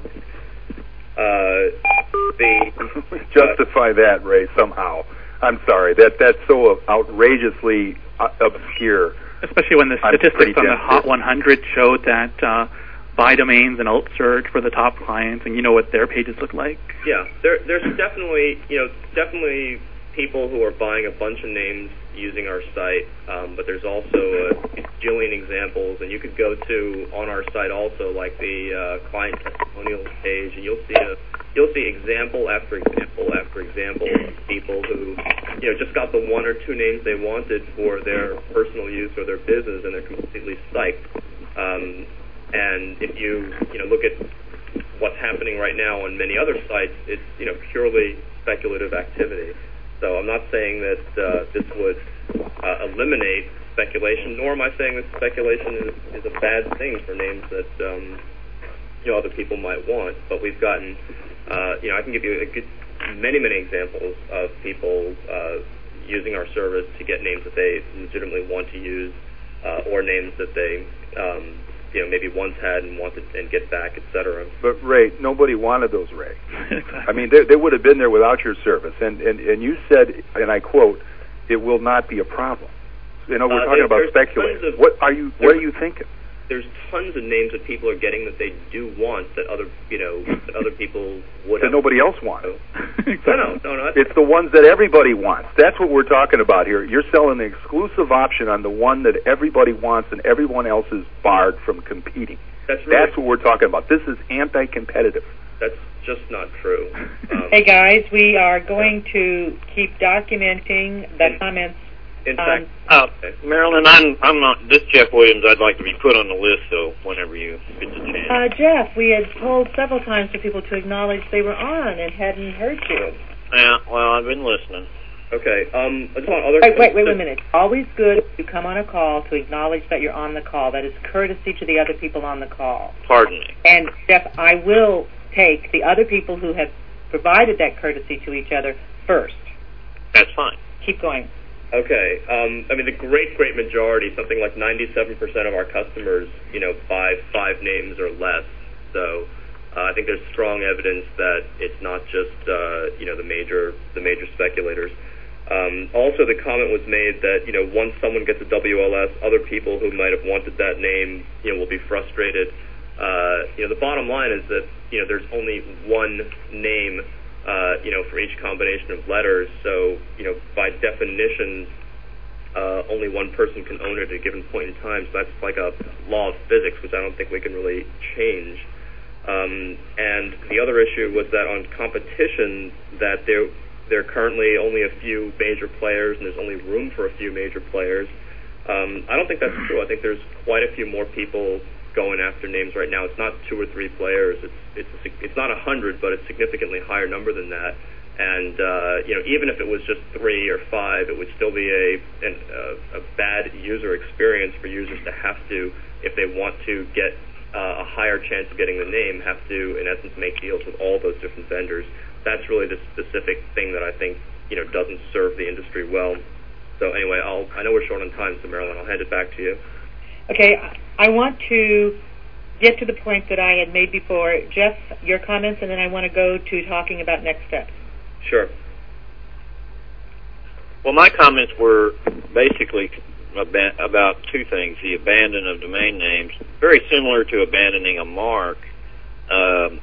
Uh, the, Justify uh, that, Ray, somehow. I'm sorry. That that's so outrageously uh, obscure. Especially when the statistics on the Hot one hundred showed that uh, buy domains and alt search for the top clients, and you know what their pages look like. Yeah, there, there's definitely, you know, definitely people who are buying a bunch of names using our site, um, but there's also a bajillion examples, and you could go to on our site also, like the uh, client testimonials page, and you'll see a you'll see example after example after example of people who, you know, just got the one or two names they wanted for their personal use or their business, and they're completely psyched. Um, and if you you know look at what's happening right now on many other sites, it's you know purely speculative activity. So I'm not saying that uh, this would uh, eliminate speculation, nor am I saying that speculation is, is a bad thing for names that um, you know other people might want. But we've gotten, uh, you know, I can give you a good, many, many examples of people uh, using our service to get names that they legitimately want to use, uh, or names that they um, you know, maybe once had and wanted and get back, et cetera. But Ray, nobody wanted those, Ray. I mean, they, they would have been there without your service. And, and and you said, and I quote, "It will not be a problem." You know, we're uh, talking there, about speculators. Of, what are you? What are you thinking? There's tons of names that people are getting that they do want that other, you know, that other people would. That have. nobody else wants. no, no, no, no. It's the ones that everybody wants. That's what we're talking about here. You're selling the exclusive option on the one that everybody wants, and everyone else is barred from competing. That's really, That's what we're talking about. This is anti-competitive. That's just not true. Um, hey guys, we are going to keep documenting the in, comments. In um, fact, uh, Marilyn, I'm I'm not. This Jeff Williams. I'd like to be put on the list, so whenever you get the chance. Uh, Jeff, we had told several times for people to acknowledge they were on and hadn't heard you. Yeah, well, I've been listening. Okay. Um, I just want other. Wait, wait, wait, wait a minute. Always good to come on a call to acknowledge that you're on the call. That is courtesy to the other people on the call. Pardon me. And Jeff, I will take the other people who have provided that courtesy to each other first. That's fine. Keep going. Okay. Um, I mean, the great, great majority, something like ninety-seven percent of our customers, you know, buy five names or less. So uh, I think there's strong evidence that it's not just, uh, you know, the major, the major speculators. Um, also, the comment was made that, you know, once someone gets a W L S, other people who might have wanted that name, you know, will be frustrated. Uh, you know, the bottom line is that, you know, there's only one name uh, you know, for each combination of letters. So, you know, by definition, uh, only one person can own it at a given point in time. So that's like a law of physics, which I don't think we can really change. Um, and the other issue was that on competition, that there there are currently only a few major players, and there's only room for a few major players. Um, I don't think that's true. I think there's quite a few more people going after names right now. It's not two or three players. It's it's a, it's not a hundred, but it's a significantly higher number than that. And uh, you know, even if it was just three or five, it would still be a an, a, a bad user experience for users to have to, if they want to get uh, a higher chance of getting the name, have to in essence make deals with all those different vendors. That's really the specific thing that I think, you know, doesn't serve the industry well. So anyway, I'll, I know we're short on time, so Marilyn, I'll hand it back to you. Okay, I want to get to the point that I had made before. Jeff, your comments, and then I want to go to talking about next steps. Sure. Well, my comments were basically about two things. The abandon of domain names, very similar to abandoning a mark. Um,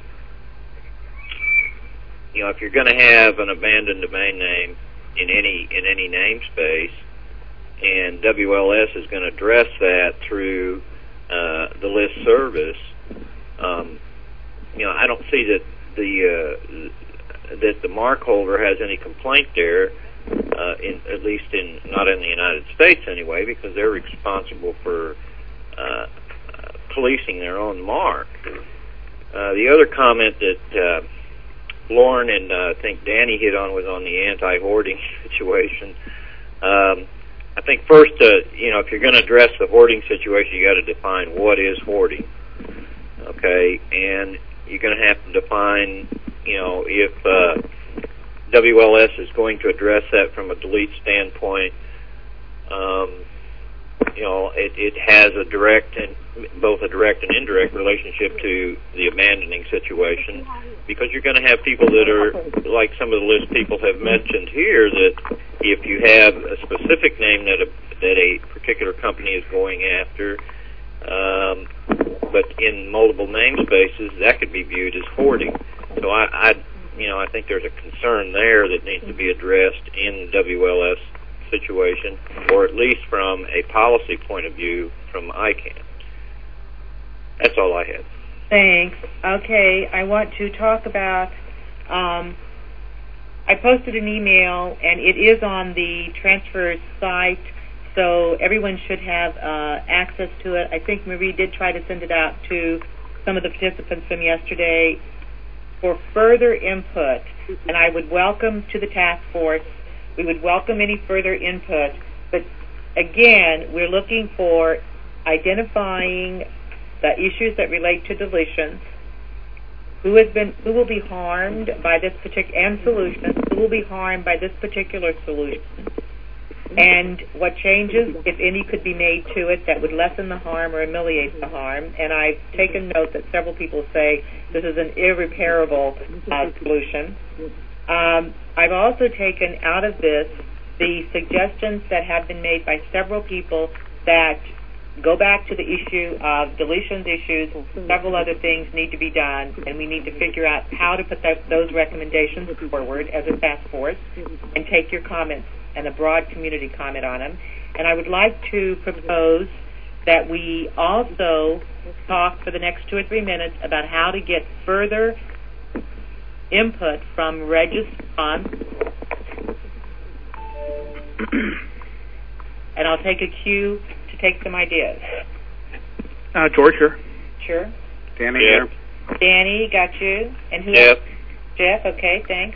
you know, if you're going to have an abandoned domain name in any in any namespace, and W L S is going to address that through uh, the list service, um, you know, I don't see that the uh, that the mark holder has any complaint there, uh, in, at least in not in the United States anyway, because they're responsible for uh, policing their own mark. Uh, the other comment that uh, Lauren and uh, I think Danny hit on was on the anti-hoarding situation. Um, I think first, uh, you know, if you're going to address the hoarding situation, you got to define what is hoarding, okay? And you're going to have to define, you know, if uh, W L S is going to address that from a delete standpoint. Um, you know, it, it has a direct and both a direct and indirect relationship to the abandoning situation, because you're going to have people that are, like some of the list people have mentioned here, that if you have a specific name that a, that a particular company is going after, um, but in multiple namespaces, that could be viewed as hoarding. So I, I, you know, I think there's a concern there that needs to be addressed in the W L S situation, or at least from a policy point of view from I CANN. That's all I had. Thanks. Okay, I want to talk about, um, I posted an email, and it is on the transfer site, so everyone should have uh, access to it. I think Marie did try to send it out to some of the participants from yesterday for further input, and I would welcome to the task force, we would welcome any further input, but again, we're looking for identifying the issues that relate to deletions, who has been, who will be harmed by this particular, and solutions, who will be harmed by this particular solution, and what changes, if any, could be made to it that would lessen the harm or ameliorate the harm. And I've taken note that several people say this is an irreparable uh, solution. Um, I've also taken out of this the suggestions that have been made by several people that go back to the issue of deletions issues. Several other things need to be done, and we need to figure out how to put that, those recommendations forward as a task force and take your comments and a broad community comment on them. And I would like to propose that we also talk for the next two or three minutes about how to get further input from registrants. And I'll take a cue to take some ideas. Uh, George here. Sure. Danny Yeah. here. Danny, got you. And who Jeff. else? Jeff, okay, thanks.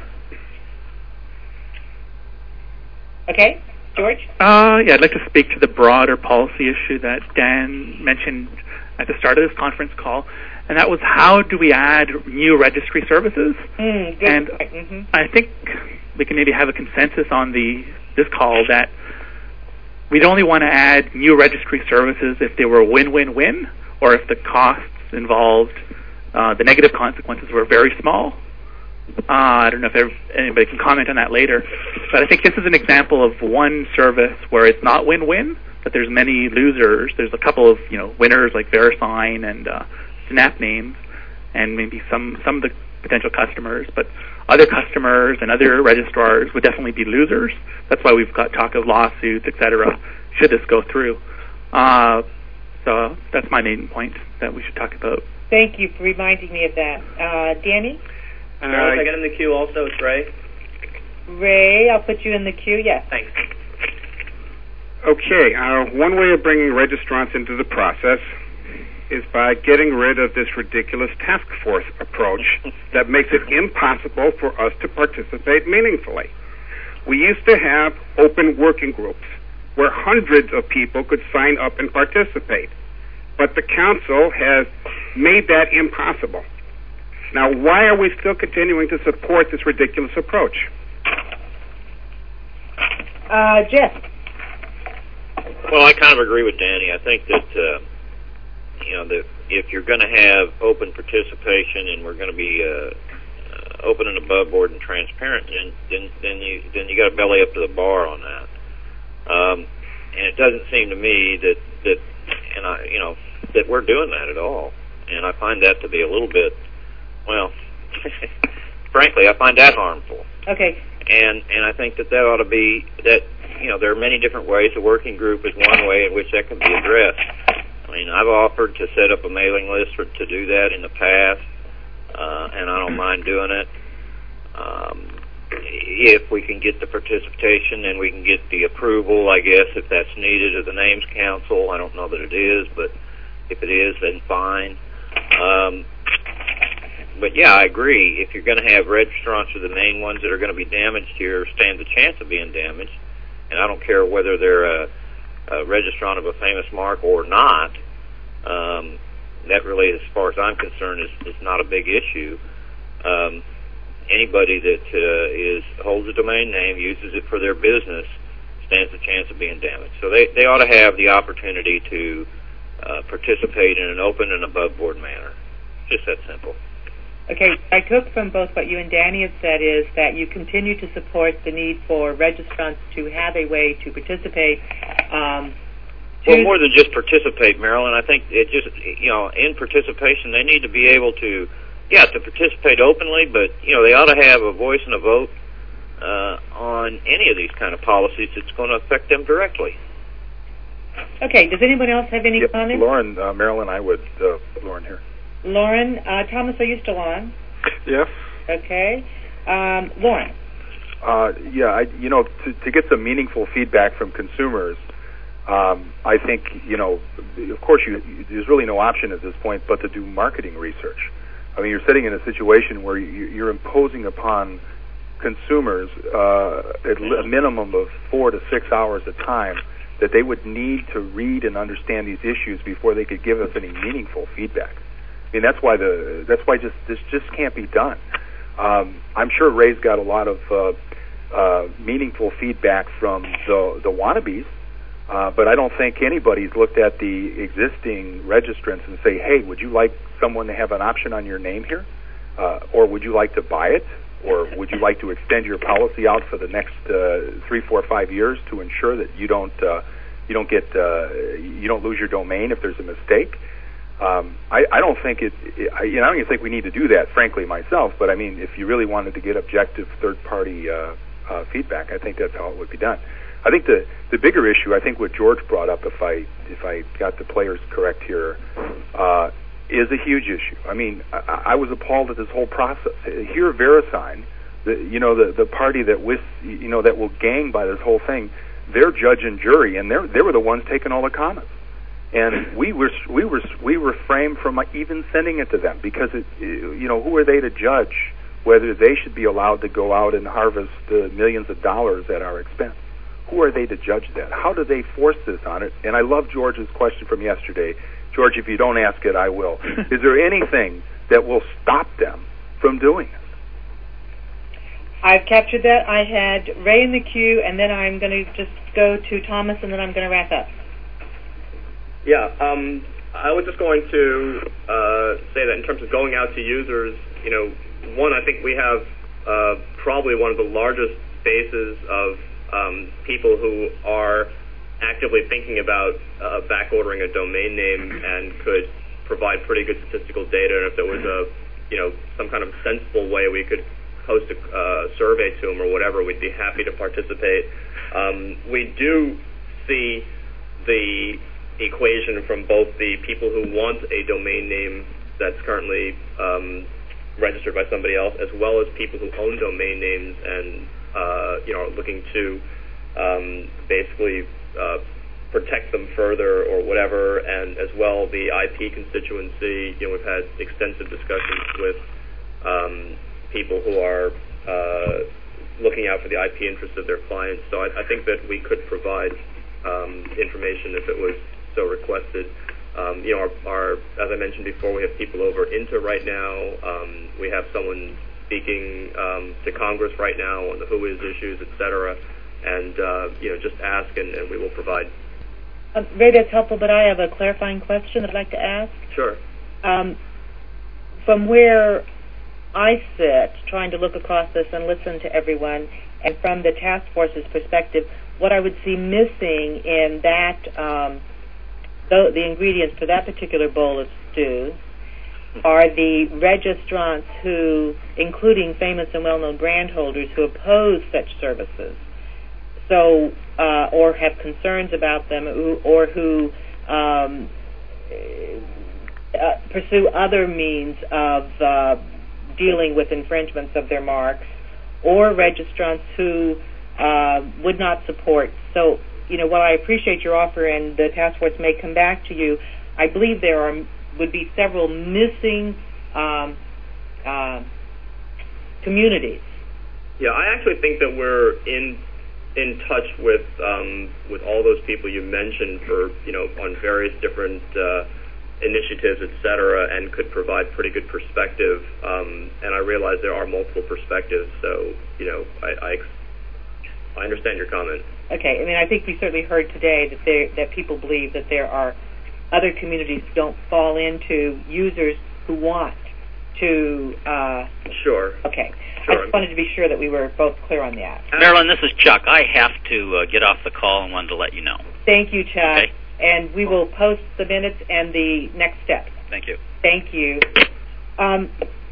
Okay, George? Uh, yeah, I'd like to speak to the broader policy issue that Dan mentioned at the start of this conference call, and that was how do we add new registry services? Mm, good. And mm-hmm. I think we can maybe have a consensus on the this call that we'd only want to add new registry services if they were win-win-win, or if the costs involved, uh, the negative consequences were very small. Uh, I don't know if anybody can comment on that later, but I think this is an example of one service where it's not win-win, but there's many losers. There's a couple of, you know, winners like VeriSign and uh, Snap Names, and maybe some some of the potential customers, but other customers and other registrars would definitely be losers. That's why we've got talk of lawsuits, et cetera, should this go through. Uh, so that's my main point that we should talk about. Thank you for reminding me of that. Uh, Danny? Uh, I get in the queue also. It's Ray. Ray, I'll put you in the queue. Yes. Thanks. Okay, uh, one way of bringing registrants into the process is by getting rid of this ridiculous task force approach that makes it impossible for us to participate meaningfully. We used to have open working groups where hundreds of people could sign up and participate, but the council has made that impossible. Now, why are we still continuing to support this ridiculous approach? Uh, Jeff? Well, I kind of agree with Danny. I think that, uh, you know, that if you're going to have open participation and we're going to be uh, uh, open and above board and transparent, then then, then you then you got to belly up to the bar on that. Um, and it doesn't seem to me that that and I you know that we're doing that at all. And I find that to be a little bit, well, frankly, I find that harmful. Okay. And and I think that that ought to be that. You know, there are many different ways. A working group is one way in which that can be addressed. I mean, I've offered to set up a mailing list for, to do that in the past, uh, and I don't mind doing it. Um, if we can get the participation and we can get the approval, I guess, if that's needed of the Names Council. I don't know that it is, but if it is, then fine. Um, but, yeah, I agree. If you're going to have registrants are the main ones that are going to be damaged here, stand the chance of being damaged, and I don't care whether they're a, a registrant of a famous mark or not. Um, that really, as far as I'm concerned, is, is not a big issue. Um, anybody that uh, is holds a domain name, uses it for their business, stands a chance of being damaged. So they, they ought to have the opportunity to uh, participate in an open and above-board manner. Just that simple. Okay, I took from both what you and Danny have said is that you continue to support the need for registrants to have a way to participate. Um, to well, more than just participate, Marilyn. I think it just, you know, in participation, they need to be able to, yeah, to participate openly, but, you know, they ought to have a voice and a vote uh, on any of these kind of policies that's going to affect them directly. Okay, does anyone else have any yep, comments? Lauren, uh, Marilyn, I would, uh, Lauren here. Lauren, uh, Thomas, are you still on? Yes. Okay. Um, Lauren. Uh, yeah, I, you know, to, to get some meaningful feedback from consumers, um, I think, you know, of course, you, you, there's really no option at this point but to do marketing research. I mean, you're sitting in a situation where you, you're imposing upon consumers uh, at a minimum of four to six hours a time that they would need to read and understand these issues before they could give us any meaningful feedback. I mean, that's why the that's why just this just can't be done. Um, I'm sure Ray's got a lot of uh, uh, meaningful feedback from the the wannabes, uh, but I don't think anybody's looked at the existing registrants and say, hey, would you like someone to have an option on your name here, uh, or would you like to buy it, or would you like to extend your policy out for the next uh, three, four, five years to ensure that you don't uh, you don't get uh, you don't lose your domain if there's a mistake. Um, I, I don't think it, it I, you know, I don't even think we need to do that, frankly, myself. But I mean, if you really wanted to get objective third-party uh, uh, feedback, I think that's how it would be done. I think the the bigger issue, I think what George brought up, if I if I got the players correct here, uh, is a huge issue. I mean, I, I was appalled at this whole process. Here, VeriSign, the you know the the party that with you know that will gang by this whole thing, they're judge and jury, and they they were the ones taking all the comments. And we were we were we refrained from even sending it to them because it, you know, who are they to judge whether they should be allowed to go out and harvest uh, millions of dollars at our expense? Who are they to judge that? How do they force this on it? And I love George's question from yesterday. George, if you don't ask it, I will. Is there anything that will stop them from doing it? I've captured that. I had Ray in the queue, and then I'm going to just go to Thomas, and then I'm going to wrap up. Yeah, um, I was just going to uh, say that in terms of going out to users, you know, one, I think we have uh, probably one of the largest bases of um, people who are actively thinking about uh, back ordering a domain name and could provide pretty good statistical data. And if there was a you know, some kind of sensible way we could host a uh, survey to them or whatever, we'd be happy to participate. Um, we do see the equation from both the people who want a domain name that's currently um, registered by somebody else, as well as people who own domain names and uh, you know, are looking to um, basically uh, protect them further or whatever, and as well the I P constituency. You know, we've had extensive discussions with um, people who are uh, looking out for the I P interests of their clients. So I, I think that we could provide um, information if it was so requested. Um, you know, our, our, as I mentioned before, we have people over INTA right now. Um, we have someone speaking um, to Congress right now on the Who Is issues, et cetera. And, uh, you know, just ask and, and we will provide. Um, Ray, that's helpful, but I have a clarifying question I'd like to ask. Sure. Um, from where I sit, trying to look across this and listen to everyone, and from the task force's perspective, what I would see missing in that, um, the, the ingredients for that particular bowl of stew are the registrants who, including famous and well-known brand holders, who oppose such services. So, uh, or have concerns about them, or who um, uh, pursue other means of uh, dealing with infringements of their marks, or registrants who uh, would not support. So, you know, while I appreciate your offer and the task force may come back to you, I believe there are would be several missing um, uh, communities. Yeah, I actually think that we're in in touch with um, with all those people you mentioned for, you know, on various different uh, initiatives, et cetera, and could provide pretty good perspective. Um, and I realize there are multiple perspectives, so, you know, I, I, I understand your comment. Okay, I mean, I think we certainly heard today that there that people believe that there are other communities who don't fall into users who want to... Uh, sure. Okay. Sure. I just wanted to be sure that we were both clear on that. Marilyn, this is Chuck. I have to uh, get off the call and wanted to let you know. Thank you, Chuck. Okay. And we will post the minutes and the next steps. Thank you. Thank you. Um,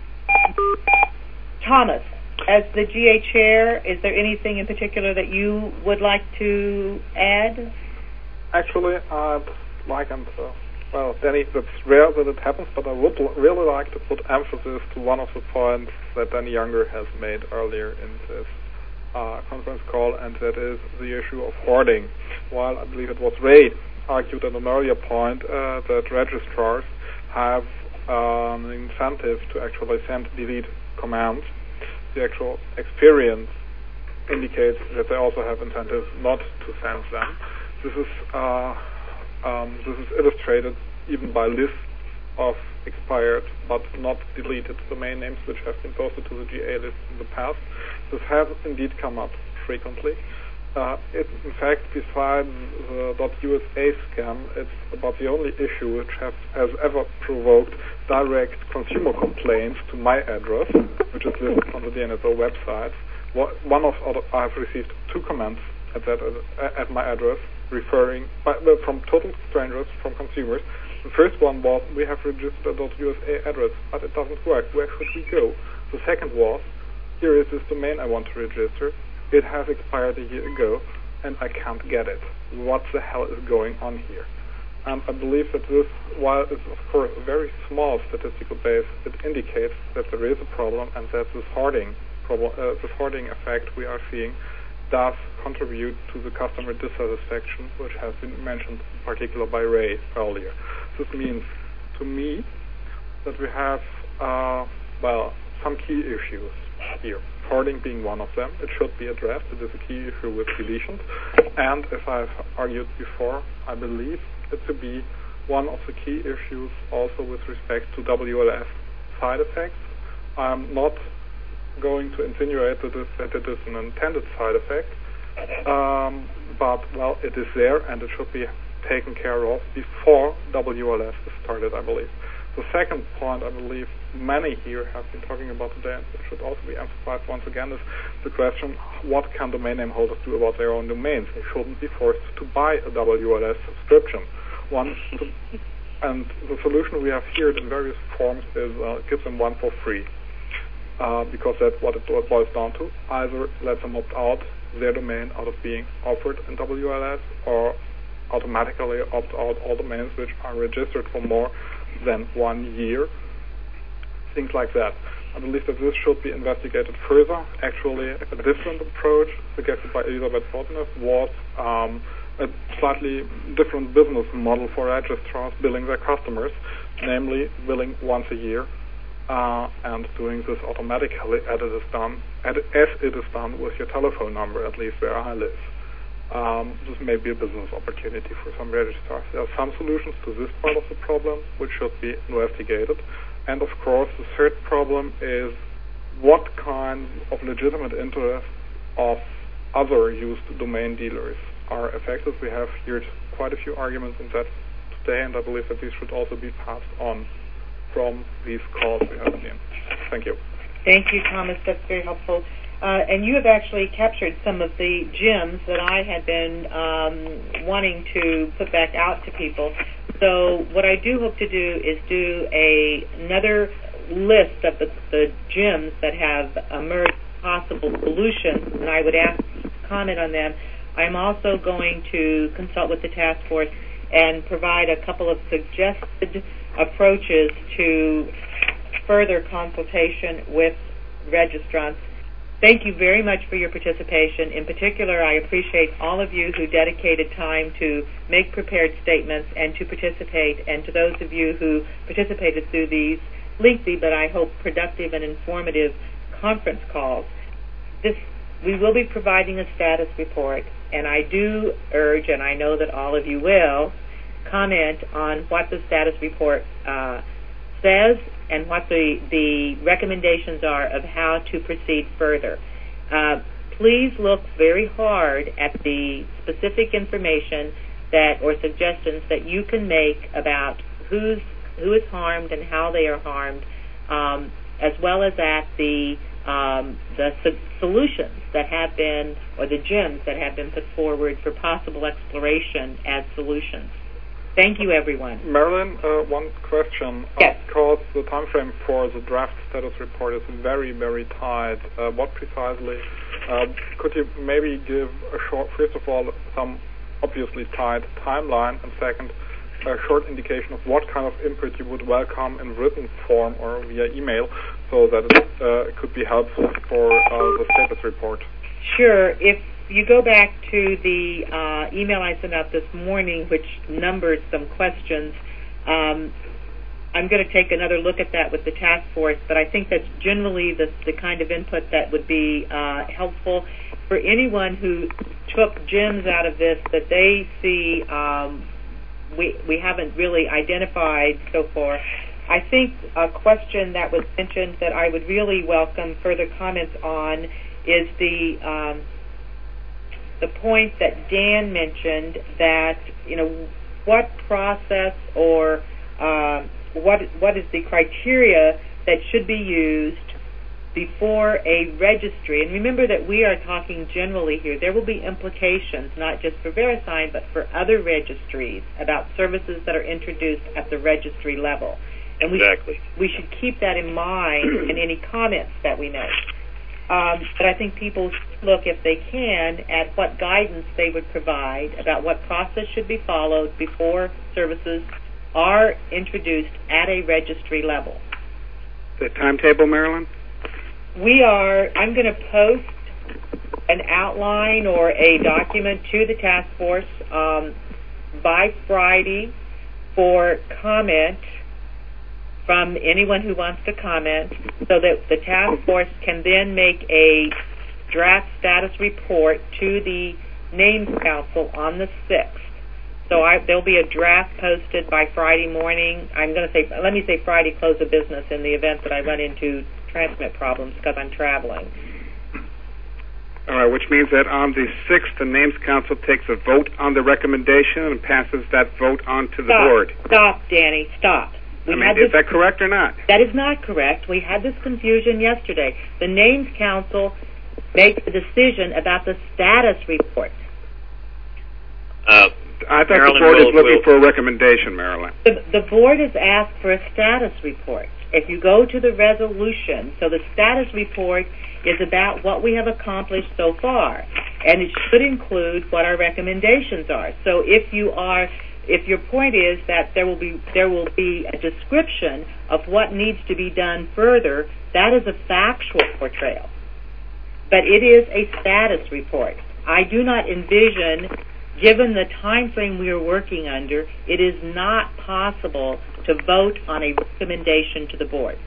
Thomas, as the G A chair, is there anything in particular that you would like to add? Actually, I'd like, and uh, well, Danny, it's rare that it happens, but I would l- really like to put emphasis to one of the points that Danny Younger has made earlier in this uh, conference call, and that is the issue of hoarding. While I believe it was Ray argued at an earlier point uh, that registrars have um, an incentive to actually send delete commands, the actual experience indicates that they also have incentives not to send them. This is uh, um, this is illustrated even by lists of expired but not deleted domain names which have been posted to the G A list in the past. This has indeed come up frequently. Uh, it, in fact, besides the .usa scam, it's about the only issue which has, has ever provoked direct consumer complaints to my address, which is listed on the D N S O website. What, one of I have received two comments at that uh, at my address, referring by, uh, from total strangers, from consumers. The first one was, we have registered a .usa address, but it doesn't work. Where should we go? The second was, here is this domain I want to register. It has expired a year ago, and I can't get it. What the hell is going on here? And I believe that this, while it's of course a very small statistical base, it indicates that there is a problem, and that this hoarding problem, uh, this hoarding effect we are seeing, does contribute to the customer dissatisfaction, which has been mentioned in particular by Ray earlier. This means, to me, that we have, uh, well, some key issues here. Hoarding being one of them. It should be addressed. It is a key issue with deletions. And as I've argued before, I believe it to be one of the key issues also with respect to W L S side effects. I'm not going to insinuate that it, that it is an intended side effect, um, but, well, it is there and it should be taken care of before W L S is started, I believe. The second point I believe many here have been talking about today, and it should also be emphasized once again, is the question, what can domain name holders do about their own domains? They shouldn't be forced to buy a W L S subscription. One, and the solution we have here in various forms is uh, give them one for free, uh, because that's what it boils down to. Either let them opt out their domain out of being offered in W L S, or automatically opt out all domains which are registered for more than one year, things like that. I believe that this should be investigated further. Actually, a different approach suggested by Elisabeth Fortness was um, a slightly different business model for registrars billing their customers, namely billing once a year uh, and doing this automatically as it is done, as it is done with your telephone number, at least where I live. Um, this may be a business opportunity for some registrars. There are some solutions to this part of the problem which should be investigated. And of course, the third problem is what kind of legitimate interests of other used domain dealers are affected. We have heard quite a few arguments on that today, and I believe that these should also be passed on from these calls we have seen. Thank you. Thank you, Thomas. That's very helpful. Uh, and you have actually captured some of the gems that I had been um, wanting to put back out to people. So what I do hope to do is do a, another list of the, the gems that have emerged possible solutions, and I would ask you to comment on them. I'm also going to consult with the task force and provide a couple of suggested approaches to further consultation with registrants. Thank you very much for your participation. In particular, I appreciate all of you who dedicated time to make prepared statements and to participate, and to those of you who participated through these lengthy but I hope productive and informative conference calls. This, we will be providing a status report, and I do urge, and I know that all of you will, comment on what the status report uh, says and what the, the recommendations are of how to proceed further. Uh, please look very hard at the specific information that or suggestions that you can make about who's, who is harmed and how they are harmed, um, as well as at the, um, the so- solutions that have been, or the gems that have been put forward for possible exploration as solutions. Thank you, everyone. Marilyn, uh, one question. Yes. Uh, because the time frame for the draft status report is very, very tight. Uh, what precisely, uh, could you maybe give a short, first of all, some obviously tight timeline, and second, a short indication of what kind of input you would welcome in written form or via email, so that it uh, could be helpful for uh, the status report? Sure. If you go back to the uh, email I sent out this morning, which numbered some questions, um, I'm going to take another look at that with the task force, but I think that's generally the, the kind of input that would be uh, helpful for anyone who took gems out of this that they see um, we, we haven't really identified so far. I think a question that was mentioned that I would really welcome further comments on is the um, the point that Dan mentioned, that, you know, what process or uh, what what is the criteria that should be used before a registry. And remember that we are talking generally here. There will be implications, not just for VeriSign, but for other registries about services that are introduced at the registry level. And we, exactly. we should keep that in mind in any comments that we make. Um, but I think people should look, if they can, at what guidance they would provide about what process should be followed before services are introduced at a registry level. The timetable, Marilyn? We are, I'm going to post an outline or a document to the task force um, by Friday for comment from anyone who wants to comment, so that the task force can then make a draft status report to the Names Council on the sixth. So I, there'll be a draft posted by Friday morning. I'm going to say, let me say Friday close of business in the event that I run into transmit problems because I'm traveling. All right, which means that on the sixth, the Names Council takes a vote on the recommendation and passes that vote on to the Stop. board. Stop, Danny, stop. We I mean, had is this, that correct or not? That is not correct. We had this confusion yesterday. The Names Council makes the decision about the status report. Uh, I thought Marilyn the board will, is looking will, for a recommendation, Marilyn. The, the board has asked for a status report. If you go to the resolution, so the status report is about what we have accomplished so far, and it should include what our recommendations are. So if you are, if your point is that there will be there will be a description of what needs to be done further, that is a factual portrayal. But it is a status report. I do not envision, given the time frame we are working under, it is not possible to vote on a recommendation to the board.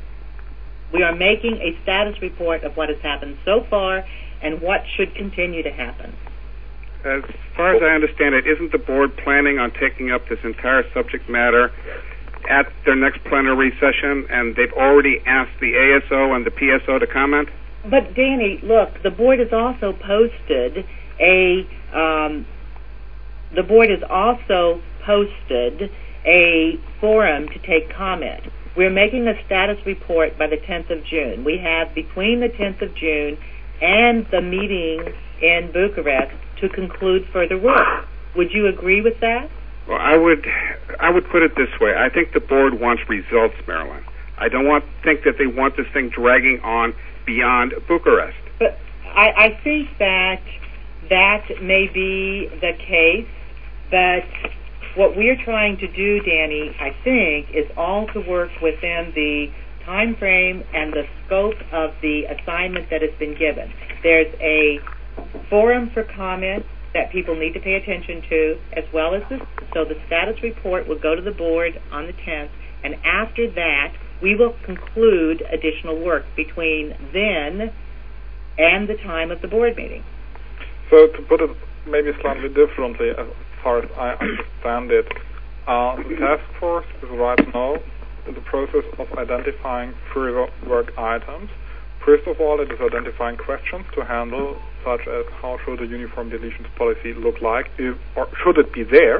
We are making a status report of what has happened so far and what should continue to happen. As far as I understand it, isn't the board planning on taking up this entire subject matter at their next plenary session, and they've already asked the A S O and the P S O to comment? But Danny, look, the board has also posted a um, the board has also posted a forum to take comment. We're making a status report by the tenth of June. We have between the tenth of June and the meeting in Bucharest to conclude further work. Would you agree with that? Well, I would I would put it this way. I think the board wants results, Marilyn. I don't want think that they want this thing dragging on beyond Bucharest. But I, I think that that may be the case, but what we're trying to do, Danny, I think, is all to work within the time frame and the scope of the assignment that has been given. There's a forum for comment that people need to pay attention to, as well as this. So the status report will go to the board on the tenth, and after that, we will conclude additional work between then and the time of the board meeting. So to put it maybe slightly differently, as far as I understand it, uh, the task force is right now in the process of identifying further work items. First of all, it is identifying questions to handle, such as how should a uniform deletions policy look like, if, or should it be there,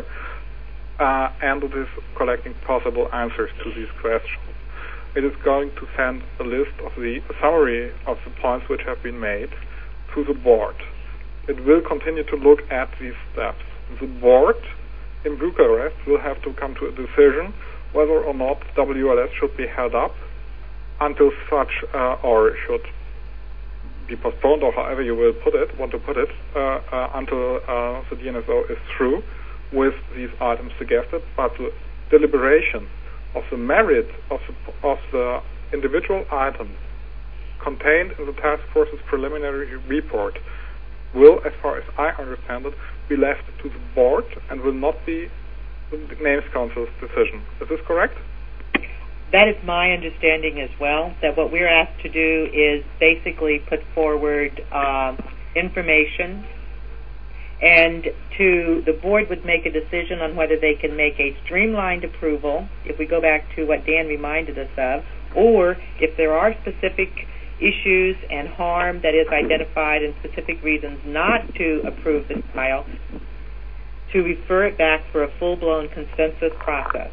uh, and it is collecting possible answers to these questions. It is going to send a list of the a summary of the points which have been made to the board. It will continue to look at these steps. The board in Bucharest will have to come to a decision whether or not W L S should be held up until such, uh, or should be postponed, or however you will put it, want to put it, uh, uh, until uh, the D N S O is through with these items suggested. But the deliberation of the merit of the, of the individual items contained in the task force's preliminary report will, as far as I understand it, be left to the board and will not be the Names Council's decision. Is this correct? That is my understanding as well, that what we're asked to do is basically put forward um, information, and to the board would make a decision on whether they can make a streamlined approval, if we go back to what Dan reminded us of, or if there are specific issues and harm that is identified and specific reasons not to approve this file, to refer it back for a full-blown consensus process.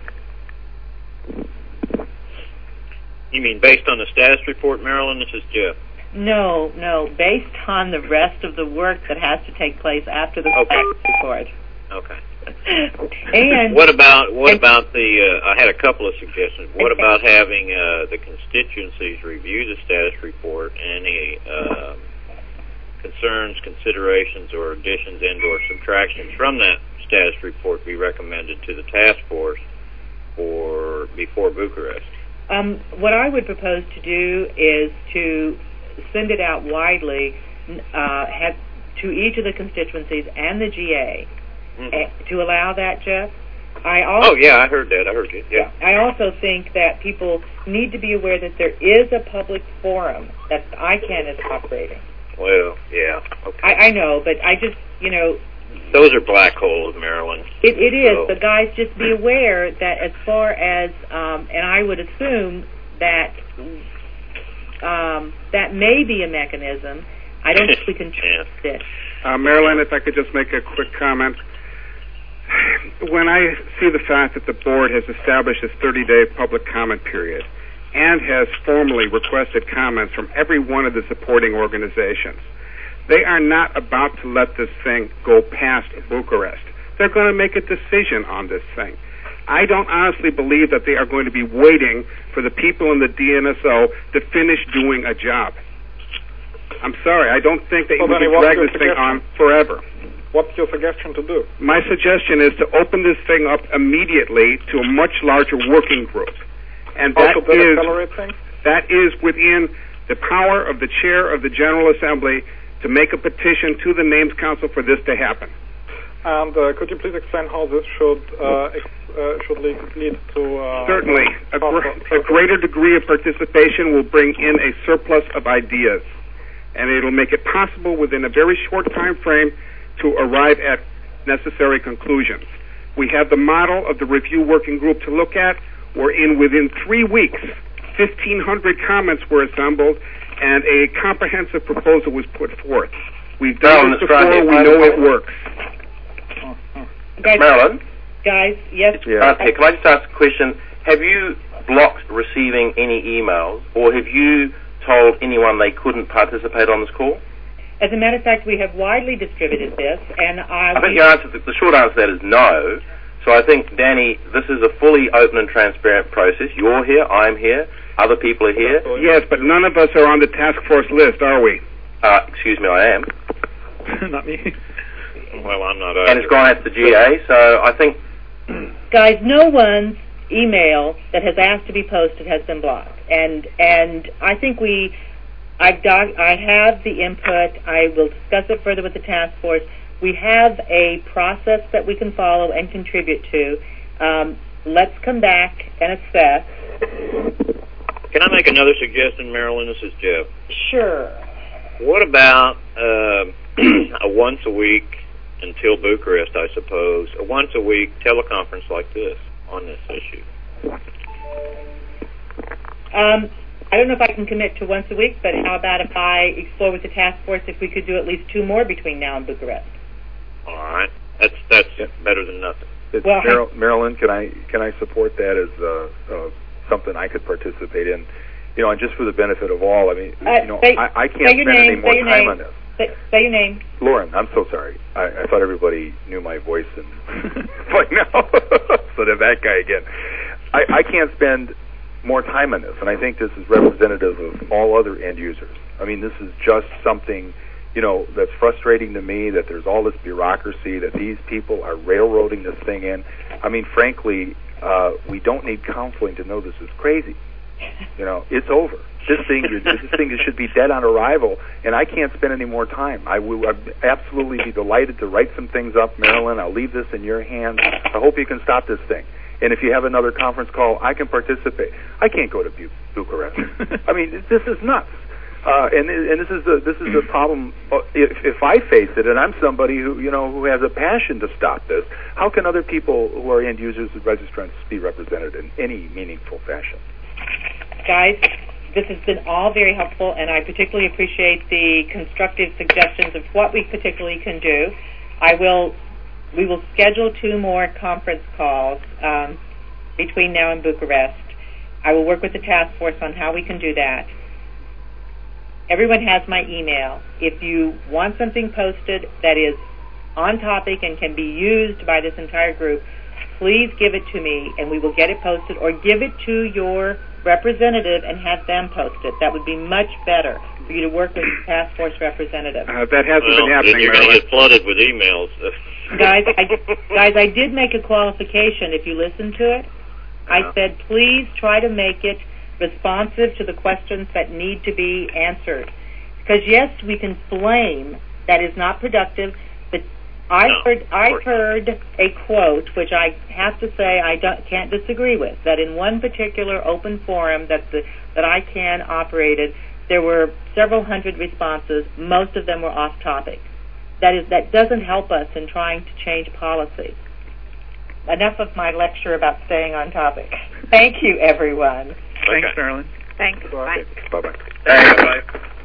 You mean based on the status report, Marilyn? This is Jeff. No, no, based on the rest of the work that has to take place after the Okay. status report. Okay. And what about what and, about the? Uh, I had a couple of suggestions. What about having uh, the constituencies review the status report and any uh, concerns, considerations, or additions and/or subtractions from that status report be recommended to the task force for before Bucharest? Um, what I would propose to do is to send it out widely, uh, have to each of the constituencies and the G A. Mm-hmm. To allow that, Jeff. I also, oh yeah, I heard that. I heard you. Yeah. I also think that people need to be aware that there is a public forum that I C A N is operating. Well, yeah. Okay. I, I know, but I just, you know. Those are black holes, Marilyn. It, it is, so. But guys, just be aware that as far as, um, and I would assume that um, that may be a mechanism. I don't think we can trust yeah. it. Uh, Marilyn, if I could just make a quick comment. When I see the fact that the board has established this thirty-day public comment period and has formally requested comments from every one of the supporting organizations, they are not about to let this thing go past Bucharest. they're going to make a decision on this thing. I don't honestly believe that they are going to be waiting for the people in the D N S O to finish doing a job. I'm sorry, I don't think that So you then can what's drag your this thing suggestion? on forever. What's your suggestion to do? My suggestion is to open this thing up immediately to a much larger working group. And that Also, that is accelerate things? that is within the power of the chair of the General Assembly to make a petition to the Names Council for this to happen. And uh, could you please explain how this should uh, ex- uh, should lead, lead to... Uh, Certainly. A, cost- gr- a greater degree of participation will bring in a surplus of ideas, and it'll make it possible within a very short time frame to arrive at necessary conclusions. We have the model of the review working group to look at. We're in within three weeks. fifteen hundred comments were assembled, and a comprehensive proposal was put forth. We've done Marilyn, this it's Ron before. here. We know it works. Guys, Marilyn? guys, yes. Uh, hey, can I just ask a question? Have you blocked receiving any emails, or have you told anyone they couldn't participate on this call? As a matter of fact, we have widely distributed this, and I... I think the answer, the short answer to that is no. So I think, Danny, this is a fully open and transparent process. You're here, I'm here, other people are here. Yes, but none of us are on the task force list, are we? Uh, excuse me, I am. Not me. Well, I'm not. And it's gone out to the G A, so I think... Guys, no one's email that has asked to be posted has been blocked. And and I think we... I've doc, I have the input. I will discuss it further with the task force. We have a process that we can follow and contribute to. Um, let's come back and assess. Can I make another suggestion, Marilyn? This is Jeff. Sure. What about uh, a once a week until Bucharest, I suppose, a once a week teleconference like this on this issue? Um, I don't know if I can commit to once a week, but how about if I explore with the task force if we could do at least two more between now and Bucharest? All right, that's that's better than nothing. It's Well, Mar- Marilyn, can I can I support that as uh, uh, something I could participate in? You know, and just for the benefit of all, I mean, Uh, you know, say- I, I can't say your spend name, any more say your time name. on this. Say, say your name. Lauren, I'm so sorry. I, I thought everybody knew my voice, and but no, so they're that guy again. I, I can't spend more time on this, and I think this is representative of all other end users. I mean, this is just something, you know, that's frustrating to me, that there's all this bureaucracy, that these people are railroading this thing in. I mean, frankly, uh, we don't need counseling to know this is crazy. You know, it's over. This thing, this thing should be dead on arrival, and I can't spend any more time. I will I'd absolutely be delighted to write some things up, Marilyn. I'll leave this in your hands. I hope you can stop this thing. And if you have another conference call, I can participate. I can't go to Bu- Bucharest. I mean, this is nuts. Uh, and and this is the this is the problem. If if I face it, and I'm somebody who you know who has a passion to stop this, how can other people who are end users and registrants be represented in any meaningful fashion? Guys, this has been all very helpful, and I particularly appreciate the constructive suggestions of what we particularly can do. I will, we will schedule two more conference calls um, between now and Bucharest. I will work with the task force on how we can do that. Everyone has my email. If you want something posted that is on topic and can be used by this entire group, please give it to me, and we will get it posted, or give it to your representative and have them post it. That would be much better for you to work with the task force representative. Uh, that hasn't well, been happening, then you're going to Marilyn. get flooded with emails. guys, I, guys, I did make a qualification. If you listen to it, I Yeah. said, please try to make it responsive to the questions that need to be answered. Because yes, we can blame that is not productive, but I No, heard I course. heard a quote which I have to say I don't, can't disagree with. That in one particular open forum that the that I can operated, there were several hundred responses. Most of them were off topic. That is that doesn't help us in trying to change policy. Enough of my lecture about staying on topic. Thank you, everyone. Thanks, Okay. Marilyn. Thanks. Bye. Bye bye. Bye-bye.